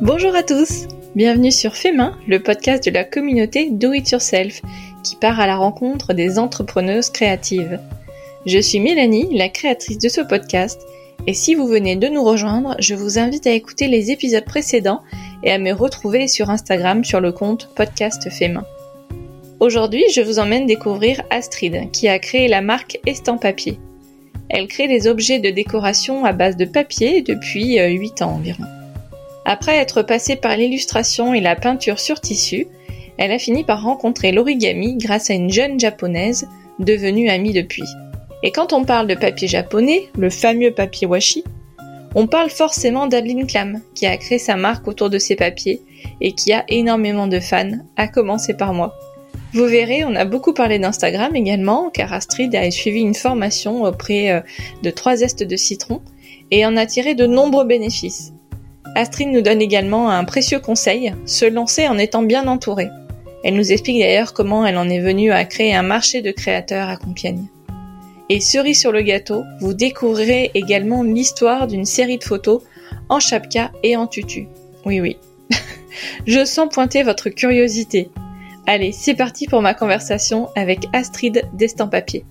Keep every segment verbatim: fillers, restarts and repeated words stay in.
Bonjour à tous, bienvenue sur Fait Main, le podcast de la communauté Do It Yourself qui part à la rencontre des entrepreneuses créatives. Je suis Mélanie, la créatrice de ce podcast, et si vous venez de nous rejoindre, je vous invite à écouter les épisodes précédents et à me retrouver sur Instagram sur le compte Podcast Fait Main. Aujourd'hui, je vous emmène découvrir Astrid, qui a créé la marque Estampapier. Elle crée des objets de décoration à base de papier depuis huit ans environ. Après être passée par l'illustration et la peinture sur tissu, elle a fini par rencontrer l'origami grâce à une jeune japonaise, devenue amie depuis. Et quand on parle de papier japonais, le fameux papier washi, on parle forcément d'Adeline Clam, qui a créé sa marque autour de ces papiers et qui a énormément de fans, à commencer par moi. Vous verrez, on a beaucoup parlé d'Instagram également, car Astrid a suivi une formation auprès de trois zestes de citron et en a tiré de nombreux bénéfices. Astrid nous donne également un précieux conseil, se lancer en étant bien entourée. Elle nous explique d'ailleurs comment elle en est venue à créer un marché de créateurs à Compiègne. Et cerise sur le gâteau, vous découvrirez également l'histoire d'une série de photos en chapka et en tutu. Oui, oui. Je sens pointer votre curiosité. Allez, c'est parti pour ma conversation avec Astrid d'Estampapier.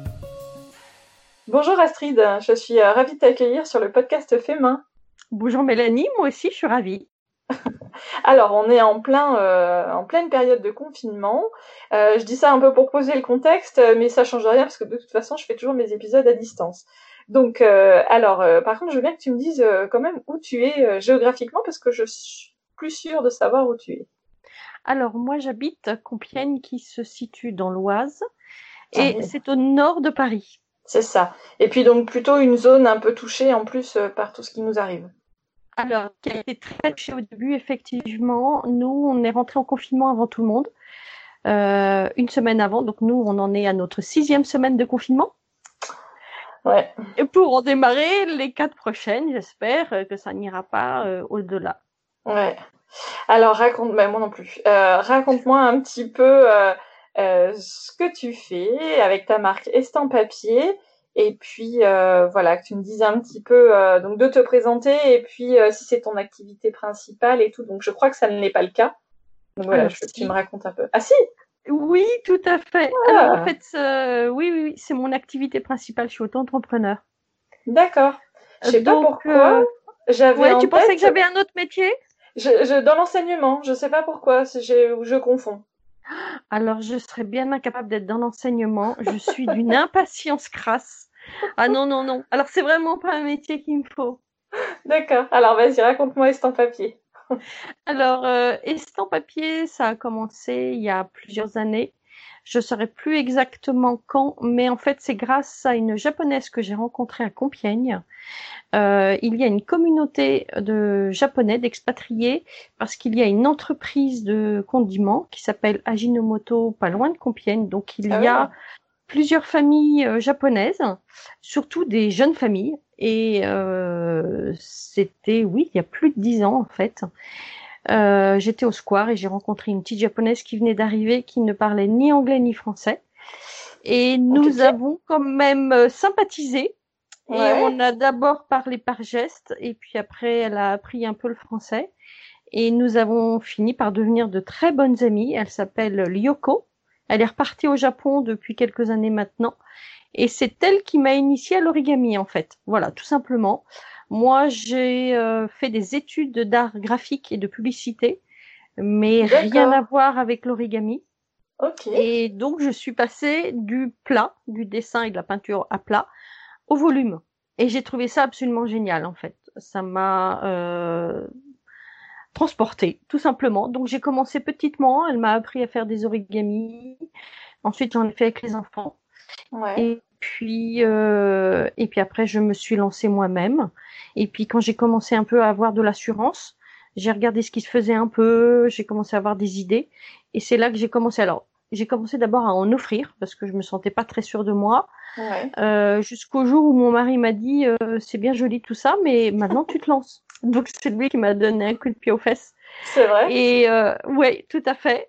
Bonjour Astrid, je suis ravie de t'accueillir sur le podcast Fait Main. Bonjour Mélanie, moi aussi je suis ravie. Alors, on est en plein, euh, en pleine période de confinement. Euh, je dis ça un peu pour poser le contexte, mais ça change rien parce que de toute façon, je fais toujours mes épisodes à distance. Donc, euh, alors, euh, par contre, je veux bien que tu me dises euh, quand même où tu es euh, géographiquement parce que je suis plus sûre de savoir où tu es. Alors, moi j'habite à Compiègne qui se situe dans l'Oise et Ah oui. c'est au nord de Paris. C'est ça. Et puis donc plutôt une zone un peu touchée en plus euh, par tout ce qui nous arrive. Alors, qui a été très touchée au début, effectivement. Nous, on est rentré en confinement avant tout le monde, euh, une semaine avant. Donc nous, on en est à notre sixième semaine de confinement. Ouais. Et pour en démarrer les quatre prochaines, j'espère que ça n'ira pas euh, au-delà. Ouais. Alors raconte, bah, moi non plus. Euh, raconte-moi un petit peu euh, euh, ce que tu fais avec ta marque Estampapier. Et puis euh, voilà, que tu me dises un petit peu euh, donc de te présenter et puis euh, si c'est ton activité principale et tout. Donc je crois que ça ne l'est pas le cas. Donc voilà, Alors, je veux que si. tu me racontes un peu. Ah si. Oui, tout à fait. Ah. Alors en fait, euh, oui, oui, oui, c'est mon activité principale. Je suis auto-entrepreneur. D'accord. Je sais pas Donc, pourquoi euh, j'avais ouais, en tu pensais tête. que j'avais un autre métier? Je, je dans l'enseignement, je sais pas pourquoi, c'est- je, je confonds. Alors, je serais bien incapable d'être dans l'enseignement. Je suis d'une impatience crasse. Ah non, non, non. Alors, c'est vraiment pas un métier qu'il me faut. D'accord. Alors vas-y, raconte-moi Estampapier. Alors, euh, Estampapier, ça a commencé il y a plusieurs années. Je ne saurais plus exactement quand, mais en fait, c'est grâce à une japonaise que j'ai rencontrée à Compiègne. Euh, il y a une communauté de japonais, d'expatriés, parce qu'il y a une entreprise de condiments qui s'appelle Ajinomoto, pas loin de Compiègne. Donc, il Ah y ouais. a plusieurs familles euh, japonaises, surtout des jeunes familles. Et euh, c'était, oui, il y a plus de dix ans en fait. Euh, j'étais au square et j'ai rencontré une petite japonaise qui venait d'arriver, qui ne parlait ni anglais ni français. Et nous Compliqué. avons quand même euh, sympathisé. Et Ouais. on a d'abord parlé par geste, et puis après, elle a appris un peu le français. Et nous avons fini par devenir de très bonnes amies. Elle s'appelle Lyoko. Elle est repartie au Japon depuis quelques années maintenant. Et c'est elle qui m'a initiée à l'origami, en fait. Voilà, tout simplement. Moi, j'ai euh, fait des études d'art graphique et de publicité, mais rien à D'accord. voir avec l'origami. Ok. Et donc, je suis passée du plat, du dessin et de la peinture à plat, au volume. Et j'ai trouvé ça absolument génial, en fait. Ça m'a euh, transportée, tout simplement. Donc, j'ai commencé petitement. Elle m'a appris à faire des origamis. Ensuite, j'en ai fait avec les enfants. Ouais. Et puis, euh, et puis après, je me suis lancée moi-même. Et puis, quand j'ai commencé un peu à avoir de l'assurance, j'ai regardé ce qui se faisait un peu. J'ai commencé à avoir des idées. Et c'est là que j'ai commencé. Alors, j'ai commencé d'abord à en offrir parce que je me sentais pas très sûre de moi. Ouais. Euh, jusqu'au jour où mon mari m'a dit euh, c'est bien joli tout ça, mais maintenant tu te lances. Donc c'est lui qui m'a donné un coup de pied aux fesses. C'est vrai. Et euh, ouais, tout à fait.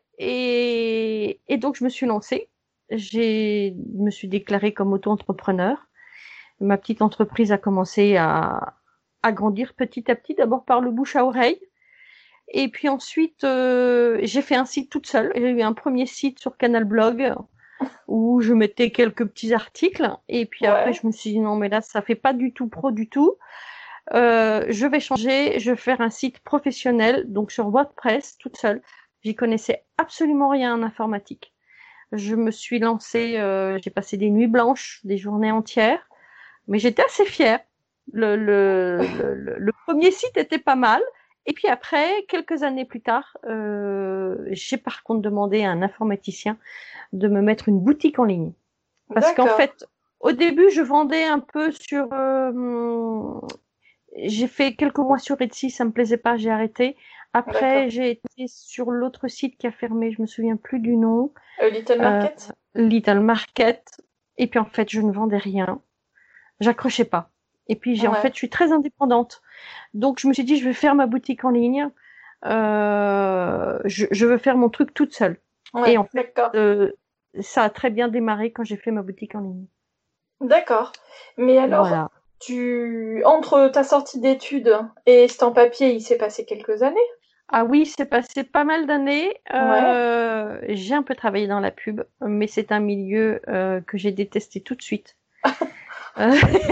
Et, et donc je me suis lancée. J'ai me suis déclarée comme auto-entrepreneur. Ma petite entreprise a commencé à, à grandir petit à petit, d'abord par le bouche à oreille. Et puis ensuite, euh, j'ai fait un site toute seule. J'ai eu un premier site sur Canal Blog où je mettais quelques petits articles. Et puis Ouais. après, je me suis dit non, mais là, ça fait pas du tout pro du tout. Euh, je vais changer, je vais faire un site professionnel, donc sur WordPress, toute seule. J'y connaissais absolument rien en informatique. Je me suis lancée, euh, j'ai passé des nuits blanches, des journées entières, mais j'étais assez fière. Le, le, le, le, le premier site était pas mal. Et puis après, quelques années plus tard, euh, j'ai par contre demandé à un informaticien de me mettre une boutique en ligne. Parce D'accord. qu'en fait, au début, je vendais un peu sur... Euh, j'ai fait quelques mois sur Etsy, ça me plaisait pas, j'ai arrêté. Après, D'accord. j'ai été sur l'autre site qui a fermé, je me souviens plus du nom. Euh, Little Market. Euh, Little Market. Et puis en fait, je ne vendais rien. J'accrochais pas. Et puis j'ai Ouais. en fait, je suis très indépendante. Donc je me suis dit, je vais faire ma boutique en ligne. Euh, je, je veux faire mon truc toute seule. Ouais, Et en fait, d'accord. euh, ça a très bien démarré quand j'ai fait ma boutique en ligne. D'accord. Mais alors, Voilà. tu entre ta sortie d'études et cet en papier, il s'est passé quelques années. Ah oui, c'est passé pas mal d'années. Euh, j'ai un peu travaillé dans la pub, mais c'est un milieu euh, que j'ai détesté tout de suite. Euh,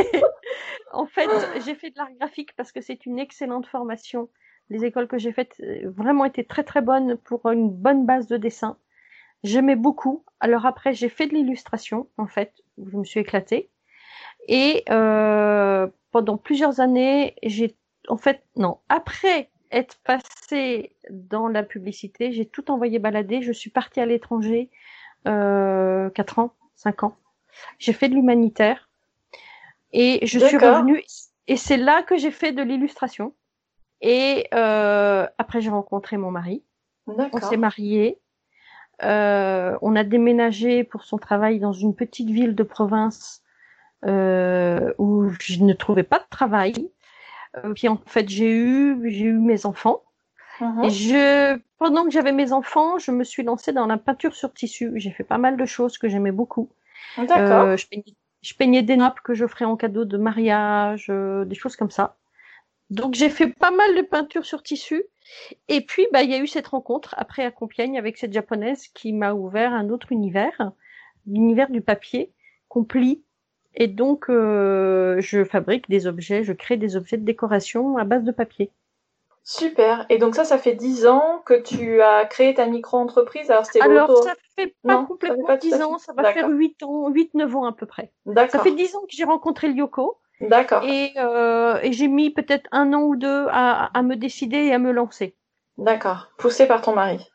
en fait, j'ai fait de l'art graphique parce que c'est une excellente formation. Les écoles que j'ai faites euh, vraiment étaient très très bonnes pour une bonne base de dessin. J'aimais beaucoup. Alors après, j'ai fait de l'illustration, en fait, où je me suis éclatée. Et euh, pendant plusieurs années, j'ai, en fait, non, après être passée dans la publicité, j'ai tout envoyé balader. Je suis partie à l'étranger euh, quatre ans, cinq ans. J'ai fait de l'humanitaire et je suis D'accord. revenue. Et c'est là que j'ai fait de l'illustration. Et euh, après, j'ai rencontré mon mari. On s'est D'accord. mariés. Euh, on a déménagé pour son travail dans une petite ville de province euh, où je ne trouvais pas de travail. Euh, puis en fait, j'ai eu, j'ai eu mes enfants. Mhm. Et je, pendant que j'avais mes enfants, je me suis lancée dans la peinture sur tissu. J'ai fait pas mal de choses que j'aimais beaucoup. D'accord. Euh, je, peignais, je peignais des nappes que je ferais en cadeau de mariage, euh, des choses comme ça. Donc j'ai fait pas mal de peinture sur tissu. Et puis, bah, il y a eu cette rencontre après à Compiègne avec cette japonaise qui m'a ouvert un autre univers, l'univers du papier qu'on plie. Et donc, euh, je fabrique des objets, je crée des objets de décoration à base de papier. Super. Et donc ça, ça fait dix ans que tu as créé ta micro-entreprise. Alors c'était Alors, l'auto. ça fait pas Non, ça fait complètement pas tout dix à fait. ans, ça va faire D'accord. huit ans, huit, neuf ans à peu près. Ça D'accord. fait dix ans que j'ai rencontré Lyoko D'accord. et, euh, et j'ai mis peut-être un an ou deux à, à me décider et à me lancer. D'accord. Poussé par ton mari.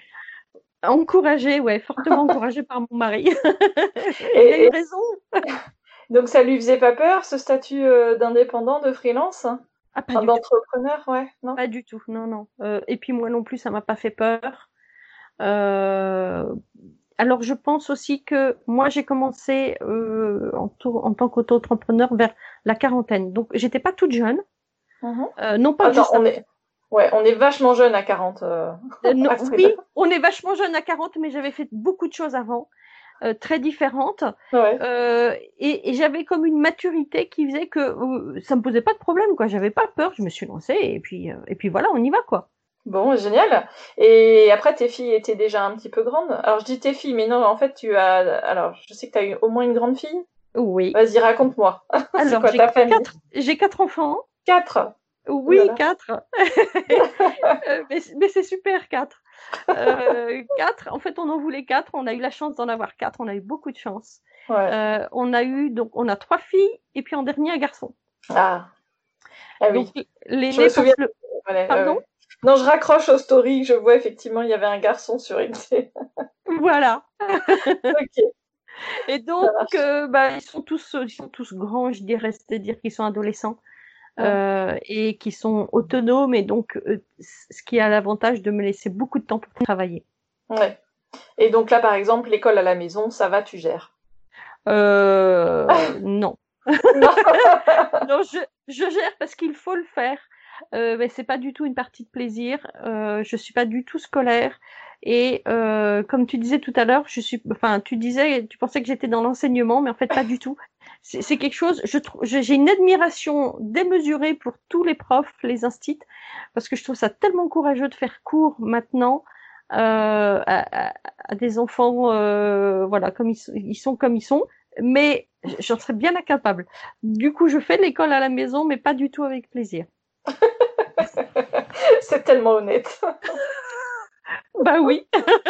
Encouragée, ouais, fortement encouragée par mon mari. Et, Il a eu et raison. donc ça lui faisait pas peur, ce statut euh, d'indépendant, de freelance, Ah, pas enfin, du tout. d'entrepreneur, ouais, non? Pas du tout, non, non. Euh, et puis moi non plus, ça m'a pas fait peur. Euh, alors je pense aussi que moi j'ai commencé euh, en, tour- en tant qu'auto-entrepreneur vers la quarantaine. Donc j'étais pas toute jeune. Mhm. Euh, non pas que Attends, juste on après. est, ouais, on est vachement jeune à quarante. Euh, Euh, non, à ce oui, prix-là. on est vachement jeune à quarante, mais j'avais fait beaucoup de choses avant, euh, très différentes. Ouais. Euh, et, et j'avais comme une maturité qui faisait que euh, ça me posait pas de problème, quoi. J'avais pas peur, je me suis lancée et puis euh, et puis voilà, on y va, quoi. Bon, génial. Et après, tes filles étaient déjà un petit peu grandes. Alors, je dis tes filles, mais non, en fait, tu as... Alors, je sais que tu as eu au moins une grande fille. Oui. Vas-y, raconte-moi. C'est Alors quoi j'ai ta famille? quatre, j'ai quatre enfants. Quatre. Ouh Oui, là là. quatre. Euh, mais, mais c'est super, quatre. Euh, quatre. En fait, on en voulait quatre. On a eu la chance d'en avoir quatre. On a eu beaucoup de chance. Ouais. Euh, on a eu donc on a trois filles et puis en dernier un garçon. Ah. Ah Donc oui. Je l'aîné me souviens. passe le. Ouais, ouais, Pardon? ouais. Non, je raccroche aux stories. Je vois effectivement, il y avait un garçon sur une télé. Voilà. Ok, Et ça donc marche. euh, bah ils sont tous ils sont tous grands, je dirais, c'est-à-dire qu'ils sont adolescents Ouais. euh, et qui sont autonomes et donc euh, ce qui a l'avantage de me laisser beaucoup de temps pour travailler. Ouais. Et donc là, par exemple, l'école à la maison, ça va, tu gères. Euh, non. Non. Non, je, je gère parce qu'il faut le faire. Euh, mais c'est pas du tout une partie de plaisir. Euh, je suis pas du tout scolaire. Et euh, comme tu disais tout à l'heure, je suis, enfin, tu disais, tu pensais que j'étais dans l'enseignement, mais en fait pas du tout. c'est, c'est quelque chose. Je trouve, j'ai une admiration démesurée pour tous les profs, les instits, parce que je trouve ça tellement courageux de faire cours maintenant euh, à, à, à des enfants, euh, voilà, comme ils, ils sont comme ils sont. Mais j'en serais bien incapable. Du coup, je fais de l'école à la maison, mais pas du tout avec plaisir. C'est tellement honnête. Bah oui.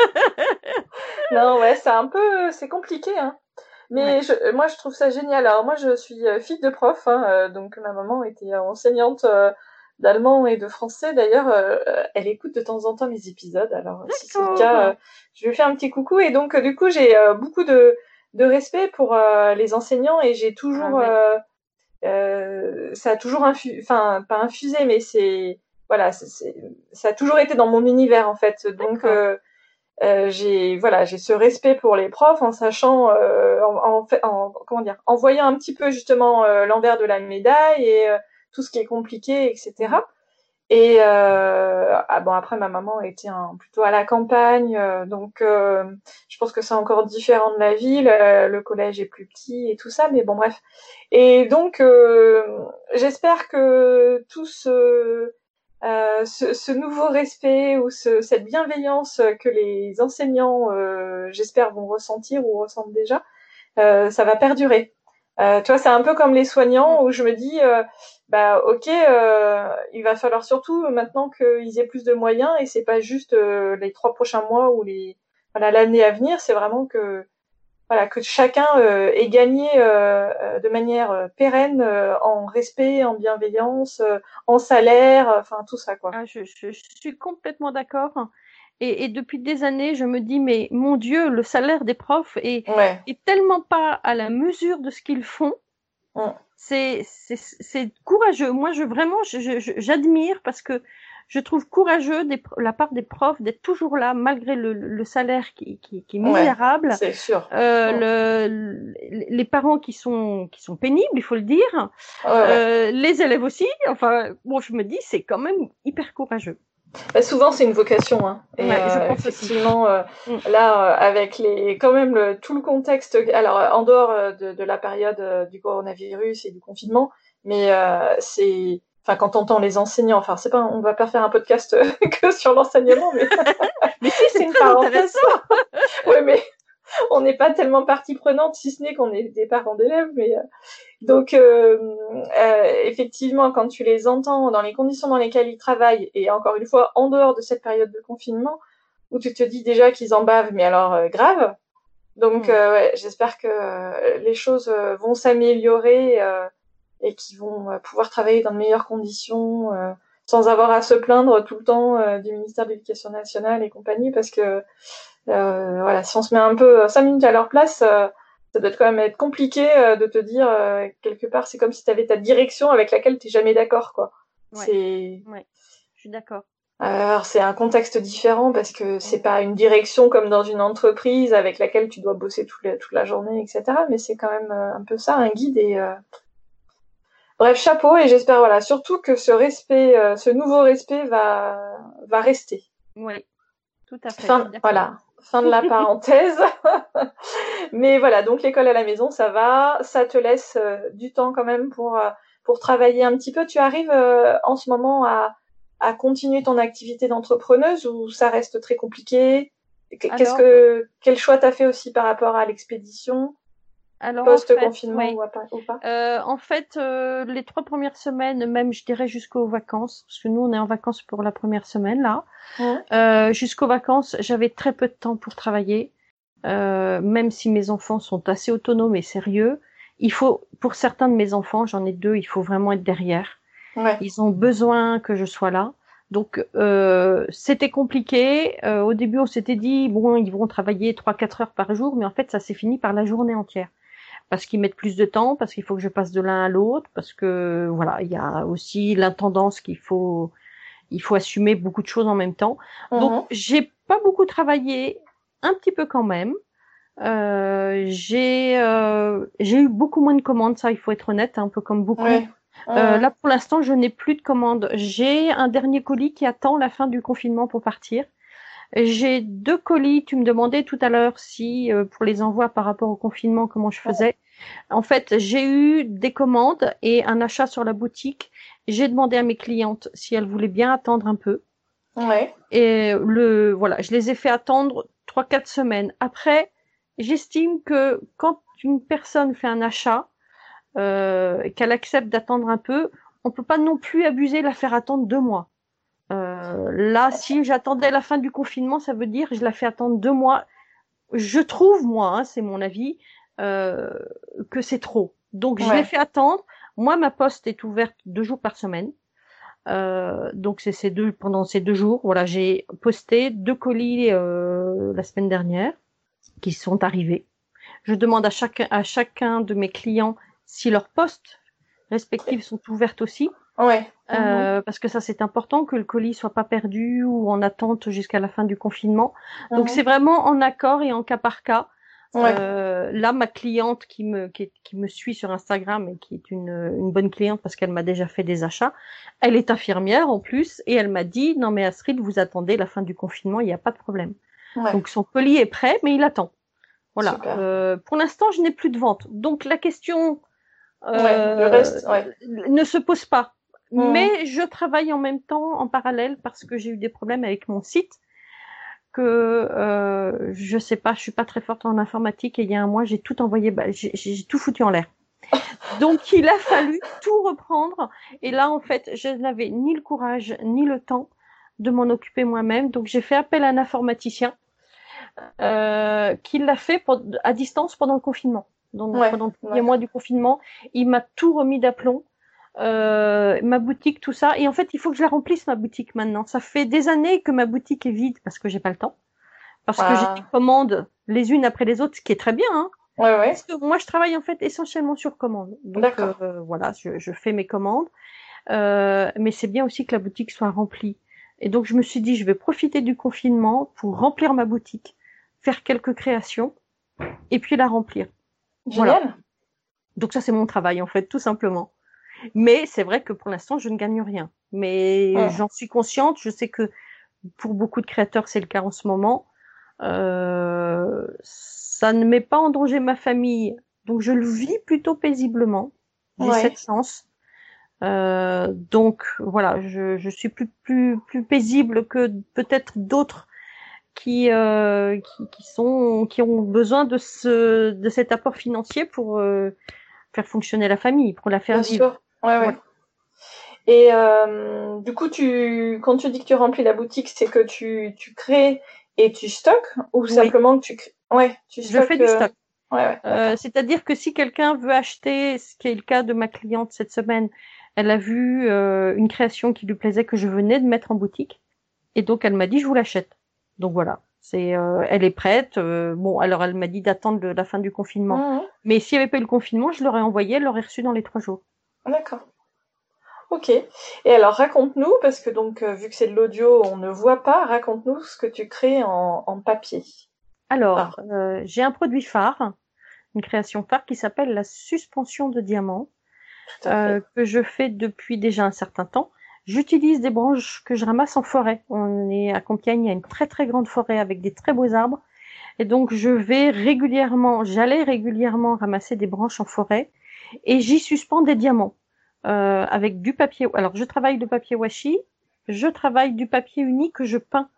Non, ouais, c'est un peu, c'est compliqué, hein. Mais ouais. je, moi, je trouve ça génial. Alors moi, je suis fille de prof, hein, euh, donc ma maman était enseignante euh, d'allemand et de français. D'ailleurs, euh, elle écoute de temps en temps mes épisodes. Alors D'accord. Si c'est le cas, euh, je lui fais un petit coucou. Et donc, euh, du coup, j'ai euh, beaucoup de, de respect pour euh, les enseignants et j'ai toujours, ah, ouais. euh, euh, ça a toujours infusé, enfin pas infusé, mais c'est, voilà, c'est, c'est, ça a toujours été dans mon univers en fait. Donc euh, Euh, j'ai voilà j'ai ce respect pour les profs en sachant euh, en, en, en comment dire en voyant un petit peu justement euh, l'envers de la médaille et euh, tout ce qui est compliqué, etc. Et euh, ah bon, après ma maman était un, plutôt à la campagne, euh, donc euh, je pense que c'est encore différent de la ville, euh, le collège est plus petit et tout ça, mais bon bref. Et donc euh, j'espère que tout ce Euh, ce, ce nouveau respect ou ce, cette bienveillance que les enseignants, euh, j'espère, vont ressentir ou ressentent déjà, euh, ça va perdurer. Euh, tu vois, c'est un peu comme les soignants où je me dis, euh, bah ok, euh, il va falloir surtout maintenant qu'ils aient plus de moyens et c'est pas juste euh, les trois prochains mois ou les voilà l'année à venir, c'est vraiment que voilà, que chacun euh, ait gagné euh, de manière euh, pérenne euh, en respect, en bienveillance, euh, en salaire, enfin tout ça quoi. Ah, je, je, je suis complètement d'accord. Et, et depuis des années, je me dis mais mon Dieu, le salaire des profs est, ouais. est tellement pas à la mesure de ce qu'ils font. Ouais. C'est, c'est, c'est courageux. Moi, je vraiment, je, je, j'admire parce que je trouve courageux de la part des profs d'être toujours là malgré le, le salaire qui, qui, qui est misérable. Ouais, c'est sûr. Euh, ouais. le, les parents qui sont qui sont pénibles, il faut le dire. Ouais, euh, ouais. Les élèves aussi. Enfin, bon, je me dis, c'est quand même hyper courageux. Bah, souvent, c'est une vocation, hein. Et ouais, je euh, pense effectivement, euh, mm. là, euh, avec les, quand même le, tout le contexte, alors en dehors de, de la période euh, du coronavirus et du confinement, mais euh, c'est, enfin, quand on entend les enseignants, enfin, c'est pas, on va pas faire un podcast que sur l'enseignement, mais, mais si, c'est, c'est une très parenthèse. intéressant. Ouais, mais on n'est pas tellement partie prenante, si ce n'est qu'on est des parents d'élèves, mais euh, donc euh, euh, effectivement, quand tu les entends dans les conditions dans lesquelles ils travaillent, et encore une fois en dehors de cette période de confinement, où tu te dis déjà qu'ils en bavent, mais alors euh, grave. Donc mmh. euh, ouais, j'espère que euh, les choses euh, vont s'améliorer euh, et qu'ils vont euh, pouvoir travailler dans de meilleures conditions, euh, sans avoir à se plaindre tout le temps euh, du ministère de l'Éducation nationale et compagnie, parce que euh, voilà, si on se met un peu cinq minutes à leur place. Euh, ça doit quand même être compliqué euh, de te dire euh, quelque part, c'est comme si tu avais ta direction avec laquelle tu n'es jamais d'accord, quoi. Ouais. C'est. Ouais. Je suis d'accord. Alors c'est un contexte différent parce que c'est pas une direction comme dans une entreprise avec laquelle tu dois bosser toute la, toute la journée, et cetera. Mais c'est quand même euh, un peu ça, un guide et. Euh... Bref, chapeau et j'espère voilà surtout que ce respect, euh, ce nouveau respect va va rester. Oui, tout à fait. Fin, voilà. Fin de la parenthèse. Mais voilà, donc l'école à la maison, ça va, ça te laisse euh, du temps quand même pour euh, pour travailler un petit peu. Tu arrives euh, en ce moment à à continuer ton activité d'entrepreneuse ou ça reste très compliqué? Qu'est-ce Alors, que quel choix t'as fait aussi par rapport à l'expédition? Alors post-confinement en fait, oui. ou pas? Euh, en fait, euh, les trois premières semaines, même je dirais jusqu'aux vacances, parce que nous on est en vacances pour la première semaine là. Ouais. Euh, jusqu'aux vacances, j'avais très peu de temps pour travailler. Euh, même si mes enfants sont assez autonomes et sérieux, il faut, pour certains de mes enfants, j'en ai deux, il faut vraiment être derrière. Ouais. Ils ont besoin que je sois là. Donc euh, c'était compliqué. Euh, au début, on s'était dit bon, ils vont travailler trois quatre heures par jour, mais en fait, ça s'est fini par la journée entière. Parce qu'ils mettent plus de temps, parce qu'il faut que je passe de l'un à l'autre, parce que voilà, il y a aussi l'intendance qu'il faut, il faut assumer beaucoup de choses en même temps. Mm-hmm. Donc j'ai pas beaucoup travaillé, un petit peu quand même. Euh, j'ai euh, j'ai eu beaucoup moins de commandes, ça il faut être honnête, un peu comme beaucoup. Ouais. Euh, mmh. Là pour l'instant je n'ai plus de commandes. J'ai un dernier colis qui attend la fin du confinement pour partir, J'ai deux colis. Tu me demandais tout à l'heure si, euh, pour les envois par rapport au confinement, comment je faisais. En fait, j'ai eu des commandes et un achat sur la boutique. J'ai demandé à mes clientes si elles voulaient bien attendre un peu. Ouais. Et le, voilà, je les ai fait attendre trois, quatre semaines. Après, j'estime que quand une personne fait un achat, euh, qu'elle accepte d'attendre un peu, on peut pas non plus abuser, la faire attendre deux mois. Euh, là, si j'attendais la fin du confinement, ça veut dire que je la fais attendre deux mois. Je trouve, moi, hein, c'est mon avis, euh, que c'est trop. Donc, je Ouais. l'ai fait attendre. Moi, ma poste est ouverte deux jours par semaine. Euh, donc, c'est ces deux, pendant ces deux jours, voilà, j'ai posté deux colis euh, la semaine dernière qui sont arrivés. Je demande à chacun, à chacun de mes clients si leurs postes respectives sont ouvertes aussi. Ouais. Euh, parce que ça, c'est important que le colis soit pas perdu ou en attente jusqu'à la fin du confinement. Donc, Mhm. c'est vraiment en accord et en cas par cas. Ouais. Euh, là, ma cliente qui me qui, est, qui me suit sur Instagram et qui est une, une bonne cliente parce qu'elle m'a déjà fait des achats, elle est infirmière en plus et elle m'a dit non mais Astrid, vous attendez la fin du confinement, il n'y a pas de problème. Ouais. Donc son colis est prêt, mais il attend. Voilà. Super. Euh, pour l'instant, je n'ai plus de vente, donc la question euh, Ouais. Le reste, ouais. ne se pose pas. Mhm. Mais je travaille en même temps, en parallèle, parce que j'ai eu des problèmes avec mon site. Que euh, je sais pas, je suis pas très forte en informatique et il y a un mois j'ai tout envoyé, bah, j'ai, j'ai tout foutu en l'air. Donc il a fallu tout reprendre et là en fait je n'avais ni le courage ni le temps de m'en occuper moi-même, donc j'ai fait appel à un informaticien euh, qui l'a fait pour, à distance pendant le confinement. Donc Ouais. pendant le premier Ouais. mois du confinement, il m'a tout remis d'aplomb. Euh, ma boutique, tout ça. Et en fait, il faut que je la remplisse, ma boutique, maintenant. Ça fait des années que ma boutique est vide parce que j'ai pas le temps. Parce que j'ai des Ah. commandes les unes après les autres, ce qui est très bien, hein. Ouais, ouais. Parce que moi, je travaille en fait essentiellement sur commande. Donc D'accord. euh, voilà, je, je fais mes commandes. Euh, mais c'est bien aussi que la boutique soit remplie. Et donc je me suis dit, je vais profiter du confinement pour remplir ma boutique, faire quelques créations et puis la remplir. Voilà. Génial. Donc ça, c'est mon travail en fait, tout simplement. Mais c'est vrai que pour l'instant, je ne gagne rien. Mais Mhm. j'en suis consciente. Je sais que pour beaucoup de créateurs, c'est le cas en ce moment. Euh, ça ne met pas en danger ma famille, donc je le vis plutôt paisiblement. J'ai Ouais. cette chance. Euh, donc voilà, je, je suis plus plus plus paisible que peut-être d'autres qui, euh, qui qui sont qui ont besoin de ce de cet apport financier pour euh, faire fonctionner la famille, pour la faire Bien vivre. sûr. Ouais, ouais. Voilà. Et euh, du coup, tu, quand tu dis que tu remplis la boutique, c'est que tu, tu crées et tu stockes ou Oui, simplement que tu crées... Ouais, tu je fais stockes. du euh, stock. Ouais, ouais, Euh, d'accord. c'est-à-dire que si quelqu'un veut acheter, ce qui est le cas de ma cliente cette semaine, elle a vu euh, une création qui lui plaisait que je venais de mettre en boutique, et donc elle m'a dit je vous l'achète. Donc voilà, c'est, euh, elle est prête. Euh, bon, alors elle m'a dit d'attendre le- la fin du confinement, Mhm. mais s'il n'y avait pas eu le confinement, je l'aurais envoyé, elle l'aurait reçu dans les trois jours. D'accord. Ok. Et alors, raconte-nous, parce que donc, euh, vu que c'est de l'audio, on ne voit pas, raconte-nous ce que tu crées en, en papier. Alors, Ah, euh, j'ai un produit phare, une création phare qui s'appelle la suspension de diamant. tout à Euh, fait. que je fais depuis déjà un certain temps. J'utilise des branches que je ramasse en forêt. On est à Compiègne, il y a une très très grande forêt avec des très beaux arbres. Et donc je vais régulièrement, j'allais régulièrement ramasser des branches en forêt et j'y suspends des diamants euh, avec du papier. Alors je travaille le papier washi, je travaille du papier uni que je peins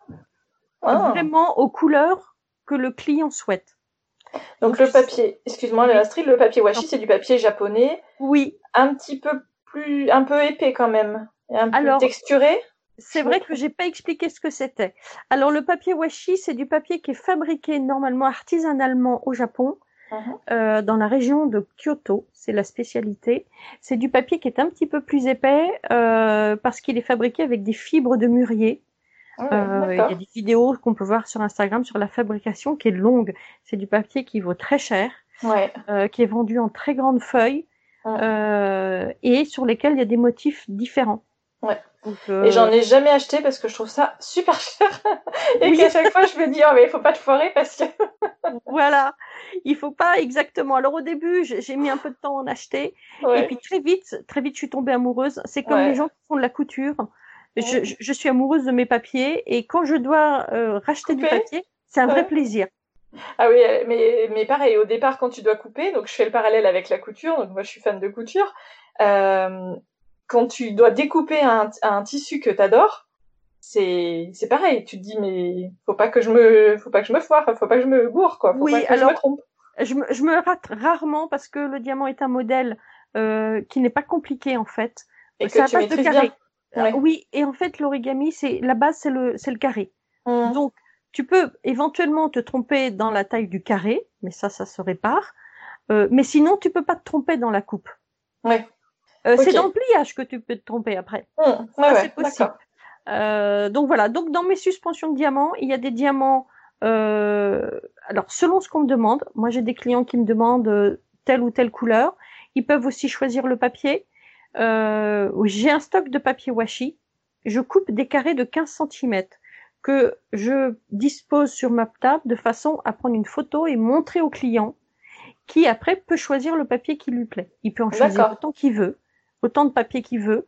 Ah. vraiment aux couleurs que le client souhaite. Donc, Donc le papier, excuse-moi, oui, Astrid, le papier washi, c'est du papier japonais, oui. un petit peu plus, un peu épais quand même, et un peu Alors texturé. c'est Je me vrai que trompe. j'ai pas expliqué ce que c'était. Alors le papier washi, c'est du papier qui est fabriqué normalement artisanalement au Japon, Mhm. euh, dans la région de Kyoto. C'est la spécialité. C'est du papier qui est un petit peu plus épais euh, parce qu'il est fabriqué avec des fibres de mûrier. Ah oui, Euh, il y a d'accord. des vidéos qu'on peut voir sur Instagram sur la fabrication qui est longue. C'est du papier qui vaut très cher, Ouais. euh, qui est vendu en très grandes feuilles Mm. euh, et sur lesquels il y a des motifs différents. Ouais. Donc Et j'en euh, ai jamais acheté parce que je trouve ça super cher. Et oui. qu'à chaque fois, je me dis, oh, mais il faut pas te foirer parce que... Voilà, il faut pas exactement. Alors au début, j'ai j'ai mis un peu de temps à en acheter, et Ouais, puis très vite, très vite, je suis tombée amoureuse. C'est comme les ouais, gens qui font de la couture. Je, je, je suis amoureuse de mes papiers et quand je dois euh, racheter Couper. du papier, c'est un Ouais. vrai plaisir. Ah oui, mais, mais pareil, au départ, quand tu dois couper, donc je fais le parallèle avec la couture, donc moi je suis fan de couture, euh, quand tu dois découper un, un tissu que t'adores, c'est, c'est pareil, tu te dis, mais faut pas que je me, faut pas que je me foire, faut pas que je me gourre, quoi, faut Oui, pas que alors, je me trompe. Je me, je me rate rarement parce que le diamant est un modèle euh, qui n'est pas compliqué en fait. Et C'est que à tu base de maîtrises carré. bien. Ouais. Oui, et en fait l'origami, c'est la base, c'est le, c'est le carré. Mmh. Donc tu peux éventuellement te tromper dans la taille du carré, mais ça, ça se répare. Euh, mais sinon, tu peux pas te tromper dans la coupe. Ouais. Euh, Ok. C'est dans le pliage que tu peux te tromper après. Mmh. Ouais, Ça, ouais, c'est possible. d'accord. Euh, donc voilà. Donc dans mes suspensions de diamants, il y a des diamants. Euh, alors selon ce qu'on me demande, moi j'ai des clients qui me demandent euh, telle ou telle couleur. Ils peuvent aussi choisir le papier. Euh, j'ai un stock de papier washi. Je coupe des carrés de quinze centimètres que je dispose sur ma table de façon à prendre une photo et montrer au client qui après peut choisir le papier qui lui plaît. Il peut en choisir D'accord. autant qu'il veut, autant de papier qu'il veut,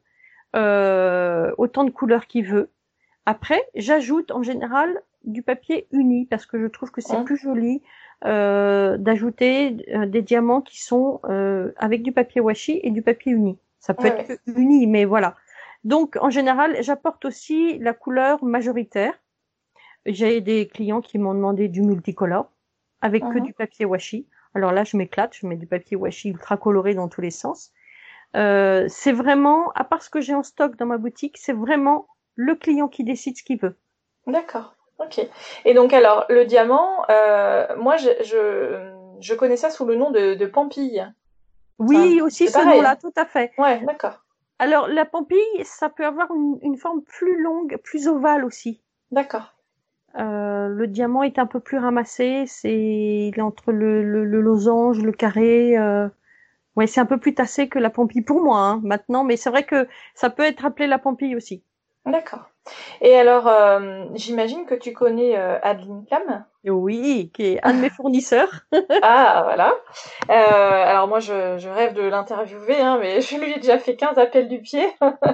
euh, autant de couleurs qu'il veut. Après, j'ajoute en général du papier uni parce que je trouve que c'est Mmh. plus joli euh, d'ajouter euh, des diamants qui sont euh, avec du papier washi et du papier uni. Ça peut Ouais, être ouais. que uni, mais voilà. Donc en général, j'apporte aussi la couleur majoritaire. J'ai des clients qui m'ont demandé du multicolore avec que Mmh. du papier washi. Alors là, je m'éclate, je mets du papier washi ultra coloré dans tous les sens. Euh, c'est vraiment, à part ce que j'ai en stock dans ma boutique, c'est vraiment le client qui décide ce qu'il veut. D'accord. Ok. Et donc alors, le diamant, euh, moi je, je, je connais ça sous le nom de, de pampille. C'est un- Oui, aussi c'est ce pareil, nom-là, hein. tout à fait. Ouais, d'accord. Alors, la pampille, ça peut avoir une, une forme plus longue, plus ovale aussi. D'accord. Euh, le diamant est un peu plus ramassé, c'est il est entre le, le, le losange, le carré. Euh... Ouais, c'est un peu plus tassé que la pampille pour moi, hein, maintenant, mais c'est vrai que ça peut être appelé la pampille aussi. D'accord. Et alors, euh, j'imagine que tu connais euh, Adeline Clam. Oui, qui est un de mes fournisseurs. Ah, voilà. Euh, alors moi, je, je rêve de l'interviewer, hein, mais je lui ai déjà fait quinze appels du pied.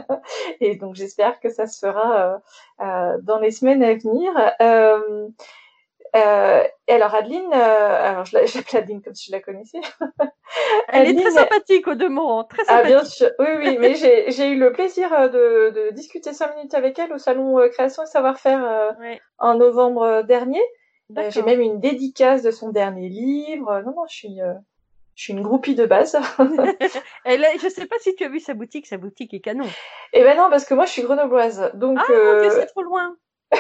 Et donc, j'espère que ça se fera euh, euh, dans les semaines à venir. Euh, euh, et alors, Adeline, euh, alors je la- je l'appelle Adeline comme si je la connaissais. Elle est très Adeline, sympathique au demeurant, très ah bien sympathique. sûr, oui, oui, mais j'ai j'ai eu le plaisir euh, de, de discuter cinq minutes avec elle au salon euh, Création et Savoir-faire euh, Ouais, en novembre euh, dernier. Euh, j'ai d'accord. même une dédicace de son dernier livre. Non, non, je suis, euh, je suis une groupie de base. Elle est, je sais pas si tu as vu sa boutique, sa boutique est canon. Et ben non, parce que moi je suis grenobloise. Ah Donc, mon Dieu, euh, c'est trop loin.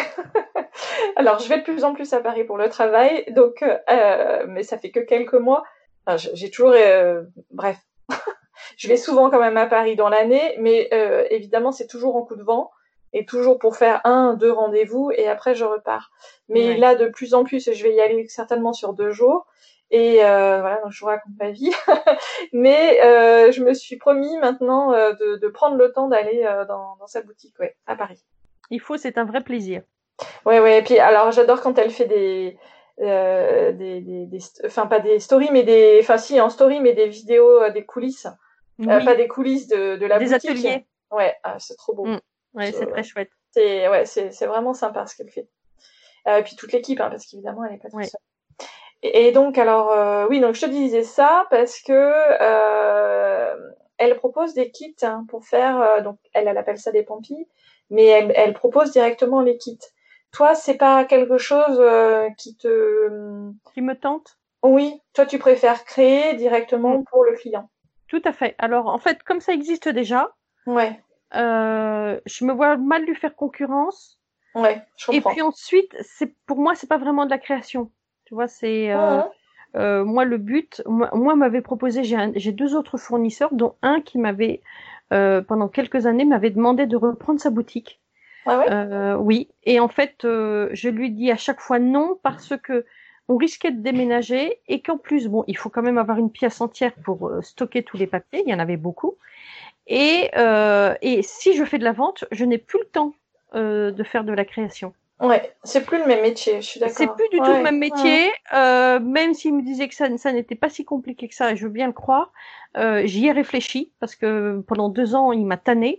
alors je vais de plus en plus à Paris pour le travail. Donc, euh, mais ça fait que quelques mois. Enfin, je- j'ai toujours, euh, bref, je vais souvent quand même à Paris dans l'année, mais euh, évidemment c'est toujours en coup de vent et toujours pour faire un, deux rendez-vous et après je repars. Mais Ouais. là de plus en plus, je vais y aller certainement sur deux jours. Et euh, voilà, donc je vous raconte ma vie. Mais euh, je me suis promis maintenant euh, de, de prendre le temps d'aller euh, dans, dans sa boutique, ouais, à Paris. Il faut, c'est un vrai plaisir. Ouais, ouais. Et puis alors j'adore quand elle fait des, euh, des, des, des, enfin pas des stories, mais des, enfin si en story, mais des vidéos, euh, des coulisses, euh, pas Oui, des coulisses de, de la des boutique. ateliers. Ouais, ah, c'est trop beau. Mm. Ouais, Je- c'est très chouette. C'est ouais, c'est c'est vraiment sympa ce qu'elle fait. Euh, et puis toute l'équipe, hein, parce qu'évidemment elle est pas toute Ouais. seule. Et, et donc alors euh, oui, donc je te disais ça parce que euh, elle propose des kits hein, pour faire, euh, donc elle, elle appelle ça des pampilles, mais elle, elle propose directement les kits. Toi, c'est pas quelque chose euh, qui te, Qui me tente? oui, toi tu préfères créer Mm. directement pour le client. Tout à fait. Alors, en fait, comme ça existe déjà, Ouais, euh, je me vois mal lui faire concurrence. ouais, je Et puis comprends. ensuite, c'est pour moi, c'est pas vraiment de la création. Tu vois, c'est euh, Mhm. euh, moi le but. Moi, moi m'avait proposé, j'ai un- j'ai deux autres fournisseurs, dont un qui m'avait euh, pendant quelques années m'avait demandé de reprendre sa boutique. Ah ouais, Euh, oui, et en fait, euh, je lui dis à chaque fois non parce que on risquait de déménager et qu'en plus, bon, il faut quand même avoir une pièce entière pour euh, stocker tous les papiers. Il y en avait beaucoup. Et, euh, et si je fais de la vente, je n'ai plus le temps euh, de faire de la création. ouais, c'est plus le même métier, je suis C'est d'accord. plus du tout le Ouais, même mhm. métier, euh, même s'il me disait que ça, ça n'était pas si compliqué que ça, et je veux bien le croire. Euh, j'y ai réfléchi parce que pendant deux ans, il m'a tanné.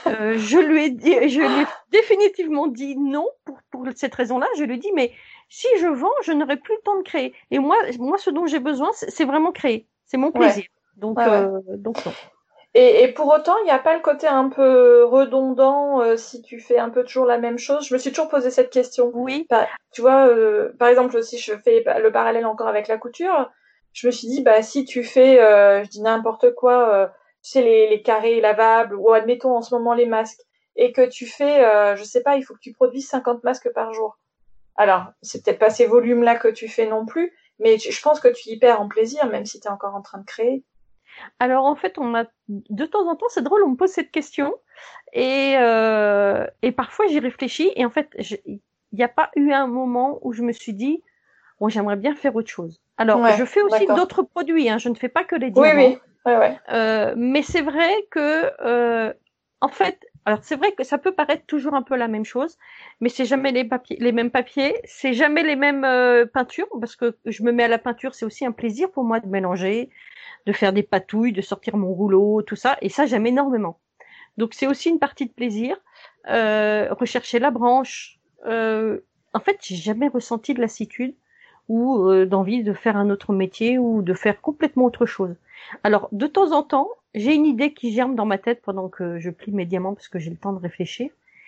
Euh, je lui ai dit, je lui ai définitivement dit non pour, pour cette raison-là. Je lui ai dit, mais si je vends, je n'aurai plus le temps de créer. Et moi, moi, ce dont j'ai besoin, c'est, c'est vraiment créer. C'est mon plaisir. Ouais. Donc, ouais, euh, ouais. donc non. Et, et pour autant, il n'y a pas le côté un peu redondant euh, si tu fais un peu toujours la même chose. Je me suis toujours posé cette question. Oui. Par, tu vois, euh, par exemple, si je fais le parallèle encore avec la couture, je me suis dit, bah si tu fais, euh, je dis n'importe quoi, euh, tu sais les, les carrés lavables ou admettons en ce moment les masques, et que tu fais, euh, je sais pas, il faut que tu produises cinquante masques par jour. Alors, c'est peut-être pas ces volumes-là que tu fais non plus, mais je pense que tu y perds en plaisir, même si tu es encore en train de créer. Alors en fait, on a de temps en temps, c'est drôle, on me pose cette question et euh, et parfois j'y réfléchis et en fait, il n'y a pas eu un moment où je me suis dit bon, j'aimerais bien faire autre chose. Alors ouais, je fais aussi d'accord. d'autres produits, hein, je ne fais pas que les diamants. Oui oui, ouais ouais. Euh, mais c'est vrai que euh, en fait, alors c'est vrai que ça peut paraître toujours un peu la même chose, mais c'est jamais les papiers, les mêmes papiers, c'est jamais les mêmes euh, peintures parce que je me mets à la peinture, c'est aussi un plaisir pour moi de mélanger, de faire des patouilles, de sortir mon rouleau, tout ça, et ça j'aime énormément. Donc c'est aussi une partie de plaisir. Euh, rechercher la branche. Euh, en fait, j'ai jamais ressenti de lassitude ou euh, d'envie de faire un autre métier ou de faire complètement autre chose. Alors de temps en temps, j'ai une idée qui germe dans ma tête pendant que je plie mes diamants parce que j'ai le temps de réfléchir.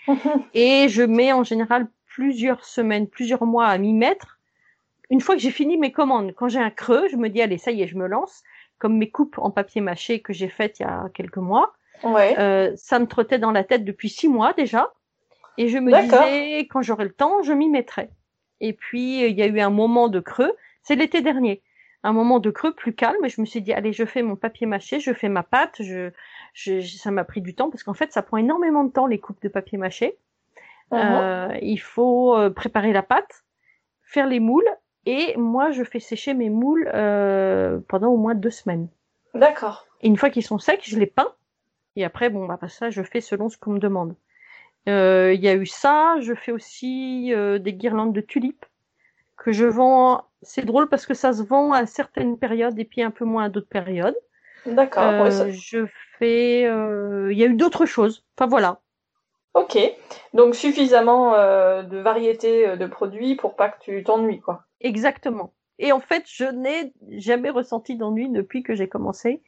Et je mets en général plusieurs semaines, plusieurs mois à m'y mettre. Une fois que j'ai fini mes commandes, quand j'ai un creux, je me dis allez, ça y est, je me lance. Comme mes coupes en papier mâché que j'ai faites il y a quelques mois. Ouais. Euh, ça me trottait dans la tête depuis six mois déjà. Et je me D'accord. disais, quand j'aurai le temps, je m'y mettrai. Et puis, il y a eu un moment de creux. C'est l'été dernier. Un moment de creux plus calme. Et je me suis dit, allez, je fais mon papier mâché, je fais ma pâte. Je, je, ça m'a pris du temps parce qu'en fait, ça prend énormément de temps, les coupes de papier mâché. Uh-huh. Euh, il faut préparer la pâte, faire les moules. Et moi, je fais sécher mes moules euh, pendant au moins deux semaines. D'accord. Et une fois qu'ils sont secs, je les peins. Et après, bon, bah, ça, je fais selon ce qu'on me demande. Il euh, y a eu ça. Je fais aussi euh, des guirlandes de tulipes que je vends. C'est drôle parce que ça se vend à certaines périodes et puis un peu moins à d'autres périodes. D'accord. Euh, ouais, ça... Je fais. Il euh, y a eu d'autres choses. Enfin voilà. Ok. Donc suffisamment euh, de variété de produits pour pas que tu t'ennuies, quoi. Exactement. Et en fait, je n'ai jamais ressenti d'ennui depuis que j'ai commencé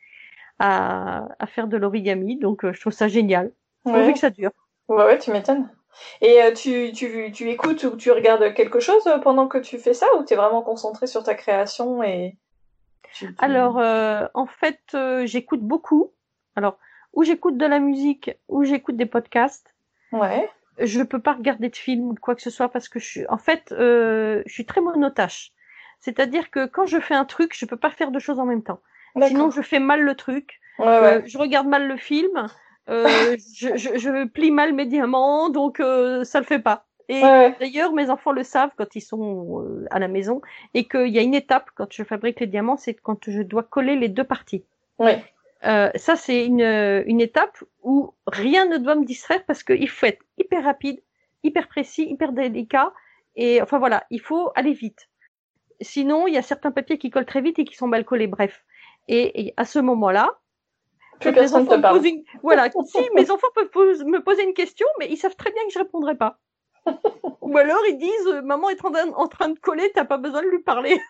à, à faire de l'origami. Donc, euh, je trouve ça génial. Pourvu ouais. que ça dure. Ouais, ouais, tu m'étonnes. Et euh, tu, tu, tu écoutes ou tu regardes quelque chose pendant que tu fais ça ou tu es vraiment concentré sur ta création et... Tu, tu... Alors, euh, en fait, euh, j'écoute beaucoup. Alors, ou j'écoute de la musique, ou j'écoute des podcasts. Ouais. Je peux pas regarder de film ou de quoi que ce soit parce que je suis, en fait, euh, je suis très monotache. C'est-à-dire que quand je fais un truc, je peux pas faire deux choses en même temps. D'accord. Sinon, je fais mal le truc. Ouais, euh, ouais. Je regarde mal le film. Euh, je, je, je plie mal mes diamants, donc euh, ça le fait pas. Et ouais, ouais. D'ailleurs, mes enfants le savent quand ils sont euh, à la maison et qu'il y a une étape quand je fabrique les diamants, c'est quand je dois coller les deux parties. Oui. Euh, ça, c'est une, une étape où rien ne doit me distraire parce qu'il faut être hyper rapide, hyper précis, hyper délicat. Et enfin voilà, il faut aller vite. Sinon, il y a certains papiers qui collent très vite et qui sont mal collés. Bref. Et, et à ce moment-là, plus personne ne te parle. Une... Voilà, si mes enfants peuvent pose... me poser une question, mais ils savent très bien que je répondrai pas. Ou alors ils disent, maman est en train, en train de coller, t'as pas besoin de lui parler.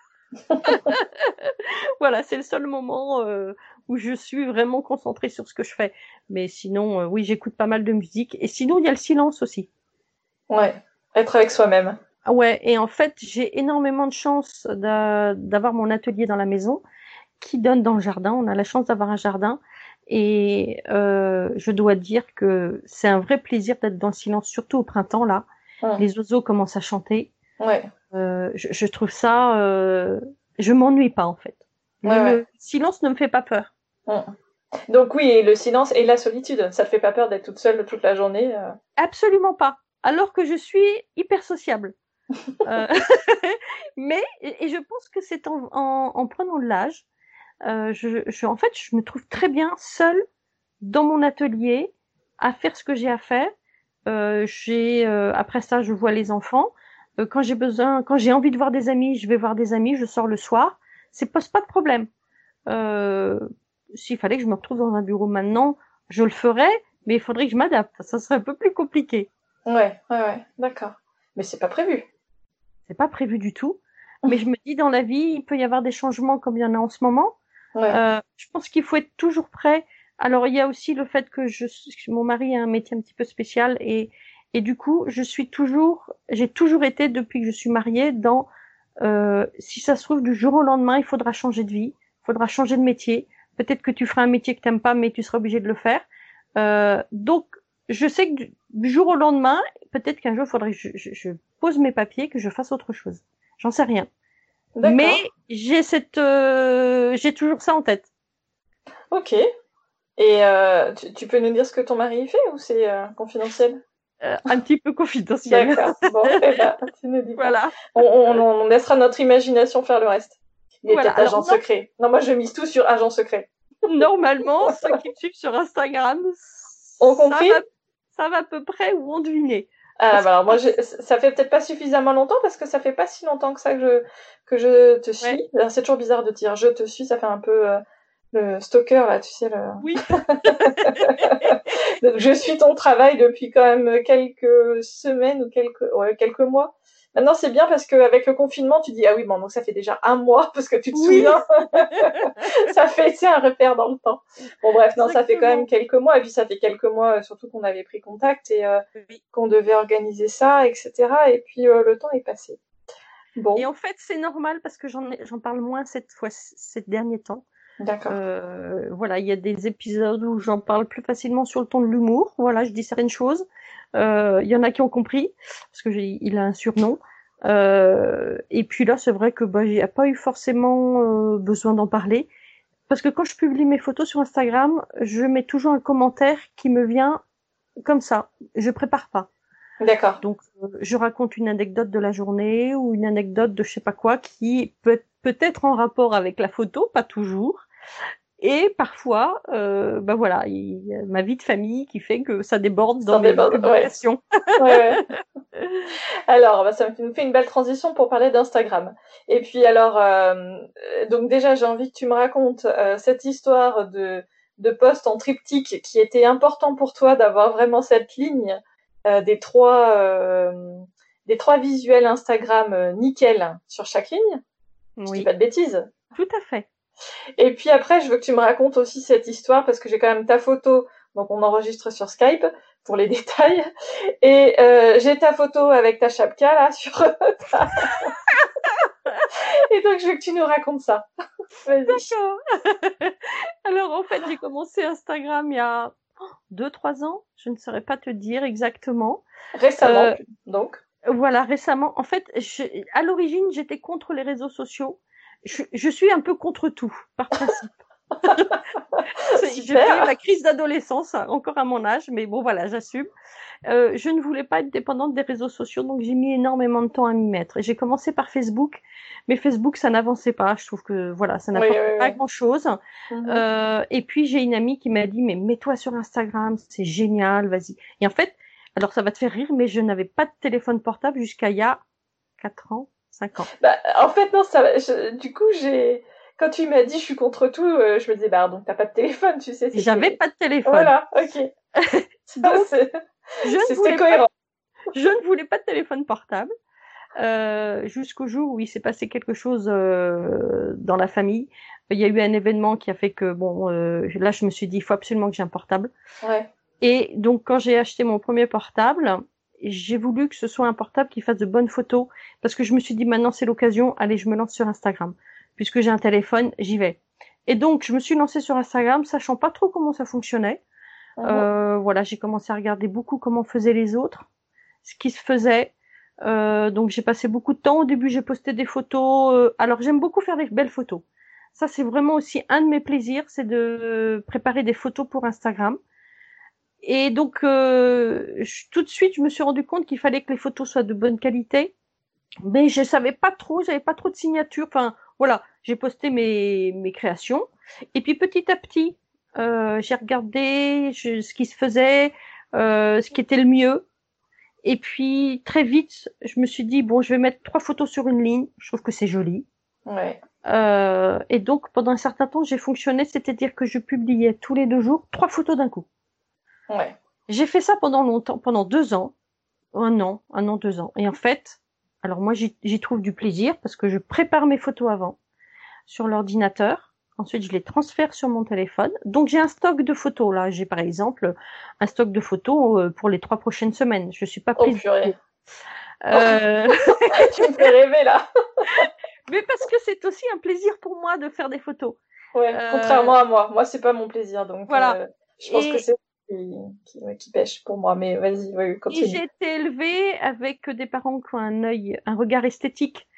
Voilà, c'est le seul moment euh, où je suis vraiment concentrée sur ce que je fais. Mais sinon, euh, oui, j'écoute pas mal de musique. Et sinon, il y a le silence aussi. Ouais, être avec soi-même. Ouais, et en fait, j'ai énormément de chance d'a... d'avoir mon atelier dans la maison qui donne dans le jardin. On a la chance d'avoir un jardin. Et euh, je dois dire que c'est un vrai plaisir d'être dans le silence, surtout au printemps, là. Hum. Les oiseaux commencent à chanter. Ouais. Euh, je, je trouve ça... Euh, je m'ennuie pas, en fait. Le, ouais, ouais. le silence ne me fait pas peur. Hum. Donc oui, le silence et la solitude, ça te fait pas peur d'être toute seule toute la journée euh... Absolument pas. Alors que je suis hyper sociable. euh, mais, et, et je pense que c'est en, en, en prenant de l'âge, euh, je, je, en fait, je me trouve très bien seule dans mon atelier à faire ce que j'ai à faire. Euh, j'ai, euh, après ça, je vois les enfants. Euh, quand j'ai besoin, quand j'ai envie de voir des amis, je vais voir des amis. Je sors le soir. Ça pose pas de problème. Euh, s'il fallait que je me retrouve dans un bureau maintenant, je le ferais. mais il faudrait que je m'adapte. Ça serait un peu plus compliqué. Ouais, ouais, ouais, d'accord. Mais c'est pas prévu. C'est pas prévu du tout. Mais je me dis, dans la vie, il peut y avoir des changements comme il y en a en ce moment. Ouais. Euh, je pense qu'il faut être toujours prêt. Alors, il y a aussi le fait que je, mon mari a un métier un petit peu spécial et, et du coup, je suis toujours, j'ai toujours été, depuis que je suis mariée, dans, euh, si ça se trouve, du jour au lendemain, il faudra changer de vie, il faudra changer de métier. Peut-être que tu feras un métier que t'aimes pas, mais tu seras obligé de le faire. Euh, donc, je sais que du, du jour au lendemain, peut-être qu'un jour, il faudrait que je, je, je pose mes papiers, que je fasse autre chose. J'en sais rien. D'accord. Mais j'ai cette, euh, j'ai toujours ça en tête. Ok. Et euh, tu, tu peux nous dire ce que ton mari fait ou c'est euh, confidentiel? Euh, un petit peu confidentiel. D'accord. Bon, eh ben, tu nous dis pas. Voilà. On, on, on laissera notre imagination faire le reste. Il est Voilà. peut-être agent Alors, non, secret. Non, moi je mise tout sur agent secret. normalement, ceux qui me suivent sur Instagram, On ça compris? va, ça va à peu près où on devinait. Ah, Parce bah alors moi, que- je, ça fait peut-être pas suffisamment longtemps parce que ça fait pas si longtemps que ça que je, que je te suis. Ouais. Alors, c'est toujours bizarre de dire je te suis, ça fait un peu euh, le stalker là, tu sais. Le... Oui. Donc, je suis ton travail depuis quand même quelques semaines ou quelques, ouais, quelques mois. Maintenant, c'est bien parce qu'avec le confinement, tu dis ah oui, bon, donc ça fait déjà un mois parce que tu te Oui. souviens. Ça fait, c'est un repère dans le temps. Bon, bref, non, ça fait quand même quelques mois et puis ça fait quelques mois surtout qu'on avait pris contact et euh, Oui. qu'on devait organiser ça, et cetera. Et puis euh, le temps est passé. Bon. Et en fait, c'est normal parce que j'en ai, j'en parle moins cette fois, ces derniers temps. D'accord. Euh, voilà, il y a des épisodes où j'en parle plus facilement sur le ton de l'humour. Voilà, je dis certaines choses. Euh, il y en a qui ont compris parce que j'ai, il a un surnom. Euh, et puis là, c'est vrai que bah, j'ai pas eu forcément euh, besoin d'en parler parce que quand je publie mes photos sur Instagram, je mets toujours un commentaire qui me vient comme ça. Je prépare pas. D'accord. Donc, euh, je raconte une anecdote de la journée ou une anecdote de je sais pas quoi qui peut peut-être en rapport avec la photo, pas toujours. Et parfois, euh, bah voilà, il y a ma vie de famille qui fait que ça déborde dans Ça mes déborde, publications. Ouais. Ouais, ouais. Alors, bah, ça me fait une belle transition pour parler d'Instagram. Et puis alors, euh, donc déjà, j'ai envie que tu me racontes euh, cette histoire de de post en triptyque qui était important pour toi d'avoir vraiment cette ligne euh, des trois euh, des trois visuels Instagram euh, nickel sur chaque ligne. Je dis Oui, pas de bêtises. tout à fait. Et puis après, je veux que tu me racontes aussi cette histoire parce que j'ai quand même ta photo, donc on enregistre sur Skype pour les détails. Et euh, j'ai ta photo avec ta chapka là sur ta... Et donc je veux que tu nous racontes ça. Vas-y. D'accord. Alors en fait, j'ai commencé Instagram il y a deux, trois ans. Je ne saurais pas te dire exactement. Récemment, Euh, donc. Voilà, récemment. En fait, je, à l'origine, j'étais contre les réseaux sociaux. Je, je suis un peu contre tout, par principe. J'ai fait ma crise d'adolescence, encore à mon âge, mais bon, voilà, j'assume. Euh, je ne voulais pas être dépendante des réseaux sociaux, donc j'ai mis énormément de temps à m'y mettre. Et j'ai commencé par Facebook, mais Facebook, ça n'avançait pas. Je trouve que, voilà, ça n'apporte oui, oui, pas oui. grand-chose. Mm-hmm. Euh, et puis, j'ai une amie qui m'a dit, mais mets-toi sur Instagram, c'est génial, vas-y. Et en fait, alors ça va te faire rire, mais je n'avais pas de téléphone portable jusqu'à il y a quatre ans, cinq ans. Bah, en fait, non, ça, je, du coup, j'ai, quand tu m'as dit je suis contre tout, euh, je me disais, bah, donc t'as pas de téléphone, tu sais. J'avais pas de téléphone. Voilà, ok. Donc, c'est, je ne voulais cohérent. Pas, je ne voulais pas de téléphone portable. Euh, jusqu'au jour où il s'est passé quelque chose euh, dans la famille. Il y a eu un événement qui a fait que, bon, euh, là, je me suis dit, il faut absolument que j'ai un portable. Ouais. Et donc, quand j'ai acheté mon premier portable, j'ai voulu que ce soit un portable qui fasse de bonnes photos, parce que je me suis dit, maintenant, c'est l'occasion, allez, je me lance sur Instagram. Puisque j'ai un téléphone, j'y vais. Et donc, je me suis lancée sur Instagram, sachant pas trop comment ça fonctionnait. Mmh. Euh, voilà, j'ai commencé à regarder beaucoup comment faisaient les autres, ce qui se faisait. Euh, donc, j'ai passé beaucoup de temps. Au début, j'ai posté des photos. Euh, alors, j'aime beaucoup faire des belles photos. Ça, c'est vraiment aussi un de mes plaisirs, c'est de préparer des photos pour Instagram. Et donc, euh, je, tout de suite, je me suis rendu compte qu'il fallait que les photos soient de bonne qualité. Mais je savais pas trop, j'avais pas trop de signatures. Enfin, voilà, j'ai posté mes, mes créations. Et puis, petit à petit, euh, j'ai regardé je, ce qui se faisait, euh, ce qui était le mieux. Et puis, très vite, je me suis dit, bon, je vais mettre trois photos sur une ligne. Je trouve que c'est joli. Ouais. Euh, et donc, pendant un certain temps, j'ai fonctionné, c'est-à-dire que je publiais tous les deux jours trois photos d'un coup. Ouais. J'ai fait ça pendant longtemps, pendant deux ans, un an, un an, deux ans. Et en fait, alors moi j'y, j'y trouve du plaisir parce que je prépare mes photos avant sur l'ordinateur. Ensuite, je les transfère sur mon téléphone. Donc j'ai un stock de photos là. J'ai par exemple un stock de photos pour les trois prochaines semaines. Je suis pas prise. Oh purée. Euh... Tu me fais rêver là. Mais parce que c'est aussi un plaisir pour moi de faire des photos. Ouais, euh... contrairement à moi. Moi, c'est pas mon plaisir, donc voilà. Euh, je pense et... que c'est qui, qui, qui pêche pour moi. Mais vas-y, oui, continue. Et j'ai été élevée avec des parents qui ont un œil, un regard esthétique.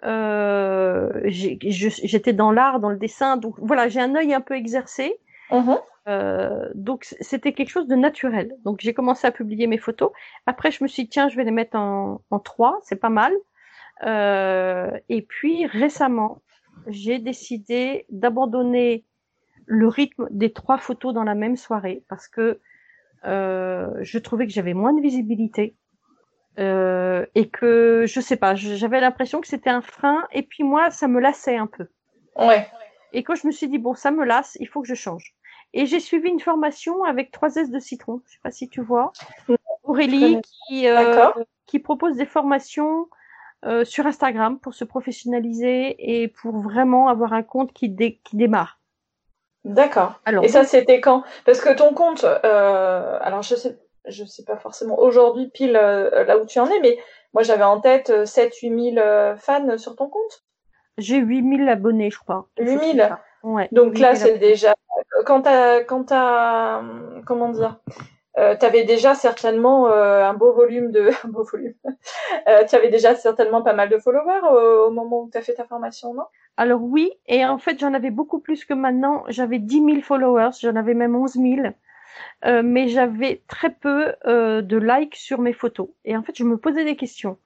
Euh, j'ai, je, j'étais dans l'art, dans le dessin, donc voilà, j'ai un œil un peu exercé. Mm-hmm. Euh, donc c'était quelque chose de naturel. Donc j'ai commencé à publier mes photos. Après, je me suis dit tiens, je vais les mettre en, en trois, c'est pas mal. Euh, et puis récemment, j'ai décidé d'abandonner le rythme des trois photos dans la même soirée parce que euh, je trouvais que j'avais moins de visibilité euh, et que je sais pas, j'avais l'impression que c'était un frein. Et puis moi, ça me lassait un peu. Ouais. Et quand je me suis dit bon, ça me lasse, il faut que je change. Et j'ai suivi une formation avec trois S de citron. Je sais pas si tu vois. Aurélie qui euh, qui propose des formations euh, sur Instagram pour se professionnaliser et pour vraiment avoir un compte qui dé- qui démarre. D'accord. Alors, et ça, c'était quand? Parce que ton compte, euh, alors je sais, je sais pas forcément aujourd'hui pile euh, là où tu en es, mais moi j'avais en tête sept huit mille euh, fans sur ton compte. J'ai huit mille abonnés, je crois. huit mille. Ouais. Donc là, c'est déjà quand t'as, quand t'as, comment dire, euh, t'avais déjà certainement euh, un beau volume de, un beau volume. euh, tu avais déjà certainement pas mal de followers au, au moment où t'as fait ta formation, non? Alors oui, et en fait, j'en avais beaucoup plus que maintenant. J'avais dix mille followers, j'en avais même onze mille. Euh, mais j'avais très peu euh, de likes sur mes photos. Et en fait, je me posais des questions.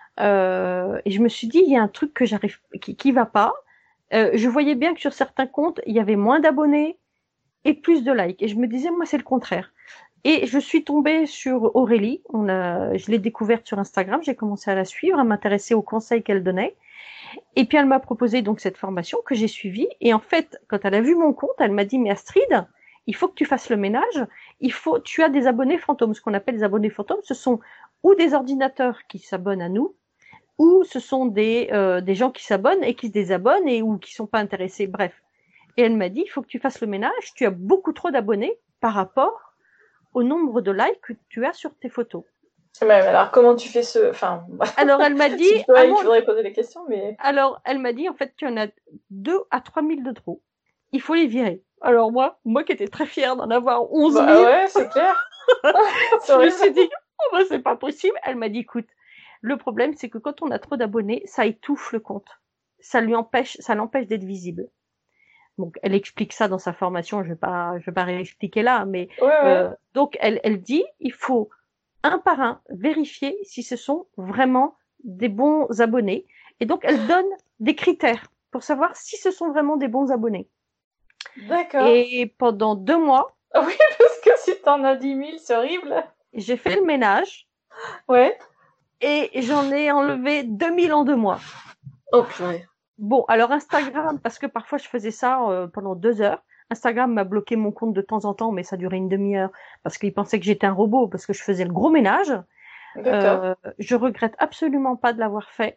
Euh, et je me suis dit, il y a un truc que j'arrive, qui, qui va pas. Euh, je voyais bien que sur certains comptes, il y avait moins d'abonnés et plus de likes. Et je me disais, moi, c'est le contraire. Et je suis tombée sur Aurélie. On a, je l'ai découverte sur Instagram. J'ai commencé à la suivre, à m'intéresser aux conseils qu'elle donnait. Et puis, elle m'a proposé donc cette formation que j'ai suivie. Et en fait, quand elle a vu mon compte, elle m'a dit, mais Astrid, il faut que tu fasses le ménage. Il faut, tu as des abonnés fantômes. Ce qu'on appelle des abonnés fantômes, ce sont ou des ordinateurs qui s'abonnent à nous, ou ce sont des, euh, des gens qui s'abonnent et qui se désabonnent et ou qui sont pas intéressés. Bref. Et elle m'a dit, il faut que tu fasses le ménage. Tu as beaucoup trop d'abonnés par rapport au nombre de likes que tu as sur tes photos. Ouais, mais alors comment tu fais ce, enfin. Alors elle m'a dit. Tu pourrais, il faudrait poser les questions, mais. Alors elle m'a dit en fait qu'il y en a deux à trois mille de trop. Il faut les virer. Alors moi, moi qui étais très fière d'en avoir onze mille. Bah ouais, c'est clair. Je me suis dit, oh bah c'est pas possible. Elle m'a dit, écoute, le problème c'est que quand on a trop d'abonnés, ça étouffe le compte. Ça lui empêche, ça l'empêche d'être visible. Donc elle explique ça dans sa formation. Je vais pas, je vais pas réexpliquer là, mais ouais, ouais. Euh, donc elle, elle dit, il faut un par un vérifier si ce sont vraiment des bons abonnés. Et donc elle donne des critères pour savoir si ce sont vraiment des bons abonnés. D'accord. Et pendant deux mois. Oui, parce que si t'en as dix mille, c'est horrible. J'ai fait le ménage. Ouais. Et j'en ai enlevé deux mille en deux mois. Oh purée. Bon, alors Instagram, parce que parfois je faisais ça euh, pendant deux heures. Instagram m'a bloqué mon compte de temps en temps, mais ça durait une demi-heure parce qu'ils pensaient que j'étais un robot, parce que je faisais le gros ménage. D'accord. Euh, je regrette absolument pas de l'avoir fait.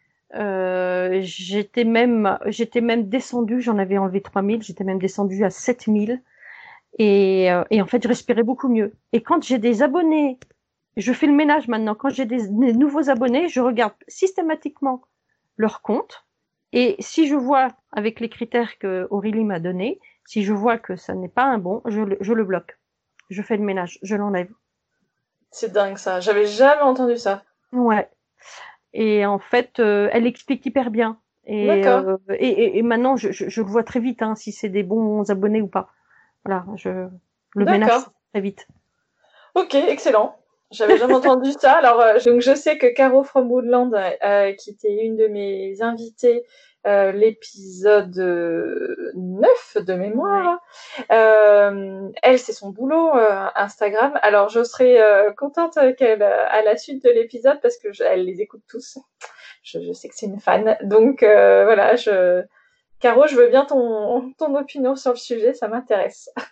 Euh, j'étais même, j'étais même descendue, j'en avais enlevé trois mille, j'étais même descendue à sept mille. Et, euh, et en fait, je respirais beaucoup mieux. Et quand j'ai des abonnés, je fais le ménage maintenant, quand j'ai des, des nouveaux abonnés, je regarde systématiquement leur compte. Et si je vois, avec les critères que Aurélie m'a donnés, si je vois que ça n'est pas un bon, je le, je le bloque. Je fais le ménage, je l'enlève. C'est dingue ça, j'avais jamais entendu ça. Ouais. Et en fait, euh, elle explique hyper bien. Et, D'accord. Euh, et, et, et maintenant, je, je, je le vois très vite, hein, si c'est des bons abonnés ou pas. Voilà, je le D'accord. ménage très vite. Ok, excellent. J'avais jamais entendu ça. Alors, euh, donc je sais que Caro from Woodland, euh, qui était une de mes invitées, euh, l'épisode neuf de mémoire, ouais. euh, elle, c'est son boulot euh, Instagram. Alors, je serais euh, contente qu'elle, à la suite de l'épisode, parce que je, elle les écoute tous. Je, je sais que c'est une fan. Donc, euh, voilà, je... Caro, je veux bien ton, ton opinion sur le sujet, ça m'intéresse.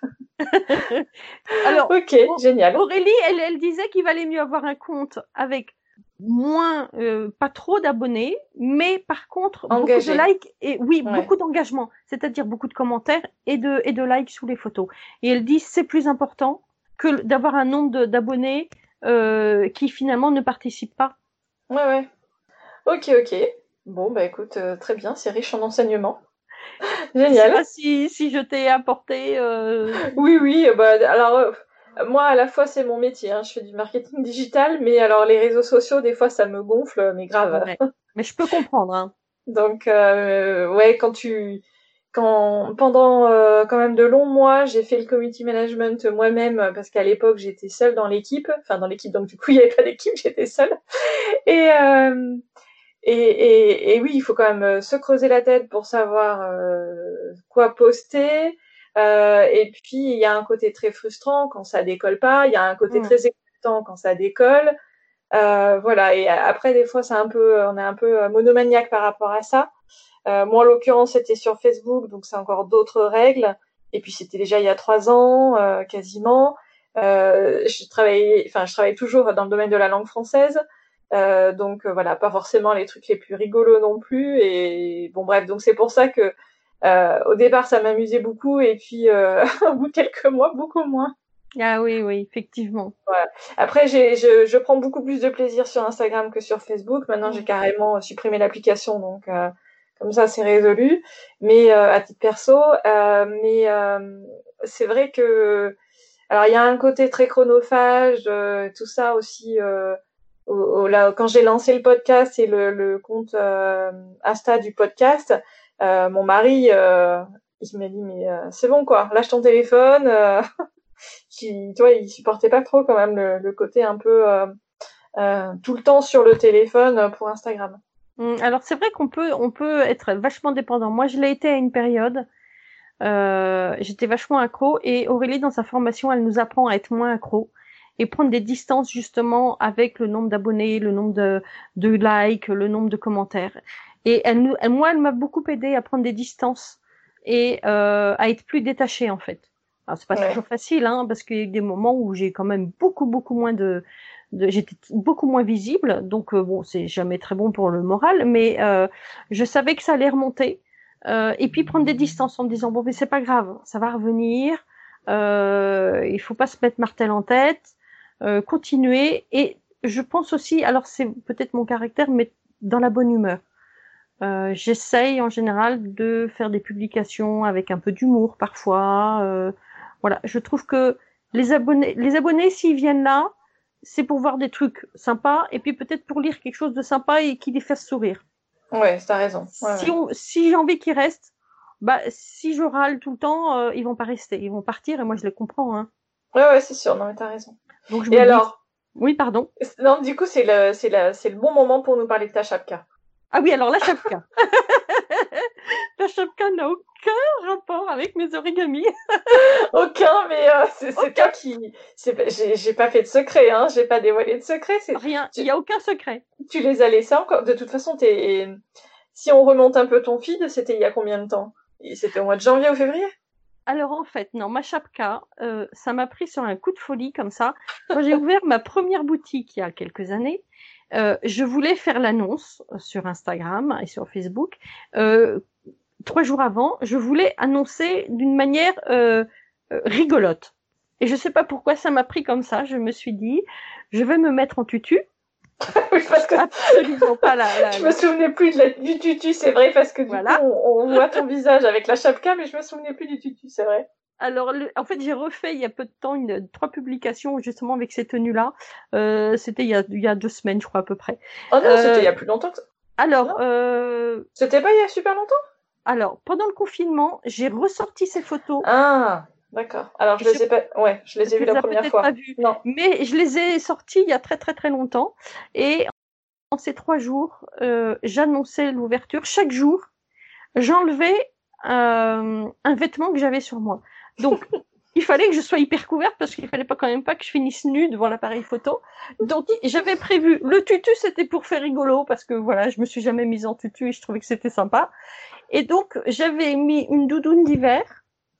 Alors, ok, génial. Aurélie, elle, elle disait qu'il valait mieux avoir un compte avec moins, euh, pas trop d'abonnés, mais par contre, Engagé. beaucoup de likes et oui, Ouais. beaucoup d'engagement, c'est-à-dire beaucoup de commentaires et de, et de likes sous les photos. Et elle dit c'est plus important que d'avoir un nombre de, d'abonnés euh, qui finalement ne participent pas. Ouais, ouais. Ok, ok. Bon, bah écoute, euh, très bien, c'est riche en enseignements. Génial. Je sais pas si, si je t'ai apporté. Euh... Oui, oui, bah alors. Euh, Moi, à la fois, c'est mon métier. Hein. Je fais du marketing digital, mais alors les réseaux sociaux, des fois, ça me gonfle, mais grave. Ouais. Mais je peux comprendre. Hein. Donc, euh, ouais, quand tu, quand pendant euh, quand même de longs mois, j'ai fait le community management moi-même parce qu'à l'époque, j'étais seule dans l'équipe. Enfin, dans l'équipe, donc du coup, il n'y avait pas d'équipe, j'étais seule. Et, euh, et, et, et oui, il faut quand même se creuser la tête pour savoir euh, quoi poster. Euh, et puis, il y a un côté très frustrant quand ça décolle pas. Il y a un côté Mmh. très excitant quand ça décolle. Euh, voilà. Et après, des fois, c'est un peu, on est un peu monomaniaque par rapport à ça. Euh, moi, en l'occurrence, c'était sur Facebook, donc c'est encore d'autres règles. Et puis, c'était déjà il y a trois ans, euh, quasiment. Euh, je travaillais, enfin, je travaille toujours dans le domaine de la langue française. Euh, donc euh, voilà, pas forcément les trucs les plus rigolos non plus. Et bon, bref, donc c'est pour ça que euh, au départ, ça m'amusait beaucoup. Et puis, euh, au bout de quelques mois, beaucoup moins. Ah oui, oui, effectivement. Voilà. Après, j'ai, je, je prends beaucoup plus de plaisir sur Instagram que sur Facebook. Maintenant, Mmh. j'ai carrément supprimé l'application, donc euh, comme ça, c'est résolu. Mais euh, à titre perso, euh, mais euh, c'est vrai que, alors il y a un côté très chronophage, euh, tout ça aussi. Euh, au, au, là, quand j'ai lancé le podcast et le, le compte euh, Insta du podcast, euh, mon mari, euh, il m'a dit mais euh, c'est bon quoi, lâche ton téléphone. Euh, qui, tu vois, il supportait pas trop quand même le, le côté un peu euh, euh, tout le temps sur le téléphone pour Instagram. Mmh, alors c'est vrai qu'on peut, on peut être vachement dépendant. Moi, je l'ai été à une période. Euh, j'étais vachement accro et Aurélie, dans sa formation, elle nous apprend à être moins accro et prendre des distances justement avec le nombre d'abonnés, le nombre de, de likes, le nombre de commentaires. Et elle nous, elle, moi, elle m'a beaucoup aidé à prendre des distances et euh, à être plus détachée en fait. Alors c'est pas Ouais. toujours facile, hein, parce qu'il y a eu des moments où j'ai quand même beaucoup, beaucoup moins de, de j'étais beaucoup moins visible, donc euh, bon, c'est jamais très bon pour le moral, mais euh, je savais que ça allait remonter. Euh, et puis prendre des distances en me disant bon mais c'est pas grave, ça va revenir, euh, il faut pas se mettre martel en tête, euh, continuer. Et je pense aussi, alors c'est peut-être mon caractère, mais dans la bonne humeur. Euh, j'essaye en général de faire des publications avec un peu d'humour parfois. Euh, voilà, je trouve que les abonnés, les abonnés s'ils viennent là, c'est pour voir des trucs sympas et puis peut-être pour lire quelque chose de sympa et qui les fasse sourire. Ouais, t'as raison. Ouais, Si, ouais. on, si j'ai envie qu'ils restent, bah, si je râle tout le temps, euh, ils vont pas rester. Ils vont partir et moi, je les comprends. Hein. Ouais, ouais, c'est sûr. Non, mais t'as raison. Donc, je Et me dis, alors, oui, pardon. non, du coup, c'est le, c'est la, c'est le bon moment pour nous parler de ta chapka. Ah oui, alors la chapka. La chapka n'a aucun rapport avec mes origamis. Aucun, mais euh, c'est, c'est toi qui, c'est, j'ai, j'ai pas fait de secret, hein. J'ai pas dévoilé de secret. C'est, Rien, il tu, y a aucun secret. tu les as laissés encore. De toute façon, t'es, si on remonte un peu ton feed, c'était il y a combien de temps? C'était au mois de janvier ou février? Alors en fait, non, ma chapka, euh, ça m'a pris sur un coup de folie comme ça. Quand j'ai ouvert ma première boutique il y a quelques années, euh, je voulais faire l'annonce sur Instagram et sur Facebook. Euh, trois jours avant, je voulais annoncer d'une manière euh, euh, rigolote. Et je sais pas pourquoi ça m'a pris comme ça. Je me suis dit, je vais me mettre en tutu. Oui, parce que absolument pas la. la je me souvenais plus de la, du tutu, c'est vrai, parce que du voilà. coup on, on voit ton visage avec la chapka, mais je me souvenais plus du tutu, c'est vrai. Alors, le, en fait, j'ai refait il y a peu de temps une, trois publications justement avec ces tenues-là. Euh, c'était il y, a, il y a deux semaines, je crois à peu près. Oh non, euh, c'était il y a plus longtemps que ça. Alors, euh, c'était pas il y a super longtemps. Alors, pendant le confinement, j'ai ressorti ces photos. Ah. D'accord. Alors je, je les ai pas, ouais, je les ai vues la première fois. Pas vues, non. Mais je les ai sortis il y a très très très longtemps. Et en ces trois jours, euh, j'annonçais l'ouverture. Chaque jour, j'enlevais euh, un vêtement que j'avais sur moi. Donc, il fallait que je sois hyper couverte parce qu'il fallait pas quand même pas que je finisse nue devant l'appareil photo. Donc, j'avais prévu. Le tutu, c'était pour faire rigolo parce que voilà, je me suis jamais mise en tutu et je trouvais que c'était sympa. Et donc, j'avais mis une doudoune d'hiver.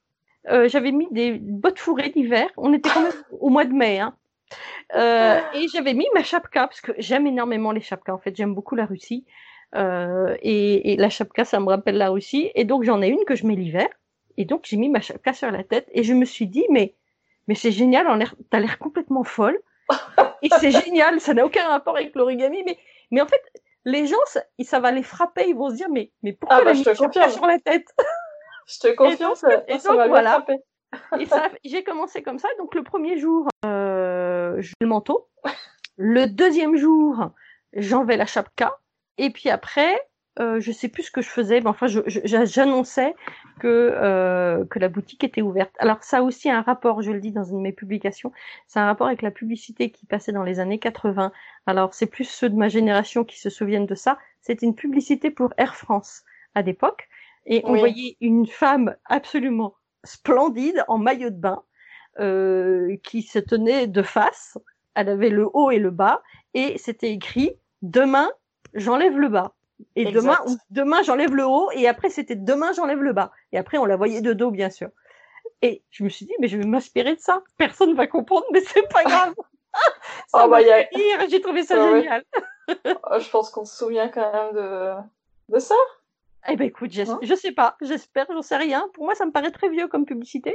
Euh, j'avais mis des bottes fourrées d'hiver. On était quand même au mois de mai, hein. Euh, et j'avais mis ma chapka parce que j'aime énormément les chapkas. En fait, j'aime beaucoup la Russie. Euh, et, et la chapka, ça me rappelle la Russie. Et donc, j'en ai une que je mets l'hiver. Et donc, j'ai mis ma chapka sur la tête. Et je me suis dit, mais, mais c'est génial, en l'air, t'as l'air complètement folle. Et c'est génial, ça n'a aucun rapport avec l'origami. Mais, mais en fait, les gens, ça, ça va les frapper. Ils vont se dire, mais, mais pourquoi Ah bah, elle a je mis te une chapka confirme. sur la tête? Je te confirme, ça, et ça donc, m'a bien voilà. frappé. Et ça, j'ai commencé comme ça. Donc, le premier jour, euh, je mets le manteau. Le deuxième jour, j'enlevais la chapka. Et puis après, euh, je sais plus ce que je faisais, mais enfin, je, je, j'annonçais que euh, que la boutique était ouverte. Alors ça a aussi un rapport, je le dis dans une de mes publications, c'est un rapport avec la publicité qui passait dans les années quatre-vingts. Alors c'est plus ceux de ma génération qui se souviennent de ça. C'était une publicité pour Air France à l'époque, et on Oui. voyait une femme absolument splendide en maillot de bain euh, qui se tenait de face. Elle avait le haut et le bas, et c'était écrit « Demain, j'enlève le bas ». Et Exact. demain, ou demain, j'enlève le haut, et après, c'était « Demain, j'enlève le bas ». Et après, on la voyait de dos, bien sûr. Et je me suis dit, mais je vais m'inspirer de ça. Personne ne va comprendre, mais c'est pas grave. Ça oh, m'a bah, fait a... rire, j'ai trouvé ça ouais, génial. Ouais. Je pense qu'on se souvient quand même de, de ça. Eh ben écoute, hein je sais pas, j'espère, j'en sais rien. Pour moi, ça me paraît très vieux comme publicité.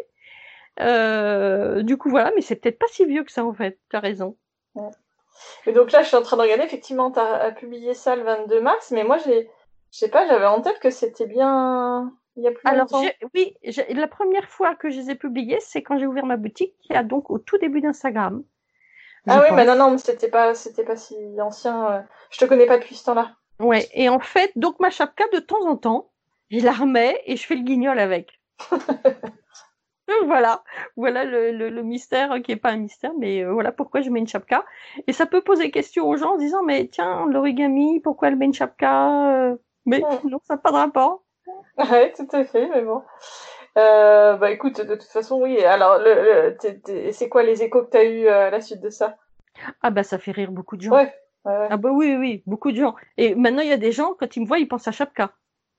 Euh, du coup, voilà, mais c'est peut-être pas si vieux que ça, en fait. Tu as raison. Ouais. Et donc là, je suis en train de regarder, effectivement, tu as publié ça le vingt-deux mars, mais moi, j'ai, je sais pas, j'avais en tête que c'était bien il y a plus Alors, longtemps. j'ai, oui, j'ai, la première fois que je les ai publiés, c'est quand j'ai ouvert ma boutique, qui a donc au tout début d'Instagram. Ah oui, pense. mais non, non, c'était pas, c'était pas si ancien. Je te connais pas depuis ce temps-là. Ouais, et en fait, donc ma chapka, de temps en temps, je la remets et je fais le guignol avec. Voilà, voilà le, le, le mystère qui est pas un mystère, mais euh, voilà pourquoi je mets une chapka. Et ça peut poser question aux gens en disant, mais tiens, l'origami, pourquoi elle met une chapka? Mais Ouais. non, ça n'a pas de rapport. Ouais, tout à fait, mais bon. Euh, bah écoute, de toute façon, oui. Alors, le, le, t'es, t'es, c'est quoi les échos que t'as eu à la suite de ça? Ah bah ça fait rire beaucoup de gens. Ouais. ouais, ouais. Ah bah oui, oui, beaucoup de gens. Et maintenant, il y a des gens, quand ils me voient, ils pensent à chapka.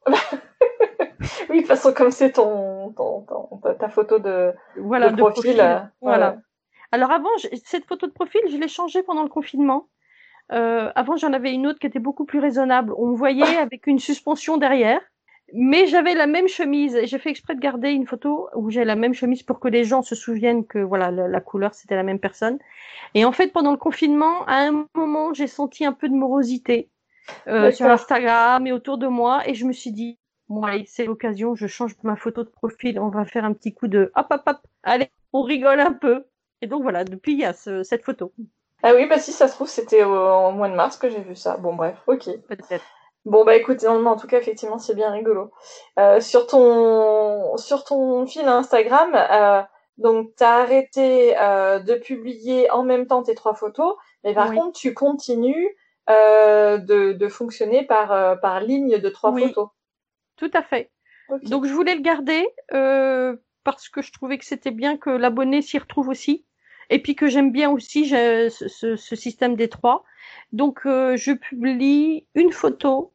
Oui, de toute façon, comme c'est ton, ton, ton ta, ta photo de, voilà, de de profil. profil. Euh, Voilà. ouais. Alors avant, je, cette photo de profil, je l'ai changée pendant le confinement. Euh, avant, j'en avais une autre qui était beaucoup plus raisonnable. On me voyait avec une suspension derrière, mais j'avais la même chemise. J'ai fait exprès de garder une photo où j'ai la même chemise pour que les gens se souviennent que voilà la, la couleur c'était la même personne. Et en fait, pendant le confinement, à un moment, j'ai senti un peu de morosité euh, sur Instagram et autour de moi, et je me suis dit, bon allez, c'est l'occasion, je change ma photo de profil, on va faire un petit coup de hop hop hop, allez, on rigole un peu. Et donc voilà, depuis il y a ce, cette photo. Ah oui, bah si ça se trouve, c'était au, au mois de mars que j'ai vu ça. Bon, bref, ok. Peut-être. Bon, bah écoute, non, en tout cas, effectivement, c'est bien rigolo. Euh, sur ton sur ton fil Instagram, euh, donc t'as arrêté euh, de publier en même temps tes trois photos, mais par Oui. contre, tu continues euh, de, de fonctionner par, euh, par ligne de trois Oui. photos. Tout à fait. Okay. Donc je voulais le garder euh, parce que je trouvais que c'était bien que l'abonné s'y retrouve aussi. Et puis que j'aime bien aussi ce, ce, ce système des trois. Donc euh, je publie une photo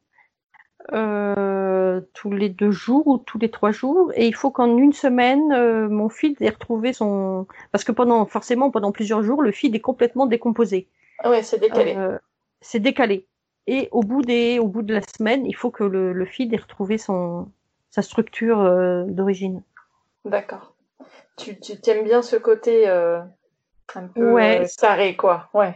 euh, tous les deux jours ou tous les trois jours. Et il faut qu'en une semaine, euh, mon feed ait retrouvé son... Parce que pendant forcément, pendant plusieurs jours, le feed est complètement décomposé. Ah ouais, c'est décalé. Euh, c'est décalé. Et au bout, des, au bout de la semaine, il faut que le, le feed ait retrouvé son, sa structure euh, d'origine. D'accord. Tu, tu t'aimes bien ce côté euh, un peu ouais. euh, carré, quoi. Ouais.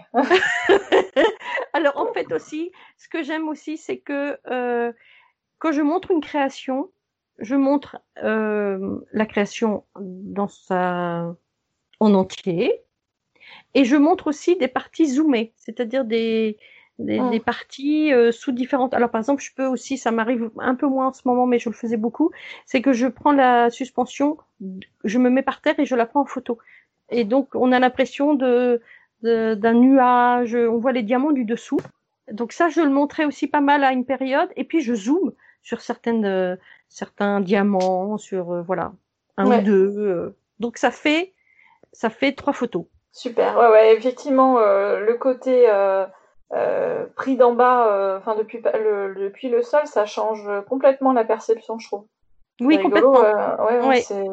Alors en fait aussi, ce que j'aime aussi, c'est que euh, quand je montre une création, je montre euh, la création dans sa en entier, et je montre aussi des parties zoomées, c'est-à-dire des des, mmh. des parties euh, sous différentes. Alors par exemple, je peux aussi, ça m'arrive un peu moins en ce moment, mais je le faisais beaucoup, c'est que je prends la suspension, je me mets par terre et je la prends en photo. Et donc on a l'impression de, de d'un nuage, on voit les diamants du dessous. Donc ça, je le montrais aussi pas mal à une période, et puis je zoome sur certaines euh, certains diamants, sur euh, voilà un ouais. ou deux. Euh. Donc ça fait ça fait trois photos. Super. Ouais, ouais. Effectivement, euh, le côté euh, euh, pris d'en bas, enfin euh, depuis le depuis le sol, ça change complètement la perception, je trouve. Oui, c'est rigolo. complètement. Euh, ouais, ouais, ouais. c'est.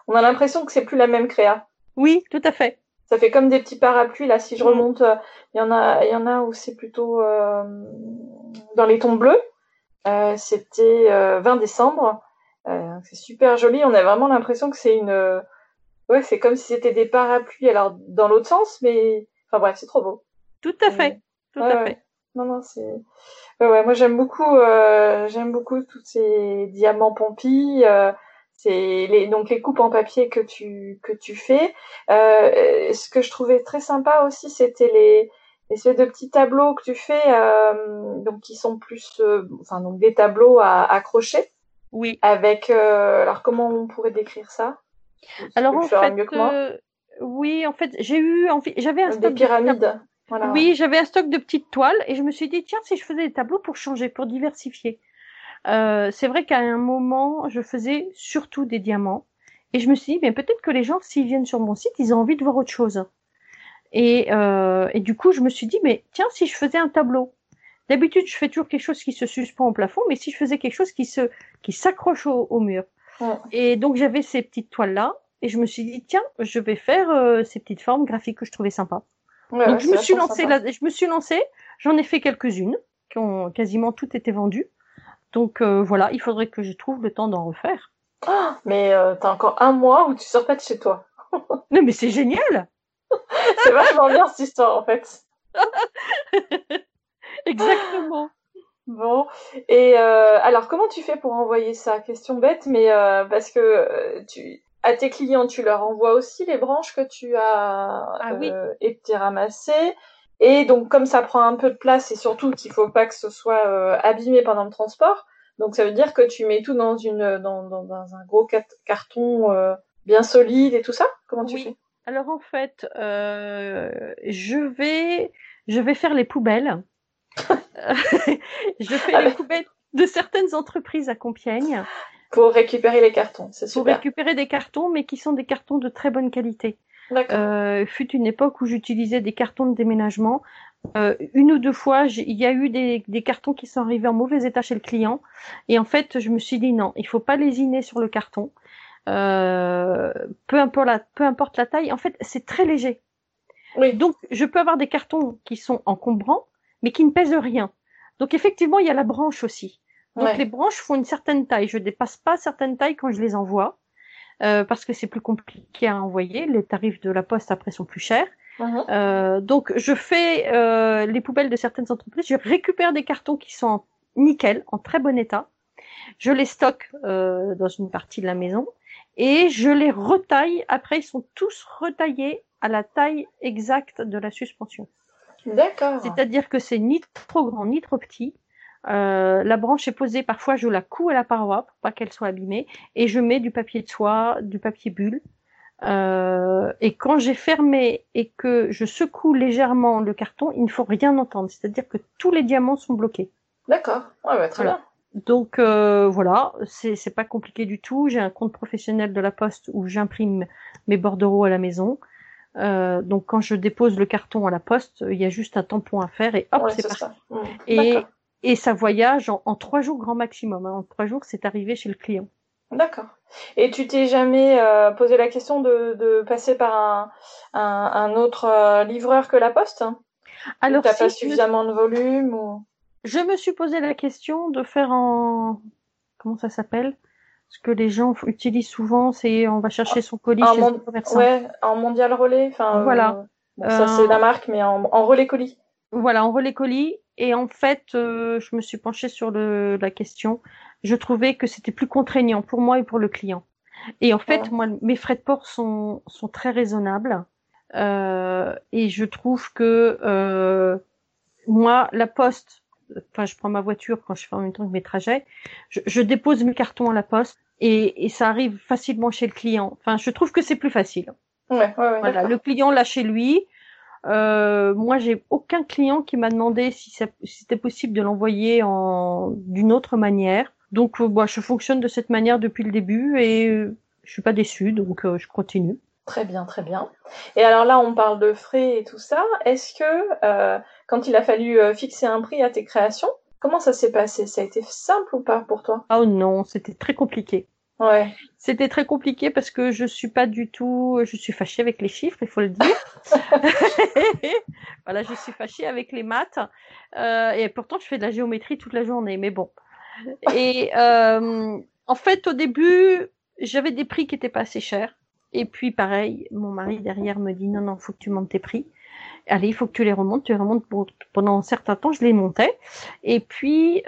on a l'impression que c'est plus la même créa. Oui, tout à fait. Ça fait comme des petits parapluies, là, si je remonte, il euh, y en a, il y en a où c'est plutôt euh, dans les tons bleus. Euh, c'était euh, vingt décembre. Euh, c'est super joli. On a vraiment l'impression que c'est une... Euh... Ouais, c'est comme si c'était des parapluies, alors dans l'autre sens, mais... Enfin bref, c'est trop beau. Tout à fait, ouais. tout ouais, à ouais. fait. Non, non, c'est... Ouais, ouais, moi j'aime beaucoup, euh, j'aime beaucoup tous ces diamants Pompi. Euh, c'est les donc les coupes en papier que tu que tu fais. Euh, ce que je trouvais très sympa aussi, c'était les espèces de petits tableaux que tu fais, euh, donc qui sont plus, euh, enfin donc des tableaux à accrocher. Oui. Avec, euh, alors comment on pourrait décrire ça? Alors en fait, mieux que moi. Euh, oui, en fait, j'ai eu envie, j'avais un Des stock pyramides. De... Voilà, oui, ouais. j'avais un stock de petites toiles et je me suis dit tiens, si je faisais des tableaux pour changer, pour diversifier. Euh, c'est vrai qu'à un moment, je faisais surtout des diamants. Et je me suis dit, mais peut-être que les gens, s'ils viennent sur mon site, ils ont envie de voir autre chose. Et, euh, et du coup, je me suis dit, mais tiens, si je faisais un tableau. D'habitude, je fais toujours quelque chose qui se suspend au plafond, mais si je faisais quelque chose qui se, qui s'accroche au, au mur. Ouais. Et donc, j'avais ces petites toiles-là. Et je me suis dit, tiens, je vais faire euh, ces petites formes graphiques que je trouvais sympas. Ouais, donc, ouais, je me suis lancée sympa. là, je me suis lancée. J'en ai fait quelques-unes, qui ont quasiment toutes été vendues. Donc euh, voilà, il faudrait que je trouve le temps d'en refaire. Oh, mais euh, t'as encore un mois où tu sors pas de chez toi. Non mais c'est génial. C'est vachement bien cette histoire en fait. Exactement. Bon, et euh, alors comment tu fais pour envoyer ça? Question bête, mais euh, parce que euh, tu à tes clients tu leur envoies aussi les branches que tu as ah, euh, oui. été ramassées. Et donc comme ça prend un peu de place et surtout qu'il faut pas que ce soit euh, abîmé pendant le transport, donc ça veut dire que tu mets tout dans une dans, dans, dans un gros carton euh, bien solide et tout ça. Comment tu oui. fais? Alors en fait, euh, je vais je vais faire les poubelles. je fais ah, les mais... poubelles de certaines entreprises à Compiègne. Pour récupérer les cartons, c'est super. Pour récupérer des cartons, mais qui sont des cartons de très bonne qualité. D'accord. Euh, fut une époque où j'utilisais des cartons de déménagement. Euh, une ou deux fois, il y a eu des, des cartons qui sont arrivés en mauvais état chez le client. Et en fait, je me suis dit non, il faut pas lésiner sur le carton. Euh, peu importe la, peu importe la taille. En fait, c'est très léger. Oui. Donc, je peux avoir des cartons qui sont encombrants, mais qui ne pèsent rien. Donc, effectivement, il y a la branche aussi. Donc, ouais. Les branches font une certaine taille. Je dépasse pas certaines tailles quand je les envoie. Euh, parce que c'est plus compliqué à envoyer. Les tarifs de la poste après sont plus chers. Uh-huh. Euh, donc je fais euh, les poubelles de certaines entreprises. Je récupère des cartons qui sont en nickel, en très bon état. Je les stocke euh, dans une partie de la maison et je les retaille. Après, ils sont tous retaillés à la taille exacte de la suspension. D'accord. C'est-à-dire que c'est ni trop grand ni trop petit. Euh, la branche est posée, parfois je la coud à la paroi pour pas qu'elle soit abîmée et je mets du papier de soie, du papier bulle. Euh, et quand j'ai fermé et que je secoue légèrement le carton, il ne faut rien entendre. C'est-à-dire que tous les diamants sont bloqués. D'accord. Ouais, bah, très voilà. bien. Donc euh, voilà, c'est, c'est pas compliqué du tout. J'ai un compte professionnel de la Poste où j'imprime mes bordereaux à la maison. Euh, donc quand je dépose le carton à la Poste, il y a juste un tampon à faire et hop, ouais, c'est, c'est parti. Ça. Mmh. Et D'accord. Et ça voyage en, en trois jours grand maximum. Hein. En trois jours, c'est arrivé chez le client. D'accord. Et tu t'es jamais euh, posé la question de, de passer par un, un, un autre euh, livreur que la Poste? Alors, tu n'as si, pas suffisamment me... de volume ou... Je me suis posé la question de faire en... Comment ça s'appelle? Ce que les gens utilisent souvent, c'est on va chercher son colis en chez mon... un commerçant. Ouais, en mondial relais. Enfin, voilà. Euh... Bon, ça, c'est euh... la marque, mais en, en relais colis. Voilà, en relais colis. Et en fait, euh, je me suis penchée sur le, la question. Je trouvais que c'était plus contraignant pour moi et pour le client. Et en fait, ouais. moi, mes frais de port sont, sont très raisonnables. Euh, et je trouve que euh, moi, la Poste, enfin, je prends ma voiture quand je fais en même temps que mes trajets, je, je dépose mes cartons à la Poste et, et ça arrive facilement chez le client. Enfin, je trouve que c'est plus facile. Ouais, ouais, ouais, voilà, le client l'a chez lui. Euh, moi, j'ai aucun client qui m'a demandé si, ça, si c'était possible de l'envoyer en d'une autre manière. Donc, euh, bah, je fonctionne de cette manière depuis le début et euh, je suis pas déçue, donc euh, je continue. Très bien, très bien. Et alors là, on parle de frais et tout ça. Est-ce que euh, quand il a fallu euh, fixer un prix à tes créations, comment ça s'est passé? Ça a été simple ou pas pour toi? Oh non, c'était très compliqué. Ouais. C'était très compliqué parce que je suis pas du tout, je suis fâchée avec les chiffres, il faut le dire. Voilà, je suis fâchée avec les maths. Euh, et pourtant, je fais de la géométrie toute la journée, mais bon. Et euh, en fait, au début, j'avais des prix qui étaient pas assez chers. Et puis, pareil, mon mari derrière me dit non, non, faut que tu montes tes prix. Allez, il faut que tu les remontes. Tu les remontes pour, pendant un certain temps, je les montais. Et puis,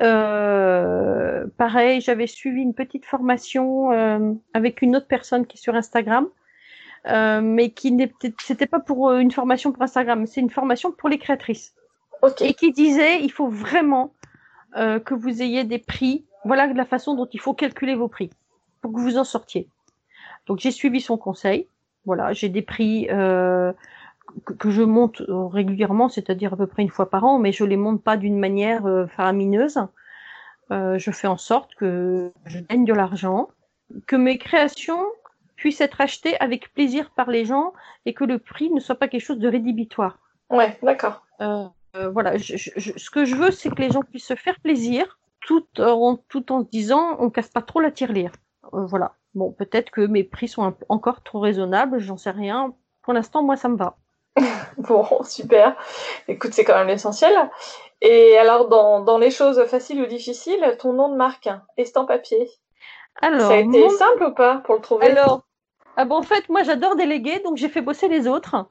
euh, pareil, j'avais suivi une petite formation euh, avec une autre personne qui est sur Instagram, euh, mais qui n'était, c'était pas pour une formation pour Instagram, c'est une formation pour les créatrices. Ok. Et qui disait, il faut vraiment euh, que vous ayez des prix. Voilà la façon dont il faut calculer vos prix pour que vous en sortiez. Donc, j'ai suivi son conseil. Voilà, j'ai des prix euh, que, que je monte régulièrement, c'est-à-dire à peu près une fois par an, mais je les monte pas d'une manière euh, faramineuse. Euh, je fais en sorte que je gagne de l'argent, que mes créations puissent être achetées avec plaisir par les gens et que le prix ne soit pas quelque chose de rédhibitoire. Ouais, d'accord. Euh, euh, voilà, je, je, ce que je veux, c'est que les gens puissent se faire plaisir, tout en, tout en se disant, on casse pas trop la tirelire. Euh, voilà. Bon, peut-être que mes prix sont un, encore trop raisonnables, j'en sais rien. Pour l'instant, moi, ça me va. Bon, super. Écoute, c'est quand même l'essentiel. Et alors, dans, dans les choses faciles ou difficiles, ton nom de marque, Estampapier. Alors, Ça a été mon... simple ou pas pour le trouver? Alors, ah bon, en fait, moi, j'adore déléguer, donc j'ai fait bosser les autres.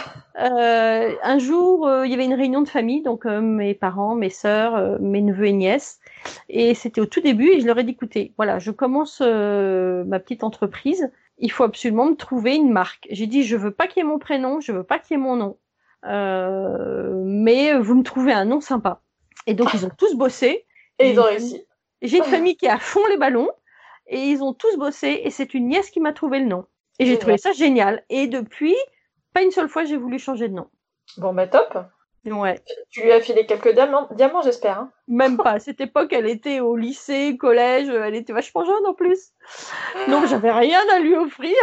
Euh, un jour, euh, il y avait une réunion de famille, donc euh, mes parents, mes sœurs, euh, mes neveux et nièces, et c'était au tout début, et je leur ai dit, écoutez, voilà, je commence euh, ma petite entreprise, il faut absolument me trouver une marque. J'ai dit, je veux pas qu'il y ait mon prénom, je veux pas qu'il y ait mon nom, euh, mais vous me trouvez un nom sympa. Et donc, ils ont tous bossé. Et J'ai ils ont une réussi. famille- J'ai une famille qui est à fond les ballons, et ils ont tous bossé, et c'est une nièce qui m'a trouvé le nom. Et j'ai Génial. trouvé ça génial. Et depuis, pas une seule fois j'ai voulu changer de nom. Bon, bah top. Ouais. Tu lui as filé quelques diamants, diamants j'espère. Hein. Même pas. À cette époque, elle était au lycée, collège, elle était vachement jeune en plus. Donc j'avais rien à lui offrir.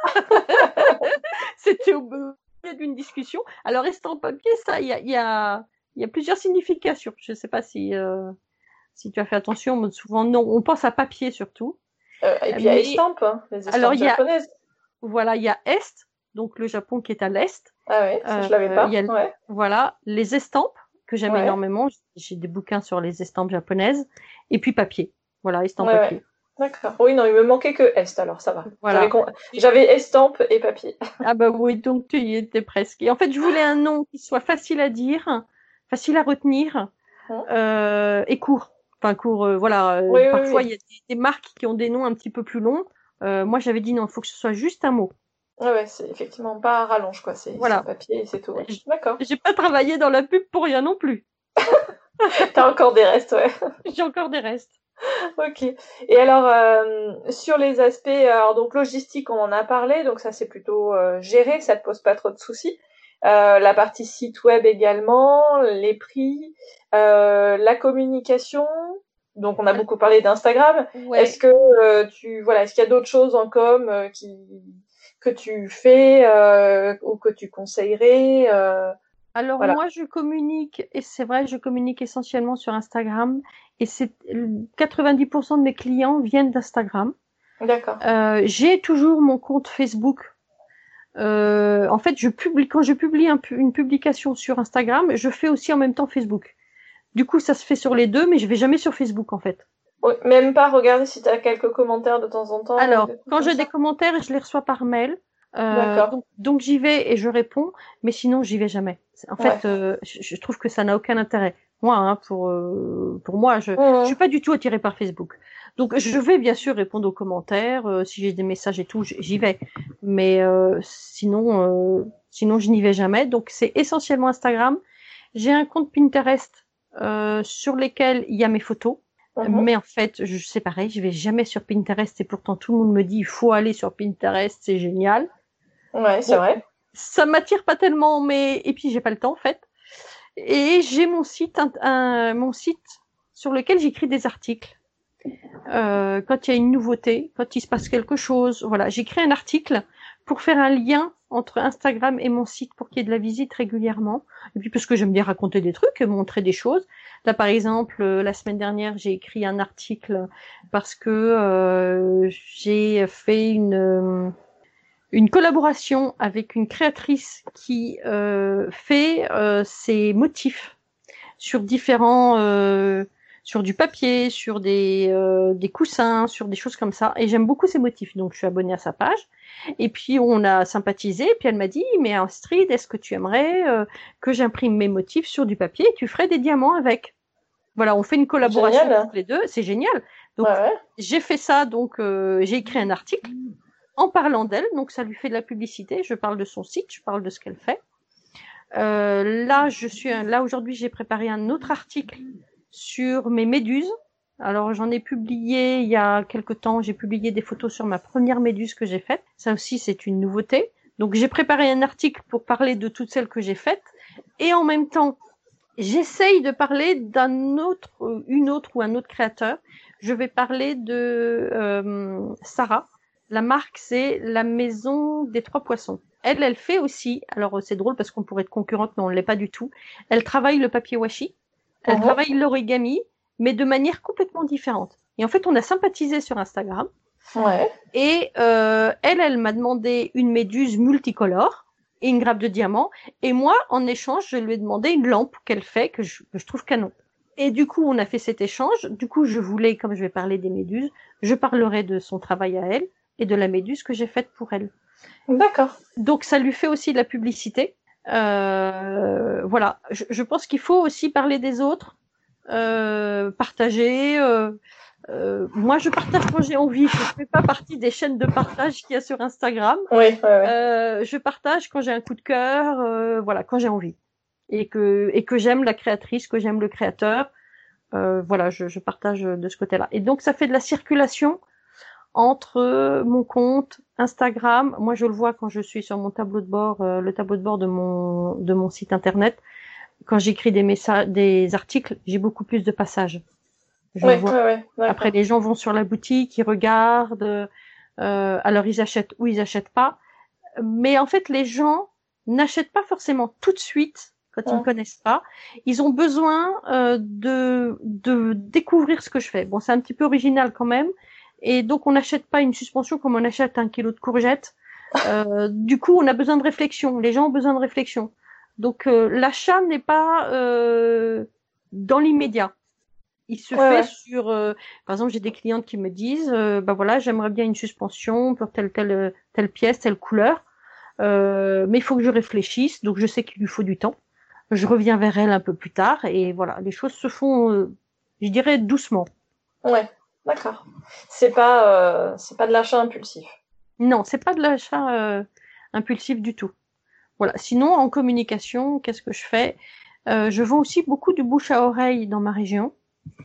C'était au milieu d'une discussion. Alors Estampapier, ça, il y a, il y a, il y a plusieurs significations. Je sais pas si euh, si tu as fait attention, mais souvent non. On pense à papier surtout. Euh, et puis il y a Mais- estampes, hein, les estampes Alors, il y a- japonaises. Voilà, il y a Est, donc le Japon qui est à l'Est. Ah ouais, ça je Euh, l'avais pas. il y a- Ouais. Voilà, les estampes, que j'aime Ouais. énormément. J'ai des bouquins sur les estampes japonaises. Et puis papier. Voilà, estampes Ouais, papier. D'accord. Oui, non, il me manquait que Est, alors ça va. Voilà. J'avais, con- J'avais estampe et papier. Ah bah oui, donc tu y étais presque. Et en fait, je voulais un nom qui soit facile à dire, facile à retenir, Hum. euh, et court. Enfin, court, euh, voilà. euh, Oui, oui, parfois, oui. il y a des, des marques qui ont des noms un petit peu plus longs. Euh, moi, j'avais dit non, il faut que ce soit juste un mot. Ouais, ouais, c'est effectivement pas à rallonge, quoi. C'est, Voilà. c'est un papier et c'est tout. Ouais. Je- D'accord. J'ai pas travaillé dans la pub pour rien non plus. T'as encore des restes, ouais. J'ai encore des restes. Ok. Et alors, euh, sur les aspects, alors donc logistique, on en a parlé, donc ça c'est plutôt euh, géré, ça te pose pas trop de soucis. Euh, la partie site web également, les prix, euh, la communication. Donc on a beaucoup parlé d'Instagram. Ouais. Est-ce que euh, tu, voilà, est-ce qu'il y a d'autres choses en com euh, qui que tu fais euh, ou que tu conseillerais euh, Alors Voilà. moi, je communique, et c'est vrai, je communique essentiellement sur Instagram, et c'est quatre-vingt-dix pour cent de mes clients viennent d'Instagram. D'accord. Euh, j'ai toujours mon compte Facebook. Euh, en fait, je publie quand je publie un, une publication sur Instagram, je fais aussi en même temps Facebook. Du coup, ça se fait sur les deux, mais je vais jamais sur Facebook en fait. Ouais, même pas regarder si tu as quelques commentaires de temps en temps. Alors, des trucs quand comme j'ai ça des commentaires, je les reçois par mail. Euh, D'accord. donc, donc j'y vais et je réponds, mais sinon j'y vais jamais. En fait, Ouais. euh, je, je trouve que ça n'a aucun intérêt. Moi, hein, pour euh, pour moi, je, Mmh. je suis pas du tout attirée par Facebook. Donc, je vais bien sûr répondre aux commentaires. Euh, si j'ai des messages et tout, j'y vais. Mais euh, sinon, euh, sinon je n'y vais jamais. Donc, c'est essentiellement Instagram. J'ai un compte Pinterest euh, sur lesquels il y a mes photos. Mhm. Mais en fait, je c'est pareil, je vais jamais sur Pinterest et pourtant tout le monde me dit il faut aller sur Pinterest, c'est génial. Ouais, c'est Bon. vrai. Ça m'attire pas tellement, mais et puis j'ai pas le temps en fait. Et j'ai mon site, un, un- mon site sur lequel j'écris des articles. Euh, quand il y a une nouveauté, quand il se passe quelque chose, voilà, j'écris un article pour faire un lien entre Instagram et mon site pour qu'il y ait de la visite régulièrement. Et puis parce que j'aime bien raconter des trucs et montrer des choses. Là, par exemple, euh, la semaine dernière, j'ai écrit un article parce que euh, j'ai fait une euh, une collaboration avec une créatrice qui euh, fait euh, ses motifs sur différents euh, sur du papier, sur des euh, des coussins, sur des choses comme ça. Et j'aime beaucoup ces motifs, donc je suis abonnée à sa page. Et puis on a sympathisé. Puis elle m'a dit, mais Astrid, est-ce que tu aimerais euh, que j'imprime mes motifs sur du papier et tu ferais des diamants avec? Voilà, on fait une collaboration Génial. toutes les deux. C'est génial. Donc Ouais, ouais. j'ai fait ça. Donc euh, j'ai écrit un article en parlant d'elle. Donc ça lui fait de la publicité. Je parle de son site, je parle de ce qu'elle fait. Euh, là, je suis là aujourd'hui, j'ai préparé un autre article sur mes méduses. Alors j'en ai publié il y a quelque temps, j'ai publié des photos sur ma première méduse que j'ai faite. Ça aussi, c'est une nouveauté. Donc j'ai préparé un article pour parler de toutes celles que j'ai faites et en même temps, j'essaye de parler d'un autre, une autre ou un autre créateur. Je vais parler de euh, Sarah. La marque, c'est la Maison des Trois Poissons. Elle, elle fait aussi, alors c'est drôle parce qu'on pourrait être concurrente, mais on ne l'est pas du tout. Elle travaille le papier washi, elle Mhm. travaille l'origami, mais de manière complètement différente. Et en fait, on a sympathisé sur Instagram. Ouais. Et euh, elle, elle m'a demandé une méduse multicolore et une grappe de diamants. Et moi, en échange, je lui ai demandé une lampe qu'elle fait, que je, que je trouve canon. Et du coup, on a fait cet échange. Du coup, je voulais, comme je vais parler des méduses, je parlerai de son travail à elle et de la méduse que j'ai faite pour elle. D'accord. Donc, ça lui fait aussi de la publicité. Euh, voilà. Je, je pense qu'il faut aussi parler des autres, euh, partager. Euh, euh, moi, je partage quand j'ai envie. Je ne fais pas partie des chaînes de partage qu'il y a sur Instagram. Oui, ouais, ouais. Euh, je partage quand j'ai un coup de cœur, euh, voilà, quand j'ai envie. Et que, et que j'aime la créatrice, que j'aime le créateur. Euh, voilà, je, je partage de ce côté-là. Et donc, ça fait de la circulation entre mon compte Instagram. Moi, je le vois quand je suis sur mon tableau de bord, euh, le tableau de bord de mon, de mon site internet. Quand j'écris des messages, des articles, j'ai beaucoup plus de passages. Je Ouais, le vois. ouais, ouais. D'accord. Après, les gens vont sur la boutique, ils regardent. Euh, alors, ils achètent ou ils achètent pas. Mais en fait, les gens n'achètent pas forcément tout de suite quand ils Ouais. me connaissent pas. Ils ont besoin euh, de de découvrir ce que je fais. Bon, c'est un petit peu original quand même. Et donc, on n'achète pas une suspension comme on achète un kilo de courgettes. Euh, du coup, on a besoin de réflexion. Les gens ont besoin de réflexion. Donc, euh, l'achat n'est pas euh, dans l'immédiat. Il se Ouais, fait ouais. sur, euh, par exemple, j'ai des clientes qui me disent, euh, bah voilà, j'aimerais bien une suspension pour telle telle telle pièce, telle couleur, euh, mais il faut que je réfléchisse, donc je sais qu'il lui faut du temps. Je reviens vers elle un peu plus tard et voilà, les choses se font, euh, je dirais doucement. Ouais. D'accord. C'est pas, euh, c'est pas de l'achat impulsif. Non, c'est pas de l'achat euh, impulsif du tout. Voilà. Sinon, en communication, qu'est-ce que je fais? Euh, je vends aussi beaucoup du bouche à oreille dans ma région.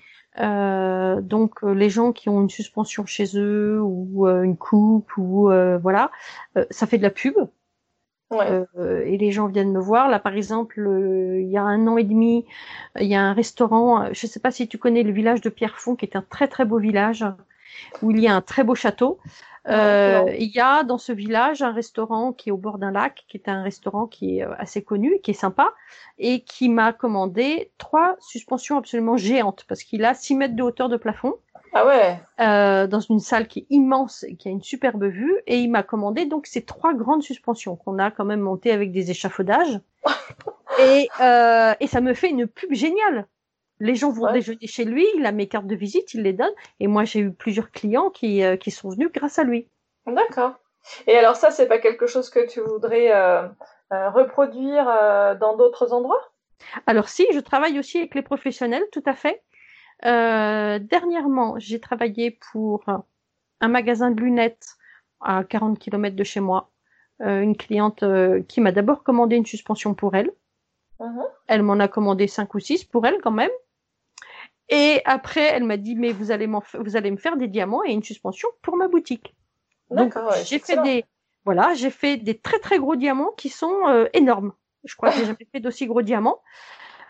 Euh, donc euh, les gens qui ont une suspension chez eux ou euh, une coupe ou euh, voilà, euh, ça fait de la pub. Ouais. Euh, et les gens viennent me voir. Là, par exemple, euh, il y a un an et demi, il y a un restaurant. Je ne sais pas si tu connais le village de Pierrefonds, qui est un très très beau village où il y a un très beau château. Euh, Non. il y a dans ce village un restaurant qui est au bord d'un lac, qui est un restaurant qui est assez connu, qui est sympa, et qui m'a commandé trois suspensions absolument géantes, parce qu'il a six mètres de hauteur de plafond, Ah ouais. euh, dans une salle qui est immense et qui a une superbe vue, et il m'a commandé donc ces trois grandes suspensions qu'on a quand même montées avec des échafaudages, et, euh, et ça me fait une pub géniale. Les gens vont Ouais. déjeuner chez lui, il a mes cartes de visite, il les donne. Et moi, j'ai eu plusieurs clients qui, euh, qui sont venus grâce à lui. D'accord. Et alors ça, c'est pas quelque chose que tu voudrais euh, euh, reproduire euh, dans d'autres endroits? Alors si, je travaille aussi avec les professionnels, tout à fait. Euh, dernièrement, j'ai travaillé pour un magasin de lunettes à quarante kilomètres de chez moi. Euh, une cliente euh, qui m'a d'abord commandé une suspension pour elle. Mhm. Elle m'en a commandé cinq ou six pour elle quand même. Et après, elle m'a dit, mais vous allez, m'en f- vous allez me faire des diamants et une suspension pour ma boutique. Donc, D'accord, ouais, c'est j'ai fait excellent. des, voilà, j'ai fait des très très gros diamants qui sont euh, énormes. Je crois que j'ai jamais fait d'aussi gros diamants.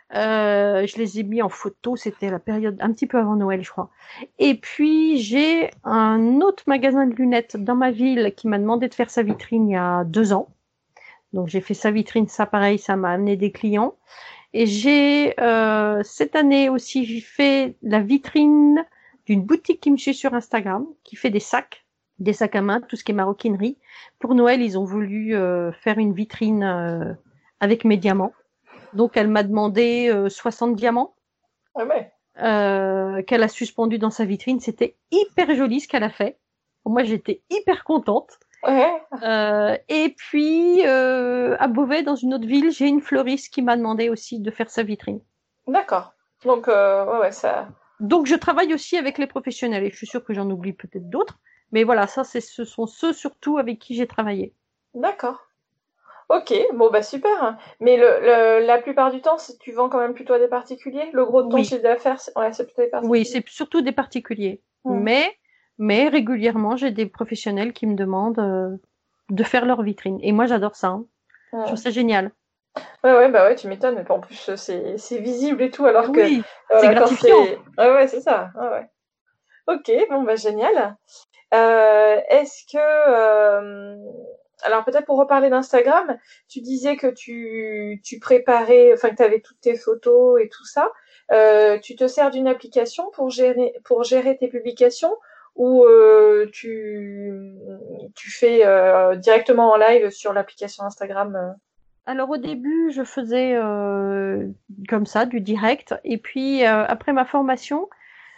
Euh, je les ai mis en photo, c'était la période un petit peu avant Noël, je crois. Et puis j'ai un autre magasin de lunettes dans ma ville qui m'a demandé de faire sa vitrine il y a deux ans. Donc j'ai fait sa vitrine, ça pareil, ça m'a amené des clients. Et j'ai euh, cette année aussi j'ai fait la vitrine d'une boutique qui me suit sur Instagram, qui fait des sacs, des sacs à main, tout ce qui est maroquinerie. Pour Noël, ils ont voulu euh, faire une vitrine euh, avec mes diamants. Donc elle m'a demandé euh, soixante diamants. Ah ouais. Euh, qu'elle a suspendu dans sa vitrine. C'était hyper joli ce qu'elle a fait. Moi, j'étais hyper contente. Ouais. Euh, et puis, euh, à Beauvais, dans une autre ville, j'ai une fleuriste qui m'a demandé aussi de faire sa vitrine. D'accord. Donc, euh, ouais, ouais, ça... Donc, je travaille aussi avec les professionnels. Et je suis sûre que j'en oublie peut-être d'autres. Mais voilà, ça, c'est, ce sont ceux surtout avec qui j'ai travaillé. D'accord. Ok, bon bah super. Mais le, le, la plupart du temps, tu vends quand même plutôt à des particuliers. Le gros de ton Oui. chiffre d'affaires, c'est... Ouais, c'est plutôt des particuliers. Oui, c'est surtout des particuliers. Mmh. Mais, mais régulièrement, j'ai des professionnels qui me demandent euh, de faire leur vitrine. Et moi, j'adore ça. Hein. Mmh. Je trouve ça génial. Ouais, ouais, bah ouais, tu m'étonnes. En plus, c'est, c'est visible et tout, alors que... Oui, voilà, c'est gratifiant. C'est... Ouais, ouais, c'est ça. Ouais, ouais. Ok, bon bah génial. Euh, est-ce que... Euh... Alors peut-être pour reparler d'Instagram, tu disais que tu, tu préparais, enfin que tu avais toutes tes photos et tout ça. Euh, tu te sers d'une application pour gérer, pour gérer tes publications ou euh, tu, tu fais euh, directement en live sur l'application Instagram euh... Alors au début, je faisais euh, comme ça, du direct. Et puis euh, après ma formation,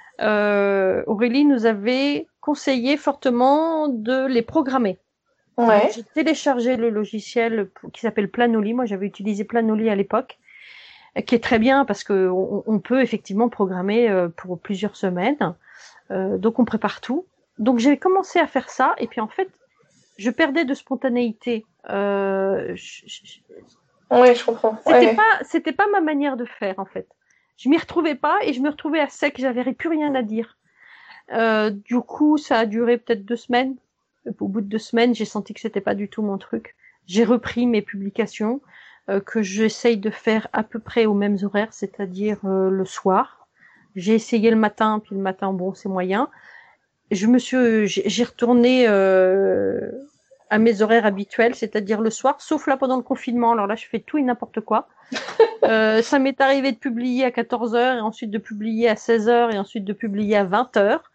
euh, Aurélie nous avait conseillé fortement de les programmer. Ouais. Donc, j'ai téléchargé le logiciel qui s'appelle Planoly. Moi, j'avais utilisé Planoly à l'époque, qui est très bien parce que on, on peut effectivement programmer pour plusieurs semaines. Euh, donc, on prépare tout. Donc, j'ai commencé à faire ça. Et puis, en fait, je perdais de spontanéité. Euh, je, je, ouais, je comprends. C'était ouais. pas, c'était pas ma manière de faire, en fait. Je m'y retrouvais pas et je me retrouvais à sec. J'avais plus rien à dire. Euh, du coup, ça a duré peut-être deux semaines. Au bout de deux semaines, j'ai senti que c'était pas du tout mon truc. J'ai repris mes publications euh, que j'essaye de faire à peu près aux mêmes horaires, c'est-à-dire euh, le soir. J'ai essayé le matin, puis le matin, bon, c'est moyen. Je me suis, j'ai retourné euh, à mes horaires habituels, c'est-à-dire le soir, sauf là pendant le confinement. Alors là, je fais tout et n'importe quoi. euh, ça m'est arrivé de publier à quatorze heures et ensuite de publier à seize heures et ensuite de publier à vingt heures.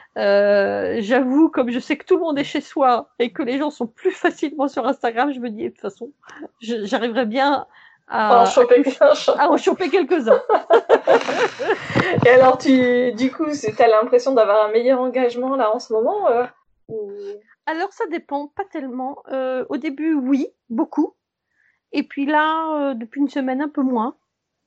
Euh, j'avoue, comme je sais que tout le monde est chez soi et que les gens sont plus facilement sur Instagram, je me dis de toute façon, je, j'arriverai bien à, en choper, à, à en choper quelques-uns. Et alors, tu, du coup, t'as l'impression d'avoir un meilleur engagement là en ce moment euh, ou... Alors, ça dépend, pas tellement. Euh, au début, oui, beaucoup. Et puis là, euh, depuis une semaine, un peu moins.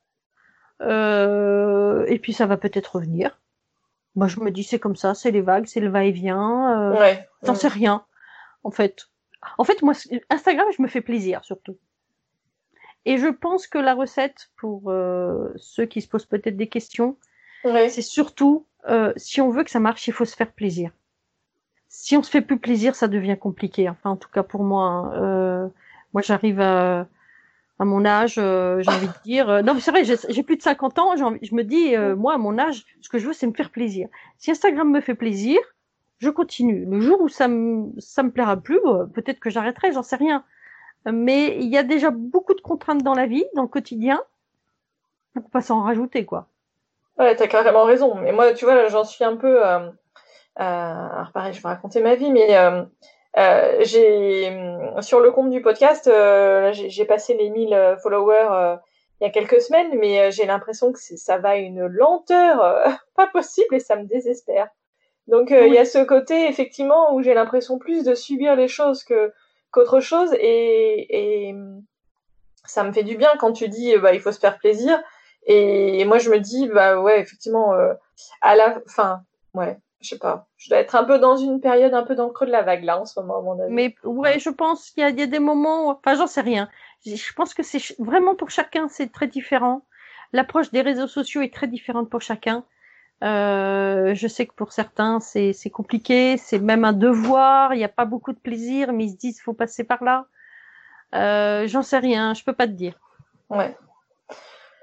Euh, et puis, ça va peut-être revenir. Moi, je me dis, c'est comme ça, c'est les vagues, c'est le va-et-vient. Euh, ouais. J'en sais rien, en fait. En fait, moi, Instagram, je me fais plaisir, surtout. Et je pense que la recette, pour euh, ceux qui se posent peut-être des questions, ouais. c'est surtout, euh, si on veut que ça marche, il faut se faire plaisir. Si on se fait plus plaisir, ça devient compliqué. Enfin, en tout cas, pour moi, hein. euh, moi, j'arrive à... à mon âge, euh, j'ai envie de dire... Euh, non, mais c'est vrai, j'ai, j'ai plus de cinquante ans, j'ai envie, je me dis, euh, moi, à mon âge, ce que je veux, c'est me faire plaisir. Si Instagram me fait plaisir, je continue. Le jour où ça me, ça me plaira plus, bah, peut-être que j'arrêterai, j'en sais rien. Mais il y a déjà beaucoup de contraintes dans la vie, dans le quotidien, pour pas s'en rajouter, quoi. Ouais, t'as carrément raison. Mais moi, tu vois, là, j'en suis un peu... Euh, euh, alors pareil, je vais raconter ma vie, mais... Euh, Euh, j'ai sur le compte du podcast, euh, j'ai, j'ai passé les mille followers euh, il y a quelques semaines, mais euh, j'ai l'impression que c'est, ça va à une lenteur euh, pas possible et ça me désespère. Donc euh, il oui. y a ce côté effectivement où j'ai l'impression plus de subir les choses que qu'autre chose et, et ça me fait du bien quand tu dis bah il faut se faire plaisir et, et moi je me dis bah ouais effectivement euh, à la fin ouais. Je sais pas, je dois être un peu dans une période un peu dans le creux de la vague là en ce moment à mon avis. Mais ouais, je pense qu'il y a, il y a des moments, enfin j'en sais rien. Je pense que c'est vraiment pour chacun, c'est très différent. L'approche des réseaux sociaux est très différente pour chacun. Euh, je sais que pour certains c'est c'est compliqué, c'est même un devoir. Il n'y a pas beaucoup de plaisir, mais ils se disent faut passer par là. Euh, j'en sais rien, je peux pas te dire. Ouais.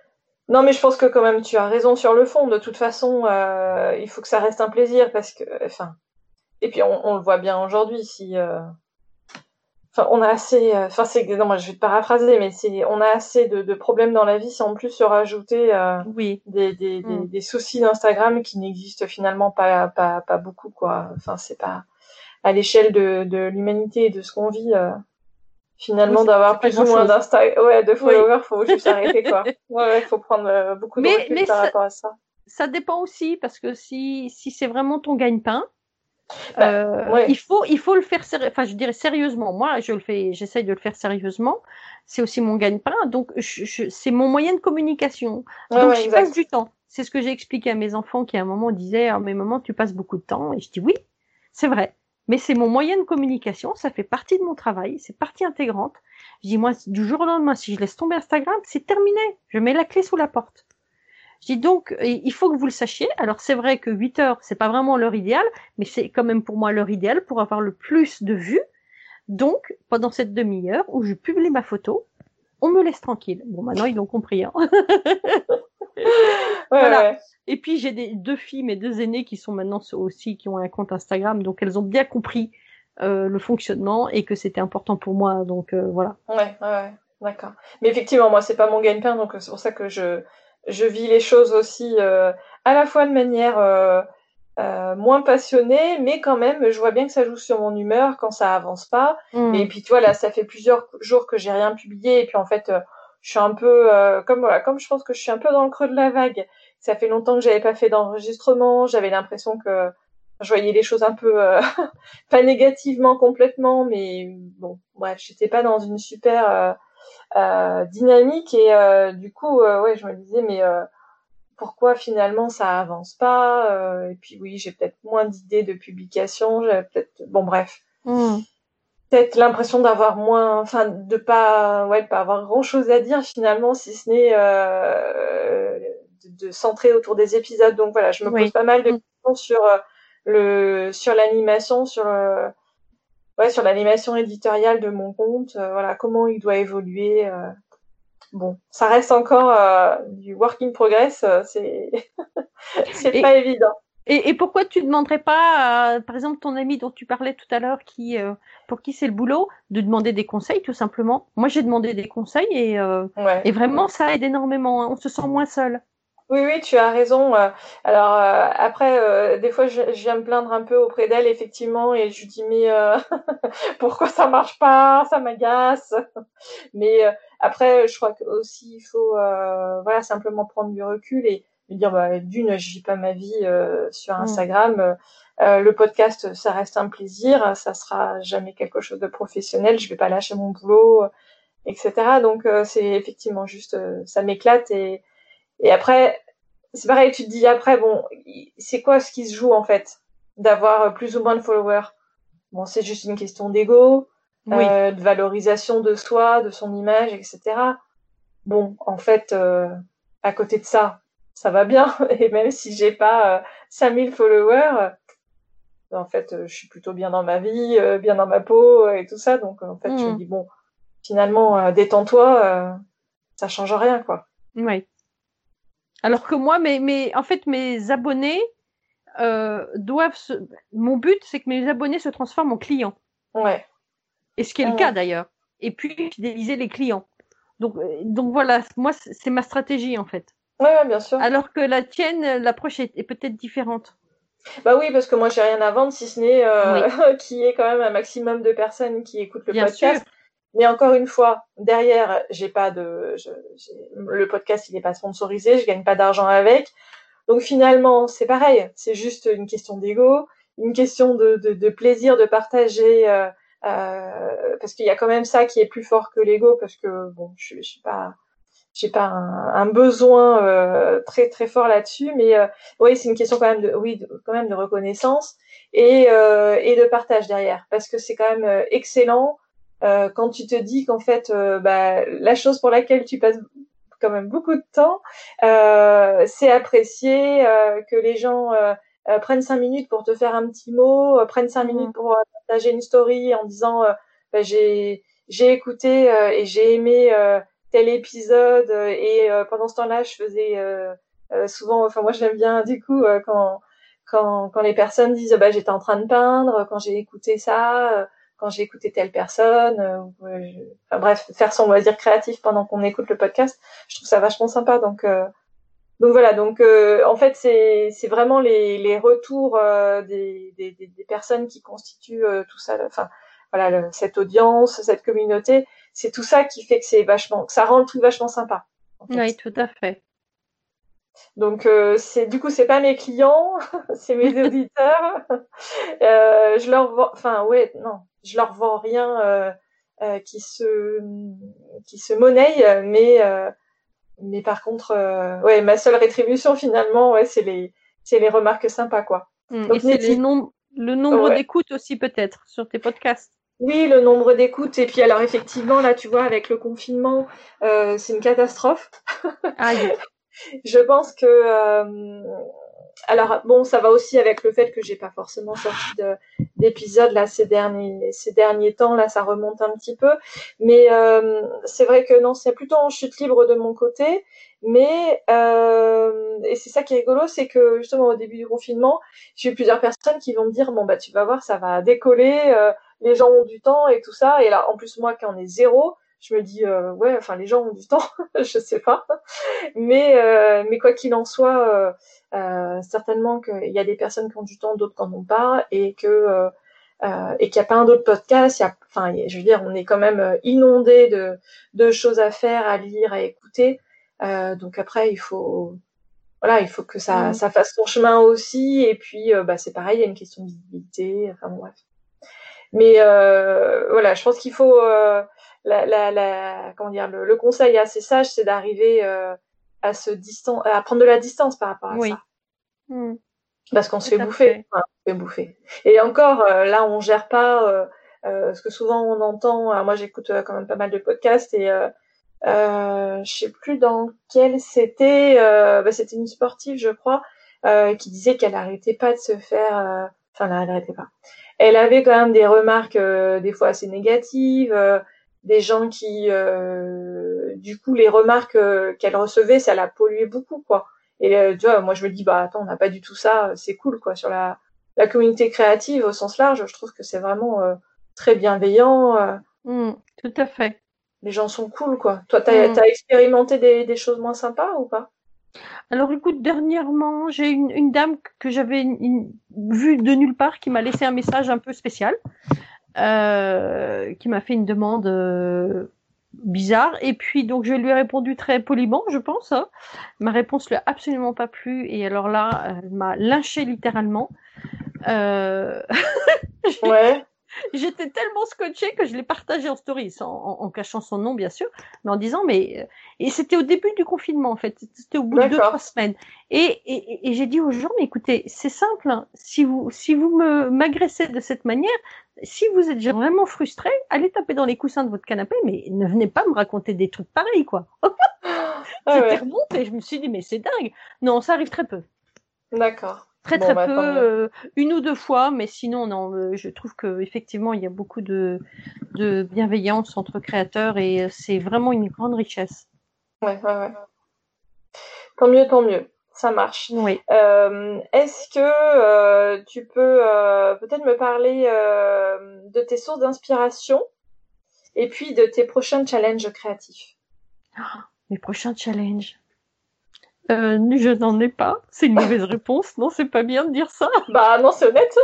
Non, mais je pense que quand même tu as raison sur le fond. De toute façon, euh, il faut que ça reste un plaisir parce que, enfin, et puis on, on le voit bien aujourd'hui. Si, euh, enfin, on a assez, euh, enfin, c'est, non, moi je vais te paraphraser, mais c'est, on a assez de, de problèmes dans la vie, si en plus se rajouter euh, Oui. des, des, Mm. des, des soucis d'Instagram qui n'existent finalement pas, pas, pas beaucoup, quoi. Enfin, c'est pas à l'échelle de, de l'humanité et de ce qu'on vit. Euh, Oui, finalement, c'est, d'avoir c'est pas plus ou moins grand-chose. d'insta, ouais, de Oui. followers, faut juste arrêter, quoi. Ouais, ouais, faut prendre euh, beaucoup de Mais, recul mais par ça, rapport à ça. ça dépend aussi parce que si, si c'est vraiment ton gagne-pain, Bah, euh, il ouais. faut, il faut le faire, séri- enfin, je dirais sérieusement. Moi, je le fais, j'essaye de le faire sérieusement. C'est aussi mon gagne-pain. Donc, je, je, c'est mon moyen de communication. Ouais, Donc, ouais, j'y passe exact. du temps. C'est ce que j'ai expliqué à mes enfants qui, à un moment, disaient, ah, mais maman, tu passes beaucoup de temps. Et je dis oui, c'est vrai. Mais c'est mon moyen de communication. Ça fait partie de mon travail. C'est partie intégrante. Je dis, moi, du jour au lendemain, si je laisse tomber Instagram, c'est terminé. Je mets la clé sous la porte. Je dis donc, il faut que vous le sachiez. Alors c'est vrai que huit heures, c'est pas vraiment l'heure idéale, mais c'est quand même pour moi l'heure idéale pour avoir le plus de vues. Donc, pendant cette demi-heure où je publie ma photo, on me laisse tranquille. Bon, maintenant ils l'ont compris. Hein. Ouais, Voilà. ouais. Et puis j'ai des deux filles, mes deux aînées, qui sont maintenant aussi qui ont un compte Instagram, donc elles ont bien compris euh, le fonctionnement et que c'était important pour moi. Donc euh, voilà. Ouais, ouais, ouais. D'accord. Mais effectivement, moi, c'est pas mon gagne-pain, donc euh, c'est pour ça que je, je vis les choses aussi, euh, à la fois de manière, euh, euh, moins passionnée, mais quand même, je vois bien que ça joue sur mon humeur quand ça avance pas. Et Mmh. puis, tu vois, là, ça fait plusieurs jours que j'ai rien publié, et puis en fait, euh, je suis un peu, euh, comme voilà, comme je pense que je suis un peu dans le creux de la vague. Ça fait longtemps que j'avais pas fait d'enregistrement, j'avais l'impression que je voyais les choses un peu, euh, pas négativement complètement, mais bon, bref, j'étais pas dans une super euh, euh, dynamique, et euh, du coup, euh, ouais, je me disais, mais euh, pourquoi finalement ça avance pas, euh, et puis oui, j'ai peut-être moins d'idées de publication, j'avais peut-être, bon bref, Mmh. peut-être l'impression d'avoir moins, enfin de pas, ouais, de pas avoir grand-chose à dire finalement, si ce n'est euh, de, de centrer autour des épisodes. Donc voilà, je me pose Oui. pas mal de Mmh. questions sur euh, le, sur l'animation, sur le, ouais, sur l'animation éditoriale de mon compte, euh, voilà, comment il doit évoluer. Euh, bon, ça reste encore euh, du work in progress, euh, c'est c'est Et, pas évident. Et, et pourquoi tu ne demanderais pas, à, par exemple, ton ami dont tu parlais tout à l'heure, qui, euh, pour qui c'est le boulot, de demander des conseils, tout simplement. Moi, j'ai demandé des conseils et, euh, Ouais. et vraiment, ça aide énormément. Hein. On se sent moins seul. Oui, oui, tu as raison. euh, Alors euh, après, euh, des fois, je, je viens me plaindre un peu auprès d'elle, effectivement, et je lui dis mais euh, pourquoi ça marche pas? Ça m'agace. Mais euh, après, je crois que aussi il faut, euh, voilà, simplement prendre du recul et me dire, bah, d'une, je vis pas ma vie euh, sur Mm. Instagram. Euh, le podcast, ça reste un plaisir, ça sera jamais quelque chose de professionnel. Je vais pas lâcher mon boulot, et cetera. Donc euh, c'est effectivement juste, euh, ça m'éclate, et et après, c'est pareil, tu te dis après, bon, c'est quoi ce qui se joue en fait? D'avoir plus ou moins de followers. Bon, c'est juste une question d'ego, Oui. euh, de valorisation de soi, de son image, et cetera. Bon, en fait, euh, à côté de ça, ça va bien. Et même si j'ai pas euh, cinq mille followers, euh, en fait, euh, je suis plutôt bien dans ma vie, euh, bien dans ma peau, euh, et tout ça. Donc, en fait, je me Mm. dis, bon, finalement, euh, détends-toi, euh, ça change rien, quoi. Oui. Alors que moi, mes, mes, en fait, mes abonnés euh, doivent se... Mon but, c'est que mes abonnés se transforment en clients. Ouais. Et ce qui est le cas Ouais, d'ailleurs. Et puis, fidéliser les clients. Donc, euh, donc voilà, moi, c'est ma stratégie en fait. ouais, ouais, bien sûr. Alors que la tienne, l'approche est, est peut-être différente. Bah oui, parce que moi j'ai rien à vendre, si ce n'est Oui, euh, qu'il y ait quand même un maximum de personnes qui écoutent le bien sûr. podcast. Mais encore une fois, derrière, j'ai pas de, je, j'ai- le podcast il est pas sponsorisé, je gagne pas d'argent avec. Donc finalement, c'est pareil, c'est juste une question d'ego, une question de, de, de plaisir de partager, euh, euh, parce qu'il y a quand même ça qui est plus fort que l'ego, parce que bon, je, je suis pas, j'ai pas un, un besoin euh, très très fort là-dessus, mais euh, oui, c'est une question quand même de, oui, de, quand même de reconnaissance et euh, et de partage derrière, parce que c'est quand même euh, excellent euh, quand tu te dis qu'en fait, euh, bah, la chose pour laquelle tu passes quand même beaucoup de temps, euh, c'est apprécié, euh, que les gens euh, euh, prennent cinq minutes pour te faire un petit mot, euh, prennent cinq minutes Mmh. pour euh, partager une story en disant euh, bah, j'ai j'ai écouté euh, et j'ai aimé. Euh, tel épisode euh, et euh, pendant ce temps-là, je faisais euh, euh, souvent, enfin moi j'aime bien du coup euh, quand quand quand les personnes disent bah j'étais en train de peindre quand j'ai écouté ça, euh, quand j'ai écouté telle personne, euh, ouais, je... enfin bref, faire son loisir créatif pendant qu'on écoute le podcast, je trouve ça vachement sympa. Donc euh, donc voilà, donc euh, en fait c'est c'est vraiment les les retours euh, des, des des personnes qui constituent euh, tout ça, enfin voilà le, cette audience, cette communauté, c'est tout ça qui fait que c'est vachement, que ça rend le truc vachement sympa. En fait. Oui, tout à fait. Donc euh, c'est du coup c'est pas mes clients, c'est mes auditeurs. euh, je leur vends, enfin ouais non, je leur vends rien euh, euh, qui se qui se monnaie, mais euh, mais par contre euh, ouais ma seule rétribution finalement ouais c'est les c'est les remarques sympas quoi. Mmh. Donc, et c'est les nom- le nombre ouais. d'écoutes aussi peut-être sur tes podcasts. Oui, le nombre d'écoutes. Et puis alors effectivement, là, tu vois, avec le confinement, euh, c'est une catastrophe. Aïe. Je pense que... Euh, alors bon, ça va aussi avec le fait que j'ai pas forcément sorti de, d'épisodes là ces derniers ces derniers temps. Là, ça remonte un petit peu. Mais euh, c'est vrai que non, c'est plutôt en chute libre de mon côté. Mais euh, et c'est ça qui est rigolo, c'est que justement au début du confinement, j'ai eu plusieurs personnes qui vont me dire bon bah tu vas voir, ça va décoller. Euh, les gens ont du temps et tout ça. Et là, en plus moi qui en ai zéro, je me dis euh, ouais, enfin les gens ont du temps, je sais pas. Mais euh, mais quoi qu'il en soit, euh, euh, certainement qu'il y a des personnes qui ont du temps, d'autres qui n'en ont pas, et que euh, euh, et qu'il n'y a pas un autre podcast. Il y a, enfin, je veux dire, on est quand même inondé de de choses à faire, à lire, à écouter. Euh, donc après, il faut voilà, il faut que ça Mmh. ça fasse son chemin aussi. Et puis, euh, bah c'est pareil, il y a une question de visibilité. Enfin bon, bref. Mais euh, voilà, je pense qu'il faut euh, la, la, la, comment dire, le, le conseil assez sage, c'est d'arriver euh, à se distan- à prendre de la distance par rapport à Oui. ça, Mmh. parce qu'on se Tout fait à bouffer, fait. enfin, on se fait bouffer. Et encore, euh, là, on gère pas, euh, euh, parce que souvent on entend. Alors moi, j'écoute euh, quand même pas mal de podcasts et euh, euh, je sais plus dans quel c'était. Euh, bah, c'était une sportive, je crois, euh, qui disait qu'elle arrêtait pas de se faire. euh, Enfin, là, elle arrêtait pas. Elle avait quand même des remarques euh, des fois assez négatives, euh, des gens qui, euh, du coup, les remarques euh, qu'elle recevait, ça la polluait beaucoup, quoi. Et euh, tu vois, moi je me dis bah attends, on n'a pas du tout ça, c'est cool, quoi. Sur la la communauté créative au sens large, je trouve que c'est vraiment euh, très bienveillant. Euh, Mmh. Tout à fait. les gens sont cool, quoi. Toi, t'as Mmh. t'as expérimenté des des choses moins sympas ou pas? Alors écoute, dernièrement, j'ai une, une dame que j'avais une- une- vue de nulle part qui m'a laissé un message un peu spécial, euh, qui m'a fait une demande euh, bizarre. Et puis donc je lui ai répondu très poliment, je pense. Hein. Ma réponse lui a absolument pas plu. Et alors là, elle m'a lynché littéralement. Euh... Ouais. J'étais tellement scotchée que je l'ai partagé en story, en, en, en cachant son nom bien sûr, mais en disant mais et c'était au début du confinement en fait, c'était au bout de deux trois semaines. Et, et, et j'ai dit aux gens mais écoutez c'est simple, hein, si vous si vous me m'agressez de cette manière, si vous êtes vraiment frustré, allez taper dans les coussins de votre canapé, mais ne venez pas me raconter des trucs pareils quoi. Ah C'était ouais. remonté, je me suis dit mais c'est dingue. Non, ça arrive très peu. D'accord. Très Bon, très bah, peu, tant mieux. euh, une ou deux fois, mais sinon non, euh, je trouve que effectivement il y a beaucoup de, de bienveillance entre créateurs et euh, c'est vraiment une grande richesse. Ouais, ouais, ouais. Tant mieux, tant mieux. Ça marche. Oui. Euh, est-ce que euh, tu peux euh, peut-être me parler euh, de tes sources d'inspiration et puis de tes prochains challenges créatifs? Mes prochains challenges. Euh, je n'en ai pas. C'est une mauvaise réponse. Non, c'est pas bien de dire ça. Bah non, c'est honnête.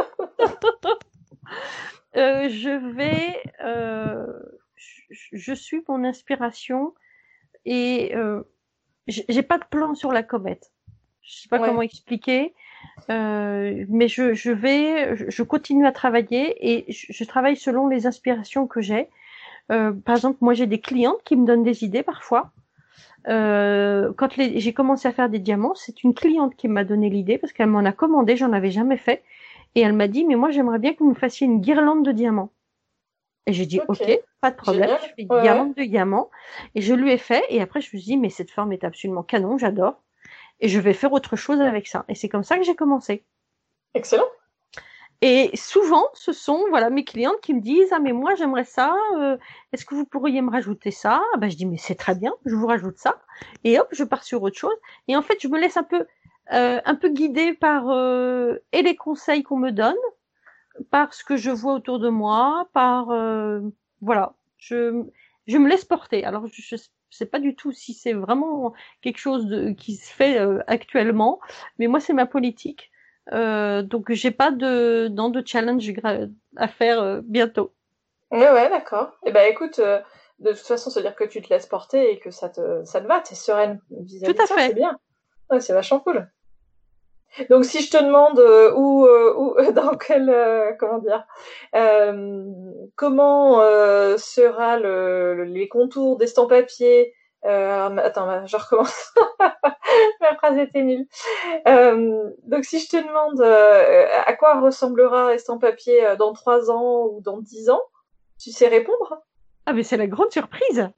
euh, je vais. Euh, je, je suis mon inspiration et euh, j'ai pas de plan sur la comète. Je sais pas Ouais. comment expliquer. Euh, mais je, je vais, je continue à travailler et je, je travaille selon les inspirations que j'ai. Euh, par exemple, moi j'ai des clientes qui me donnent des idées parfois. Euh, quand les, j'ai commencé à faire des diamants, c'est une cliente qui m'a donné l'idée parce qu'elle m'en a commandé, j'en avais jamais fait, et elle m'a dit mais moi j'aimerais bien que vous me fassiez une guirlande de diamants. Et j'ai dit ok, Ok. pas de problème, Génial. je fais une Ouais, guirlande de diamants et je lui ai fait. Et après je me suis dit mais cette forme est absolument canon, j'adore. Et je vais faire autre chose avec ça. Et c'est comme ça que j'ai commencé. Excellent. Et souvent, ce sont voilà mes clientes qui me disent ah mais moi j'aimerais ça. Euh, est-ce que vous pourriez me rajouter ça? Ah, ben je dis mais c'est très bien, je vous rajoute ça. Et hop, je pars sur autre chose. Et en fait, je me laisse un peu euh, un peu guider par euh, et les conseils qu'on me donne, par ce que je vois autour de moi, par euh, voilà. Je je me laisse porter. Alors je, je sais pas du tout si c'est vraiment quelque chose de, qui se fait euh, actuellement, mais moi c'est ma politique. Euh, donc j'ai pas de dans de challenge gra- à faire euh, bientôt. Ouais, ouais, d'accord. Eh ben, écoute, euh, de toute façon, c'est-à-dire que tu te laisses porter et que ça te, ça te va, t'es sereine Tout vis-à-vis de à ça, c'est fait. bien. Ouais, c'est vachement cool. Donc, si je te demande euh, où, euh, où, dans quel, euh, comment dire, euh, comment euh, sera le, le- les contours d'estampes papier. Euh, attends, je recommence. Ma phrase était nulle. Euh, donc, si je te demande euh, à quoi ressemblera estampes papier euh, dans trois ans ou dans dix ans, tu sais répondre? Ah mais c'est la grande surprise.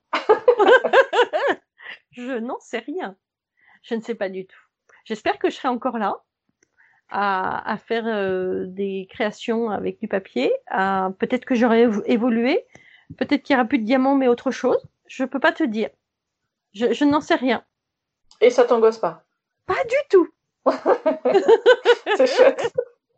Je n'en sais rien. Je ne sais pas du tout. J'espère que je serai encore là à, à faire euh, des créations avec du papier. À, peut-être que j'aurai évo- évolué. Peut-être qu'il y aura plus de diamants mais autre chose. Je peux pas te dire. Je, je n'en sais rien. Et ça t'angoisse pas. Pas du tout. C'est chouette.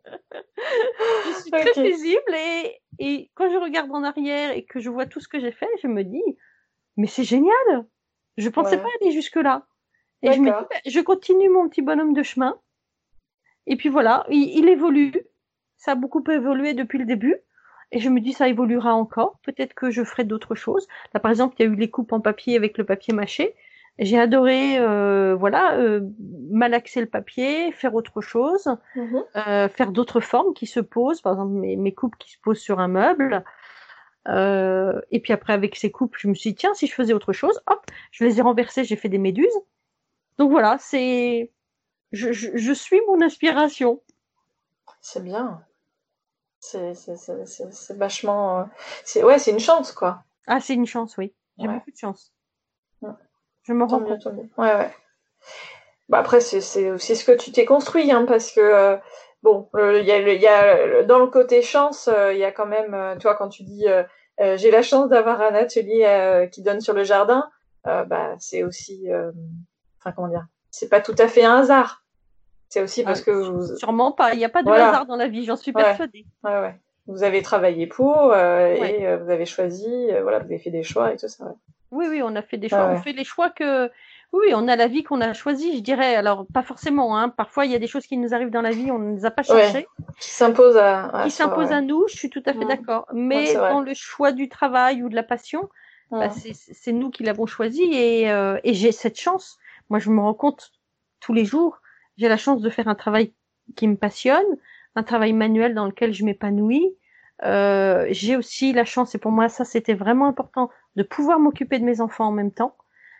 Je suis très Ok. paisible et, et quand je regarde en arrière et que je vois tout ce que j'ai fait, je me dis, mais c'est génial. Je pensais pas Ouais. aller jusque-là. Et je me dis, D'accord. bah, je continue mon petit bonhomme de chemin. Et puis voilà, il, il évolue. Ça a beaucoup évolué depuis le début. Et je me dis, ça évoluera encore. Peut-être que je ferai d'autres choses. Là, par exemple, il y a eu les coupes en papier avec le papier mâché. J'ai adoré, euh, voilà, euh, malaxer le papier, faire autre chose, Mhm. euh, faire d'autres formes qui se posent. Par exemple, mes, mes coupes qui se posent sur un meuble. Euh, et puis après, avec ces coupes, je me suis dit, tiens, si je faisais autre chose, hop, je les ai renversées, j'ai fait des méduses. Donc voilà, c'est, je, je, je suis mon inspiration. C'est bien. C'est, c'est, c'est, c'est, c'est vachement. euh, C'est, ouais, c'est une chance, quoi. Ah, c'est une chance, oui. J'ai Ouais. beaucoup de chance. Mm. Je me Tant rends mieux, compte. tant mieux. Ouais, ouais. Bah après, c'est, c'est aussi ce que tu t'es construit, hein, parce que euh, bon, euh, il y a, le- il y a le- dans le côté chance, euh, il y a quand même, euh, tu vois, quand tu dis euh, euh, j'ai la chance d'avoir un atelier euh, qui donne sur le jardin, euh, bah c'est aussi, euh, enfin comment dire, c'est pas tout à fait un hasard. C'est aussi Ah, parce que vous, sûrement pas. Il n'y a pas de hasard voilà, dans la vie, j'en suis ouais, persuadée. ouais, ouais. Vous avez travaillé pour euh, Ouais. et euh, vous avez choisi, euh, voilà, vous avez fait des choix et tout ça. Ouais, Oui, oui, on a fait des ouais, choix. On ouais. fait les choix que, oui, oui, on a la vie qu'on a choisie, je dirais. Alors, pas forcément, hein. Parfois, il y a des choses qui nous arrivent dans la vie, on ne les a pas Ouais, cherchées, qui s'impose à, à qui soi. s'imposent Ouais, à nous. Je suis tout à fait mm. d'accord. Ouais, c'est Mais vrai. dans le choix du travail ou de la passion, bah, Mm. c'est, c'est nous qui l'avons choisi et, euh, et j'ai cette chance. Moi, je me rends compte tous les jours. J'ai la chance de faire un travail qui me passionne, un travail manuel dans lequel je m'épanouis. Euh, j'ai aussi la chance, et pour moi ça c'était vraiment important, de pouvoir m'occuper de mes enfants en même temps.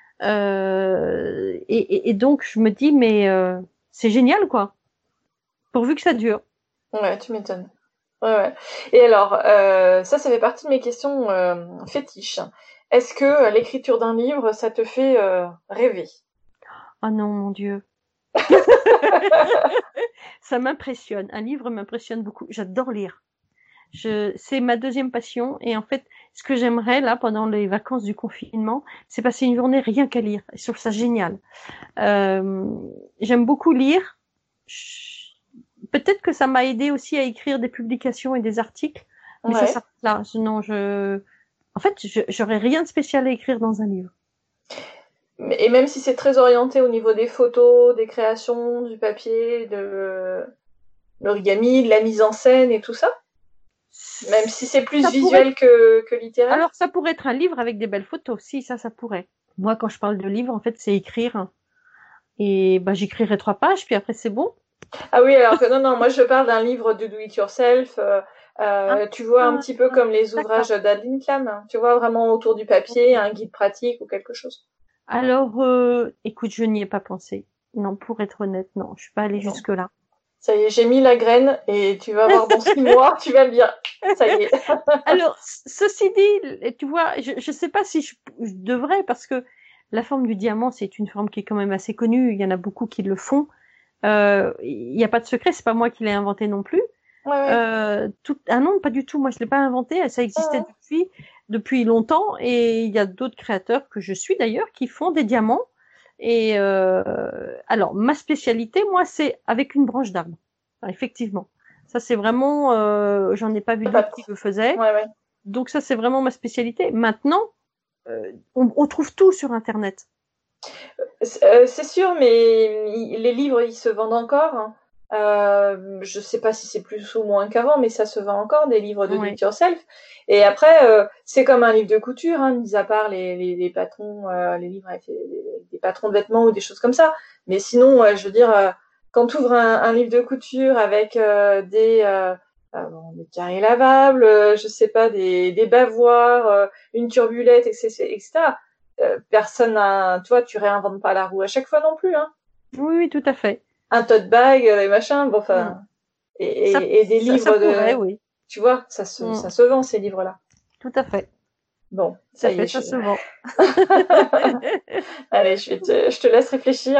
Euh, et, et, et donc je me dis mais euh, c'est génial quoi, pourvu que ça dure. Ouais, tu m'étonnes. Ouais, ouais. Et alors, euh, ça, ça fait partie de mes questions euh, fétiches. Est-ce que euh, l'écriture d'un livre, ça te fait euh, rêver? Oh non mon Dieu, ça m'impressionne. Un livre m'impressionne beaucoup. J'adore lire. Je, c'est ma deuxième passion et en fait, ce que j'aimerais là pendant les vacances du confinement, c'est passer une journée rien qu'à lire. Je trouve ça génial. Euh, j'aime beaucoup lire. Je- Peut-être que ça m'a aidé aussi à écrire des publications et des articles, mais ça Ouais. s'arrête là. Sinon, je, en fait, je, j'aurais rien de spécial à écrire dans un livre. Mais- Et même si c'est très orienté au niveau des photos, des créations, du papier, de l'origami, de la mise en scène et tout ça, même si c'est plus Ça pourrait être, visuel que, que littéraire. alors ça pourrait être un livre avec des belles photos. Si, ça, ça pourrait. Moi, quand je parle de livre, en fait, c'est écrire. Et bah, j'écrirai trois pages, puis après, c'est bon. Ah oui, alors que non, non, moi je parle d'un livre de do it yourself. Euh, Ah, euh, tu vois un petit peu comme les ouvrages d'accord. d'Adeline Clam, hein. Tu vois vraiment autour du papier, un guide pratique ou quelque chose. Alors, euh, écoute, je n'y ai pas pensé. Non, pour être honnête, non, je suis pas allée Non. jusque-là. Ça y est, j'ai mis la graine et tu vas voir dans six mois, tu vas me dire, ça y est. Alors, c- ceci dit, tu vois, je ne sais pas si je, je devrais, parce que la forme du diamant, c'est une forme qui est quand même assez connue. Il y en a beaucoup qui le font. Euh, Il n'y a pas de secret, c'est pas moi qui l'ai inventé non plus. Ouais, ouais. Euh, tout... Ah non, pas du tout. Moi, je l'ai pas inventé. Ça existait Ouais. depuis depuis longtemps. Et il y a d'autres créateurs que je suis d'ailleurs qui font des diamants. Et euh... alors, ma spécialité, moi, c'est avec une branche d'arbre. Enfin, effectivement, ça c'est vraiment. Euh... J'en ai pas vu d'autres qui le faisaient. Ouais, ouais. Donc ça, c'est vraiment ma spécialité. Maintenant, euh, on, on trouve tout sur Internet. Euh, c'est sûr, mais les livres, ils se vendent encore. Hein. Euh, je sais pas si c'est plus ou moins qu'avant, mais ça se vend encore, des livres de do it yourself. Et après, euh, c'est comme un livre de couture, hein, mis à part les, les, les patrons, euh, les livres avec les, des patrons de vêtements ou des choses comme ça. Mais sinon, euh, je veux dire, euh, quand tu ouvres un, un livre de couture avec euh, des, euh, euh, bon, des carrés lavables, euh, je sais pas, des, des bavoirs, euh, une turbulette, et cetera, et cetera. Euh, personne n'a, tu vois, tu réinventes pas la roue à chaque fois non plus, hein. Oui, oui, tout à fait. Un tote bag, euh, et machin, bon, enfin, mm. et, et, ça, et des ça, livres ça pourrait, de, oui. Tu vois, ça se, mm. ça se vend, ces livres-là. Tout à fait. Bon, ça, ça y fait, est. Ça je... se vend. Allez, je, vais te, je te laisse réfléchir.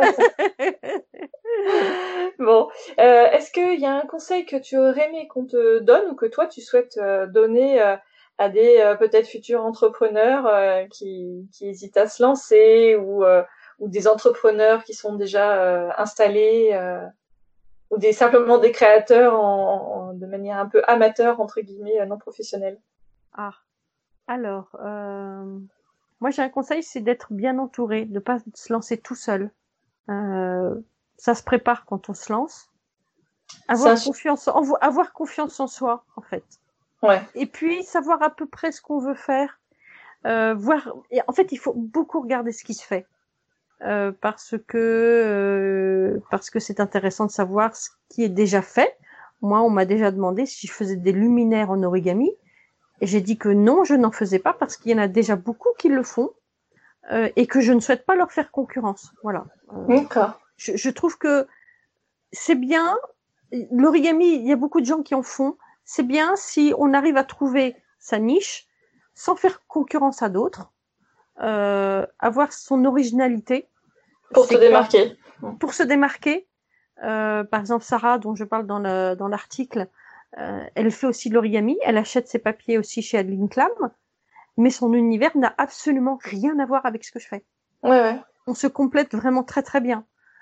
Bon, euh, est-ce qu'il y a un conseil que tu aurais aimé qu'on te donne ou que toi tu souhaites euh, donner euh, à des euh, peut-être futurs entrepreneurs euh, qui, qui hésitent à se lancer ou, euh, ou des entrepreneurs qui sont déjà euh, installés euh, ou des simplement des créateurs en, en, de manière un peu amateur entre guillemets non professionnelle? Ah, alors, euh, moi j'ai un conseil, c'est d'être bien entouré, de pas se lancer tout seul. Euh, ça se prépare quand on se lance. Avoir un... confiance, en, avoir confiance en soi, en fait. Ouais. Et puis savoir à peu près ce qu'on veut faire. Euh, voir. Et en fait, il faut beaucoup regarder ce qui se fait, euh, parce que euh, parce que c'est intéressant de savoir ce qui est déjà fait. Moi, on m'a déjà demandé si je faisais des luminaires en origami, et j'ai dit que non, je n'en faisais pas parce qu'il y en a déjà beaucoup qui le font, euh, et que je ne souhaite pas leur faire concurrence. Voilà. Euh, D'accord. Je, je trouve que c'est bien. L'origami, il y a beaucoup de gens qui en font. C'est bien si on arrive à trouver sa niche sans faire concurrence à d'autres, euh, avoir son originalité. Pour se démarquer. Pour se démarquer. Euh, par exemple, Sarah, dont je parle dans, le, dans l'article, euh, elle fait aussi de l'origami. Elle achète ses papiers aussi chez Adeline Clam, mais son univers n'a absolument rien à voir avec ce que je fais. Ouais, ouais. On se complète vraiment très très bien.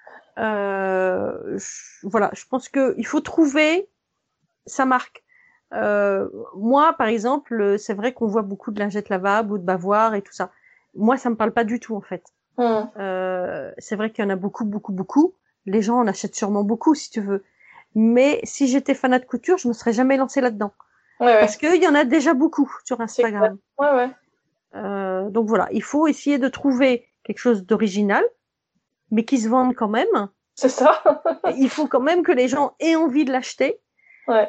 Euh, je, voilà, je pense que il faut trouver sa marque. Euh, moi, par exemple, c'est vrai qu'on voit beaucoup de lingettes lavables ou de bavoirs et tout ça. Moi, ça me parle pas du tout en fait. Mmh. Euh, c'est vrai qu'il y en a beaucoup, beaucoup, beaucoup. Les gens en achètent sûrement beaucoup, si tu veux. Mais si j'étais fanat de couture, je me serais jamais lancée là-dedans. Ouais, ouais. Parce qu'il y en a déjà beaucoup sur Instagram. Ouais, ouais. Euh, donc voilà, il faut essayer de trouver quelque chose d'original, mais qui se vende quand même. C'est ça. Il faut quand même que les gens aient envie de l'acheter. Ouais.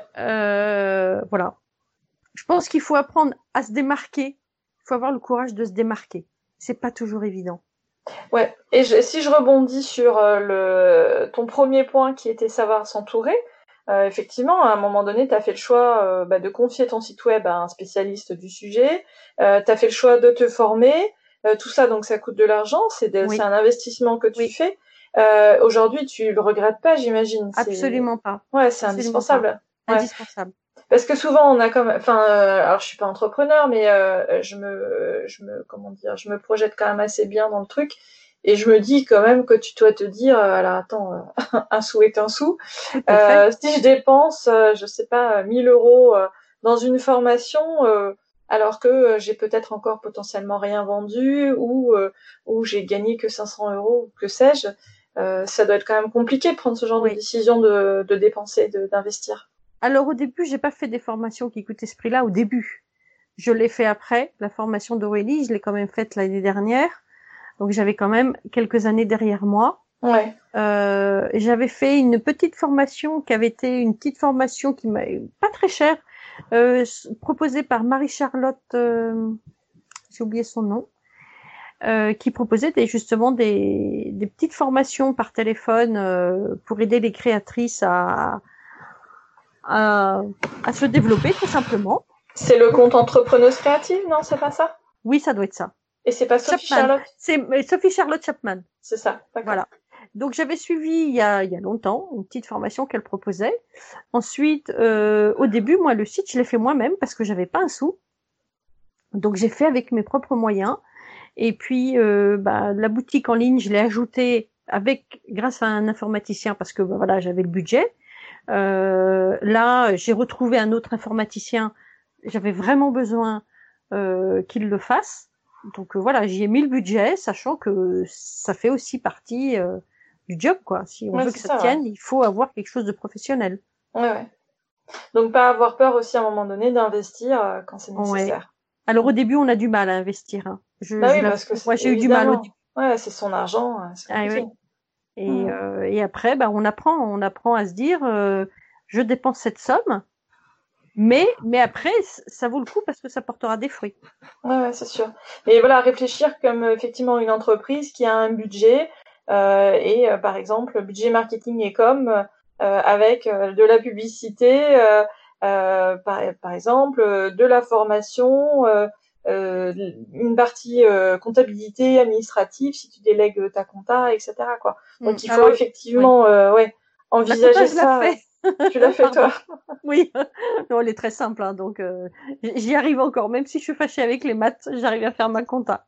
Euh, voilà. Je pense qu'il faut apprendre à se démarquer. Il faut avoir le courage de se démarquer. C'est pas toujours évident. Ouais. Et je, si je rebondis sur euh, le ton premier point qui était savoir s'entourer, euh, effectivement, à un moment donné, tu as fait le choix euh, bah, de confier ton site web à un spécialiste du sujet. Euh, tu as fait le choix de te former. Euh, tout ça, donc, ça coûte de l'argent. C'est, de, Oui. c'est un investissement que tu oui. fais. Euh, aujourd'hui, tu le regrettes pas, j'imagine. Absolument c'est... pas. Ouais, c'est Absolument indispensable. Pas. Ouais. Indispensable. Parce que souvent on a comme, enfin, euh, alors je suis pas entrepreneur, mais euh, je me, je me, comment dire, je me projette quand même assez bien dans le truc, et je me dis quand même que tu dois te dire, euh, alors attends, euh, un sou est un sou. Euh, si je dépense, euh, je sais pas, mille euros euh, dans une formation, euh, alors que euh, j'ai peut-être encore potentiellement rien vendu ou euh, ou j'ai gagné que cinq cents euros, que sais-je, euh, ça doit être quand même compliqué de prendre ce genre oui. de décision de, de dépenser, de, d'investir. Alors au début, j'ai pas fait des formations qui coûtaient ce prix-là au début. Je l'ai fait après. La formation d'Aurélie, je l'ai quand même faite l'année dernière. Donc j'avais quand même quelques années derrière moi. Ouais. Euh, j'avais fait une petite formation qui avait été une petite formation qui m'a pas très chère, euh, proposée par Marie-Charlotte, euh, j'ai oublié son nom, euh, qui proposait des, justement des, des petites formations par téléphone euh, pour aider les créatrices à À, à se développer tout simplement. C'est le compte Entrepreneuse Créative, non? C'est pas ça? Oui, ça doit être ça. Et c'est pas Sophie Chapman. Charlotte? C'est Sophie Charlotte Chapman. C'est ça, d'accord. Voilà. Donc j'avais suivi il y a, il y a longtemps une petite formation qu'elle proposait. Ensuite, euh, au début, moi, le site, je l'ai fait moi-même parce que j'avais pas un sou. Donc j'ai fait avec mes propres moyens. Et puis euh, bah, la boutique en ligne, je l'ai ajoutée avec grâce à un informaticien parce que bah, voilà, j'avais le budget. Euh, là, j'ai retrouvé un autre informaticien. J'avais vraiment besoin euh, qu'il le fasse. Donc euh, voilà, j'y ai mis le budget, sachant que ça fait aussi partie euh, du job, quoi. Si on Ouais, veut c'est que ça, ça, tienne, ouais. il faut avoir quelque chose de professionnel. Ouais, ouais. Donc pas avoir peur aussi à un moment donné d'investir euh, quand c'est Ouais. nécessaire. Alors au début, on a du mal à investir. Hein. Je, Bah je oui, parce que l'avoue, c'est moi j'ai eu du mal au début. évidemment, ouais, c'est son argent, euh, c'est Ah, compliqué. ouais. Et, Mhm. euh, et après, bah, on apprend, on apprend à se dire, euh, je dépense cette somme, mais mais après, ça vaut le coup parce que ça portera des fruits. Ouais, ouais, c'est sûr. Mais voilà, réfléchir comme euh, effectivement une entreprise qui a un budget euh, et euh, par exemple budget marketing et com euh, avec euh, de la publicité, euh, euh, par, par exemple euh, de la formation, euh, euh, une partie euh, comptabilité administrative si tu délègues ta compta, et cetera quoi. Hmm. Donc il faut Alors, oui, effectivement euh, ouais la compta, envisager je la ça. fais. Tu l'as fait Pardon. toi. Oui, non, elle est très simple, hein, donc euh, j'y arrive encore. Même si je suis fâchée avec les maths, j'arrive à faire ma compta.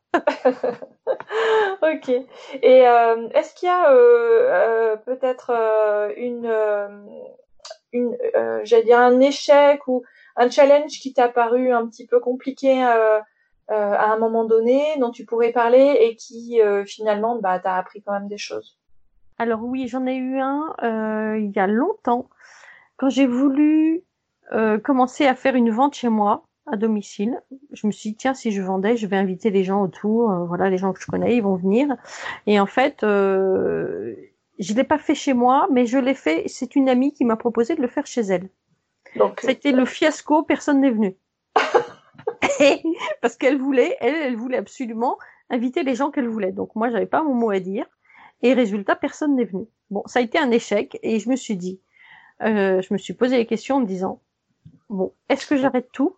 Ok. Et euh, est-ce qu'il y a euh, euh, peut-être euh, une, euh, une euh, j'allais dire un échec ou un challenge qui t'a paru un petit peu compliqué euh, euh, à un moment donné, dont tu pourrais parler et qui euh, finalement bah t'a appris quand même des choses. Alors oui, j'en ai eu un euh, il y a longtemps, quand j'ai voulu euh, commencer à faire une vente chez moi, à domicile. Je me suis dit, tiens, si je vendais, je vais inviter les gens autour, euh, voilà, les gens que je connais, ils vont venir. Et en fait, euh, je l'ai pas fait chez moi, mais je l'ai fait, c'est une amie qui m'a proposé de le faire chez elle. Donc Ça a été le fiasco, personne n'est venu. Parce qu'elle voulait, elle, elle voulait absolument inviter les gens qu'elle voulait. Donc moi, j'avais pas mon mot à dire. Et résultat, personne n'est venu. Bon, ça a été un échec. Et je me suis dit, euh, je me suis posé les questions en me disant, bon, est-ce que j'arrête tout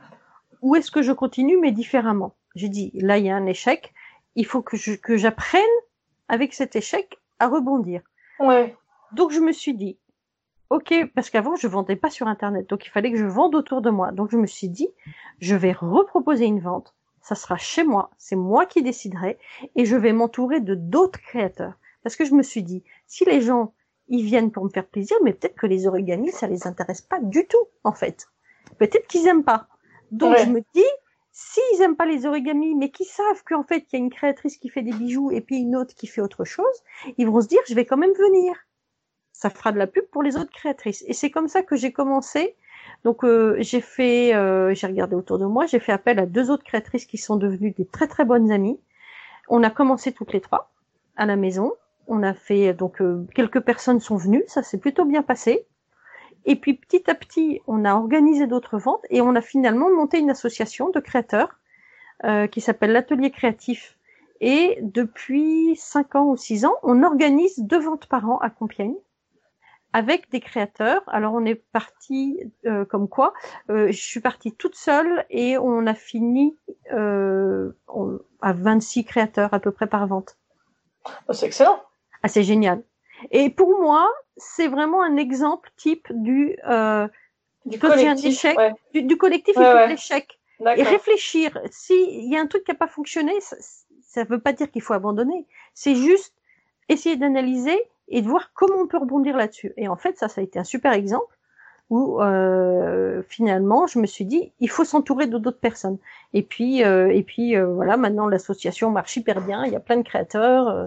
ou est-ce que je continue mais différemment? J'ai dit, là, il y a un échec. Il faut que je, que j'apprenne avec cet échec à rebondir. ouais. Donc je me suis dit, ok, parce qu'avant je vendais pas sur internet, donc il fallait que je vende autour de moi. Donc je me suis dit, je vais reproposer une vente. Ça sera chez moi, c'est moi qui déciderai, et je vais m'entourer de d'autres créateurs. Parce que je me suis dit, si les gens ils viennent pour me faire plaisir, mais peut-être que les origamis ça les intéresse pas du tout en fait. Peut-être qu'ils aiment pas. Donc je Ouais. me dis, s'ils aiment pas les origamis, mais qu'ils savent qu'en fait il y a une créatrice qui fait des bijoux et puis une autre qui fait autre chose, ils vont se dire, je vais quand même venir. Ça fera de la pub pour les autres créatrices. Et c'est comme ça que j'ai commencé. Donc euh, j'ai fait, euh, j'ai regardé autour de moi, j'ai fait appel à deux autres créatrices qui sont devenues des très très bonnes amies. On a commencé toutes les trois à la maison. On a fait donc euh, quelques personnes sont venues, ça s'est plutôt bien passé. Et puis petit à petit, on a organisé d'autres ventes et on a finalement monté une association de créateurs euh, qui s'appelle l'Atelier Créatif. Et depuis cinq ans ou six ans, on organise deux ventes par an à Compiègne avec des créateurs. Alors on est parti euh, comme quoi euh, je suis partie toute seule et on a fini euh, on, à vingt-six créateurs à peu près par vente. Oh, c'est excellent. Ah, c'est génial. Et pour moi, c'est vraiment un exemple type du euh, Du quand il y a un collectif, échec, ouais. du, du collectif Ouais, et puis ouais. de l'échec. Et D'accord. réfléchir. S'il y a un truc qui n'a pas fonctionné, ça ne veut pas dire qu'il faut abandonner. C'est juste essayer d'analyser et de voir comment on peut rebondir là-dessus. Et en fait, ça, ça a été un super exemple où euh, finalement, je me suis dit, il faut s'entourer de d'autres personnes. Et puis, euh, et puis euh, voilà, maintenant l'association marche hyper bien. Il y a plein de créateurs, euh,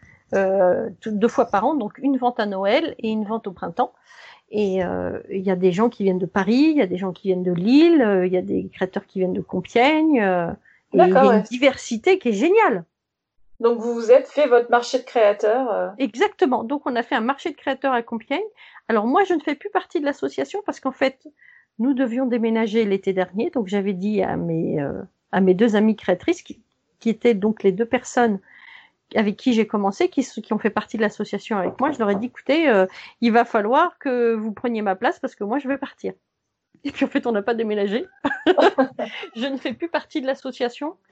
euh, deux fois par an, donc une vente à Noël et une vente au printemps. Et euh, il y a des gens qui viennent de Paris, il y a des gens qui viennent de Lille, euh, il y a des créateurs qui viennent de Compiègne. Euh, et il y a D'accord, une ouais. diversité qui est géniale. Donc vous vous êtes fait votre marché de créateurs. euh. Exactement. Donc, on a fait un marché de créateurs à Compiègne. Alors, moi, je ne fais plus partie de l'association parce qu'en fait, nous devions déménager l'été dernier. Donc, j'avais dit à mes, euh, à mes deux amies créatrices, qui, qui étaient donc les deux personnes avec qui j'ai commencé, qui, qui ont fait partie de l'association avec moi, je leur ai dit, écoutez, euh, il va falloir que vous preniez ma place parce que moi, je vais partir. Et puis, en fait, on n'a pas déménagé. Je ne fais plus partie de l'association.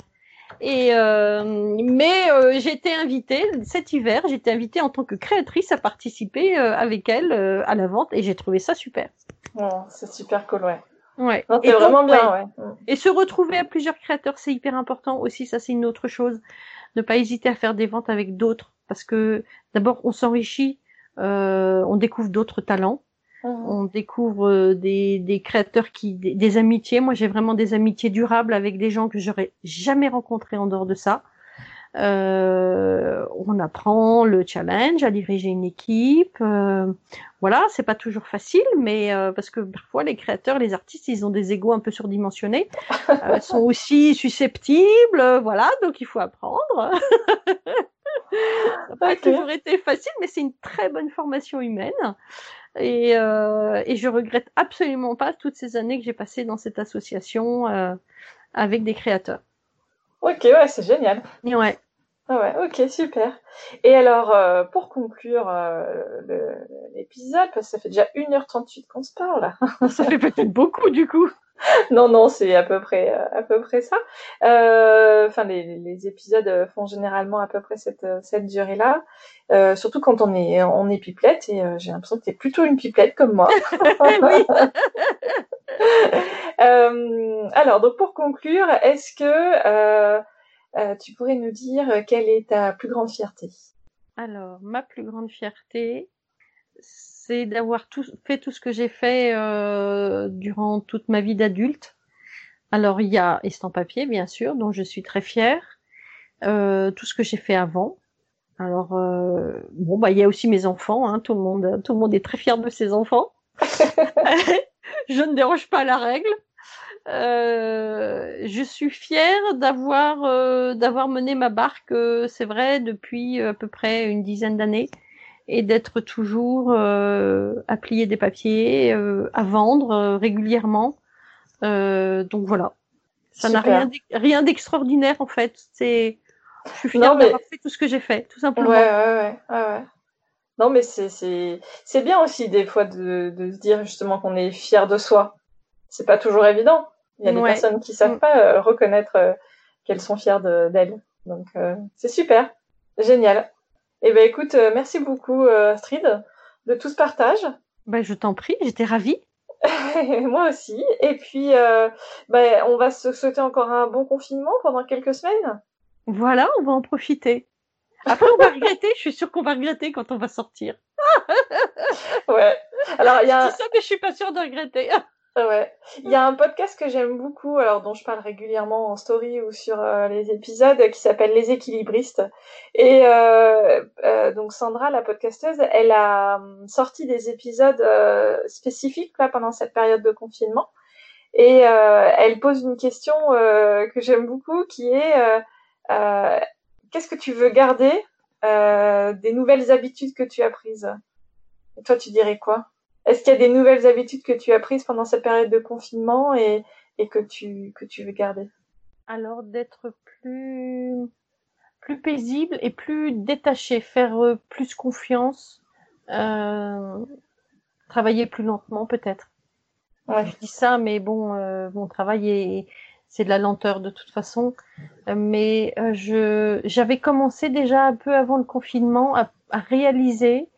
Et euh, mais euh, j'ai été invitée cet hiver, j'ai été invitée en tant que créatrice à participer euh, avec elle euh, à la vente et j'ai trouvé ça super. Oh, c'est super cool, ouais. Ouais. Non, c'est vraiment donc, bien, ouais. ouais. Et se retrouver à plusieurs créateurs, c'est hyper important aussi. Ça, c'est une autre chose. Ne pas hésiter à faire des ventes avec d'autres, parce que d'abord, on s'enrichit, euh, on découvre d'autres talents. Mmh. On découvre des, des créateurs qui, des, des amitiés. Moi, j'ai vraiment des amitiés durables avec des gens que j'aurais jamais rencontrés en dehors de ça. Euh, on apprend le challenge à diriger une équipe. Euh, voilà, c'est pas toujours facile, mais euh, parce que parfois les créateurs, les artistes, ils ont des égos un peu surdimensionnés, euh, sont aussi susceptibles. Euh, voilà, donc il faut apprendre. Ça n'a pas okay. toujours été facile, mais c'est une très bonne formation humaine. Et, euh, et je regrette absolument pas toutes ces années que j'ai passées dans cette association euh, avec des créateurs. Ok, ouais, c'est génial. Ouais. Ah ouais, ok, super. Et alors, euh, pour conclure euh, le, l'épisode, parce que ça fait déjà une heure trente-huit qu'on se parle, là. Ça fait peut-être beaucoup, du coup. Non, non, c'est à peu près, à peu près ça. Euh, enfin, les, les épisodes font généralement à peu près cette, cette durée-là. Euh, surtout quand on est, on est pipelette, et euh, j'ai l'impression que t'es plutôt une pipelette comme moi. Oui. euh, alors, donc pour conclure, est-ce que euh, euh, tu pourrais nous dire quelle est ta plus grande fierté? Alors, ma plus grande fierté, c'est d'avoir tout, fait tout ce que j'ai fait euh, durant toute ma vie d'adulte. Alors, il y a Estampapié, bien sûr, dont je suis très fière. Euh, tout ce que j'ai fait avant. Alors, euh, bon, bah, il y a aussi mes enfants. Hein, tout le monde, tout le monde est très fier de ses enfants. Je ne déroge pas à la règle. Euh, je suis fière d'avoir euh, d'avoir mené ma barque, euh, c'est vrai, depuis à peu près une dizaine d'années, et d'être toujours euh, à plier des papiers, euh, à vendre euh, régulièrement. Euh, donc voilà, ça n'a rien rien d'extraordinaire en fait. C'est, je suis fière non, mais... d'avoir fait tout ce que j'ai fait, tout simplement. Ouais, ouais, ouais, ouais. ouais. Non, mais c'est c'est c'est bien aussi des fois de de se dire justement qu'on est fier de soi. C'est pas toujours évident. Il y a des ouais. personnes qui savent pas euh, reconnaître euh, qu'elles sont fières de, d'elles. Donc euh, c'est super, génial. Et ben écoute, euh, merci beaucoup euh, Astrid de tout ce partage. Ben je t'en prie, j'étais ravie. Moi aussi. Et puis euh, ben on va se souhaiter encore un bon confinement pendant quelques semaines. Voilà, on va en profiter. Après on va regretter, je suis sûre qu'on va regretter quand on va sortir. Ouais. Alors il y a je dis ça mais je suis pas sûre de regretter. Ouais, il y a un podcast que j'aime beaucoup, alors dont je parle régulièrement en story ou sur euh, les épisodes, qui s'appelle Les Équilibristes. Et euh, euh, donc Sandra, la podcasteuse, elle a sorti des épisodes euh, spécifiques là pendant cette période de confinement. Et euh, elle pose une question euh, que j'aime beaucoup, qui est euh, euh, qu'est-ce que tu veux garder euh, des nouvelles habitudes que tu as prises? Et toi, tu dirais quoi? Est-ce qu'il y a des nouvelles habitudes que tu as prises pendant cette période de confinement et, et que tu, que tu veux garder? Alors, d'être plus, plus paisible et plus détaché, faire plus confiance, euh, travailler plus lentement peut-être. Ouais. Je dis ça, mais bon, euh, mon travail est, c'est de la lenteur de toute façon. Mais euh, je, j'avais commencé déjà un peu avant le confinement à, à réaliser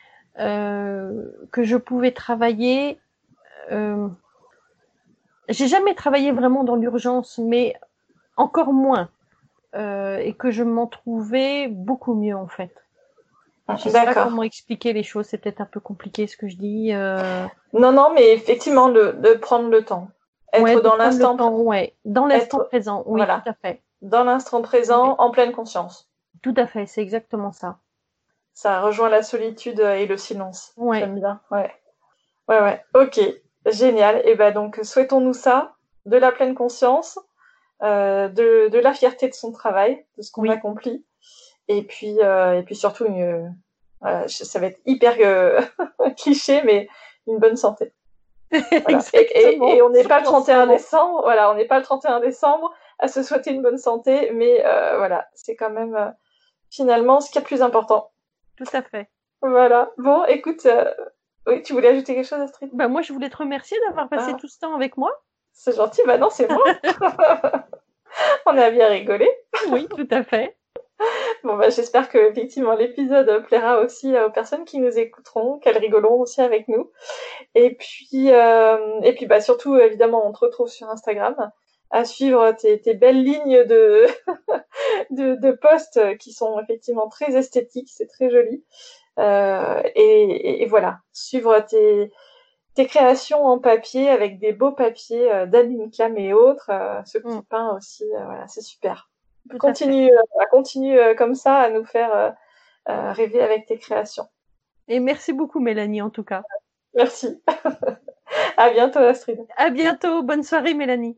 Euh, que je pouvais travailler. Euh, j'ai jamais travaillé vraiment dans l'urgence, mais encore moins, euh, et que je m'en trouvais beaucoup mieux en fait. Je sais pas comment expliquer les choses, c'est peut-être un peu compliqué ce que je dis. Euh... Non, non, mais effectivement, de, de prendre le temps, être ouais, dans l'instant, temps, ouais, dans l'instant être... présent, oui, voilà. Tout à fait. Dans l'instant présent, ouais. En pleine conscience. Tout à fait, c'est exactement ça. Ça rejoint la solitude et le silence. Ouais. J'aime bien. Ouais. Ouais, ouais. Ok. Génial. Et ben donc, souhaitons-nous ça, de la pleine conscience, euh, de, de la fierté de son travail, de ce qu'on oui. accomplit. Et puis, euh, et puis surtout, une, euh, ça va être hyper euh, cliché, mais une bonne santé. Voilà. et, et, et on n'est pas le trente et un décembre. Voilà, on n'est pas le trente et un décembre à se souhaiter une bonne santé, mais euh, voilà, c'est quand même euh, finalement ce qui est le plus important. Tout à fait. Voilà. Bon, écoute, euh, oui, tu voulais ajouter quelque chose, Astrid? Bah moi, je voulais te remercier d'avoir passé ah. tout ce temps avec moi. C'est gentil. Bah non, c'est moi. On a bien rigolé. Oui, tout à fait. Bon, bah, j'espère que, effectivement, l'épisode plaira aussi aux personnes qui nous écouteront, qu'elles rigoleront aussi avec nous. Et puis, euh, et puis, bah, surtout, évidemment, on te retrouve sur Instagram à suivre tes, tes belles lignes de, de, de posts qui sont effectivement très esthétiques, c'est très joli. Euh, et, et voilà, suivre tes, tes créations en papier avec des beaux papiers euh, d'Aline Clam et autres, euh, ce petit mm. pain aussi, euh, voilà, c'est super. Tout continue, euh, continue euh, comme ça à nous faire euh, euh, rêver avec tes créations. Et merci beaucoup Mélanie en tout cas. Merci. À bientôt Astrid. À bientôt, bonne soirée Mélanie.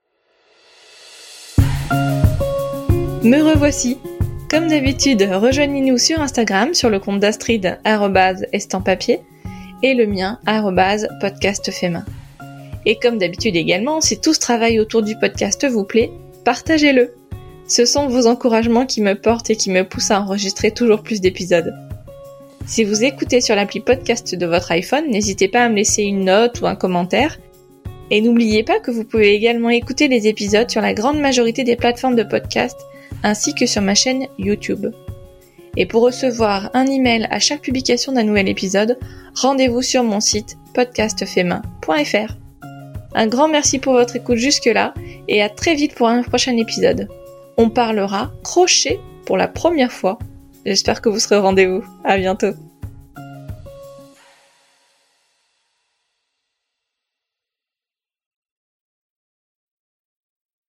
Me revoici. Comme d'habitude, rejoignez-nous sur Instagram sur le compte d'Astrid arobase estampapier et le mien arobase podcastfemain. Et comme d'habitude également, si tout ce travail autour du podcast vous plaît, partagez-le. Ce sont vos encouragements qui me portent et qui me poussent à enregistrer toujours plus d'épisodes. Si vous écoutez sur l'appli podcast de votre iPhone, n'hésitez pas à me laisser une note ou un commentaire. Et n'oubliez pas que vous pouvez également écouter les épisodes sur la grande majorité des plateformes de podcast, ainsi que sur ma chaîne YouTube. Et pour recevoir un email à chaque publication d'un nouvel épisode, rendez-vous sur mon site podcastfemain point f r. Un grand merci pour votre écoute jusque-là et à très vite pour un prochain épisode. On parlera crochet pour la première fois. J'espère que vous serez au rendez-vous. À bientôt.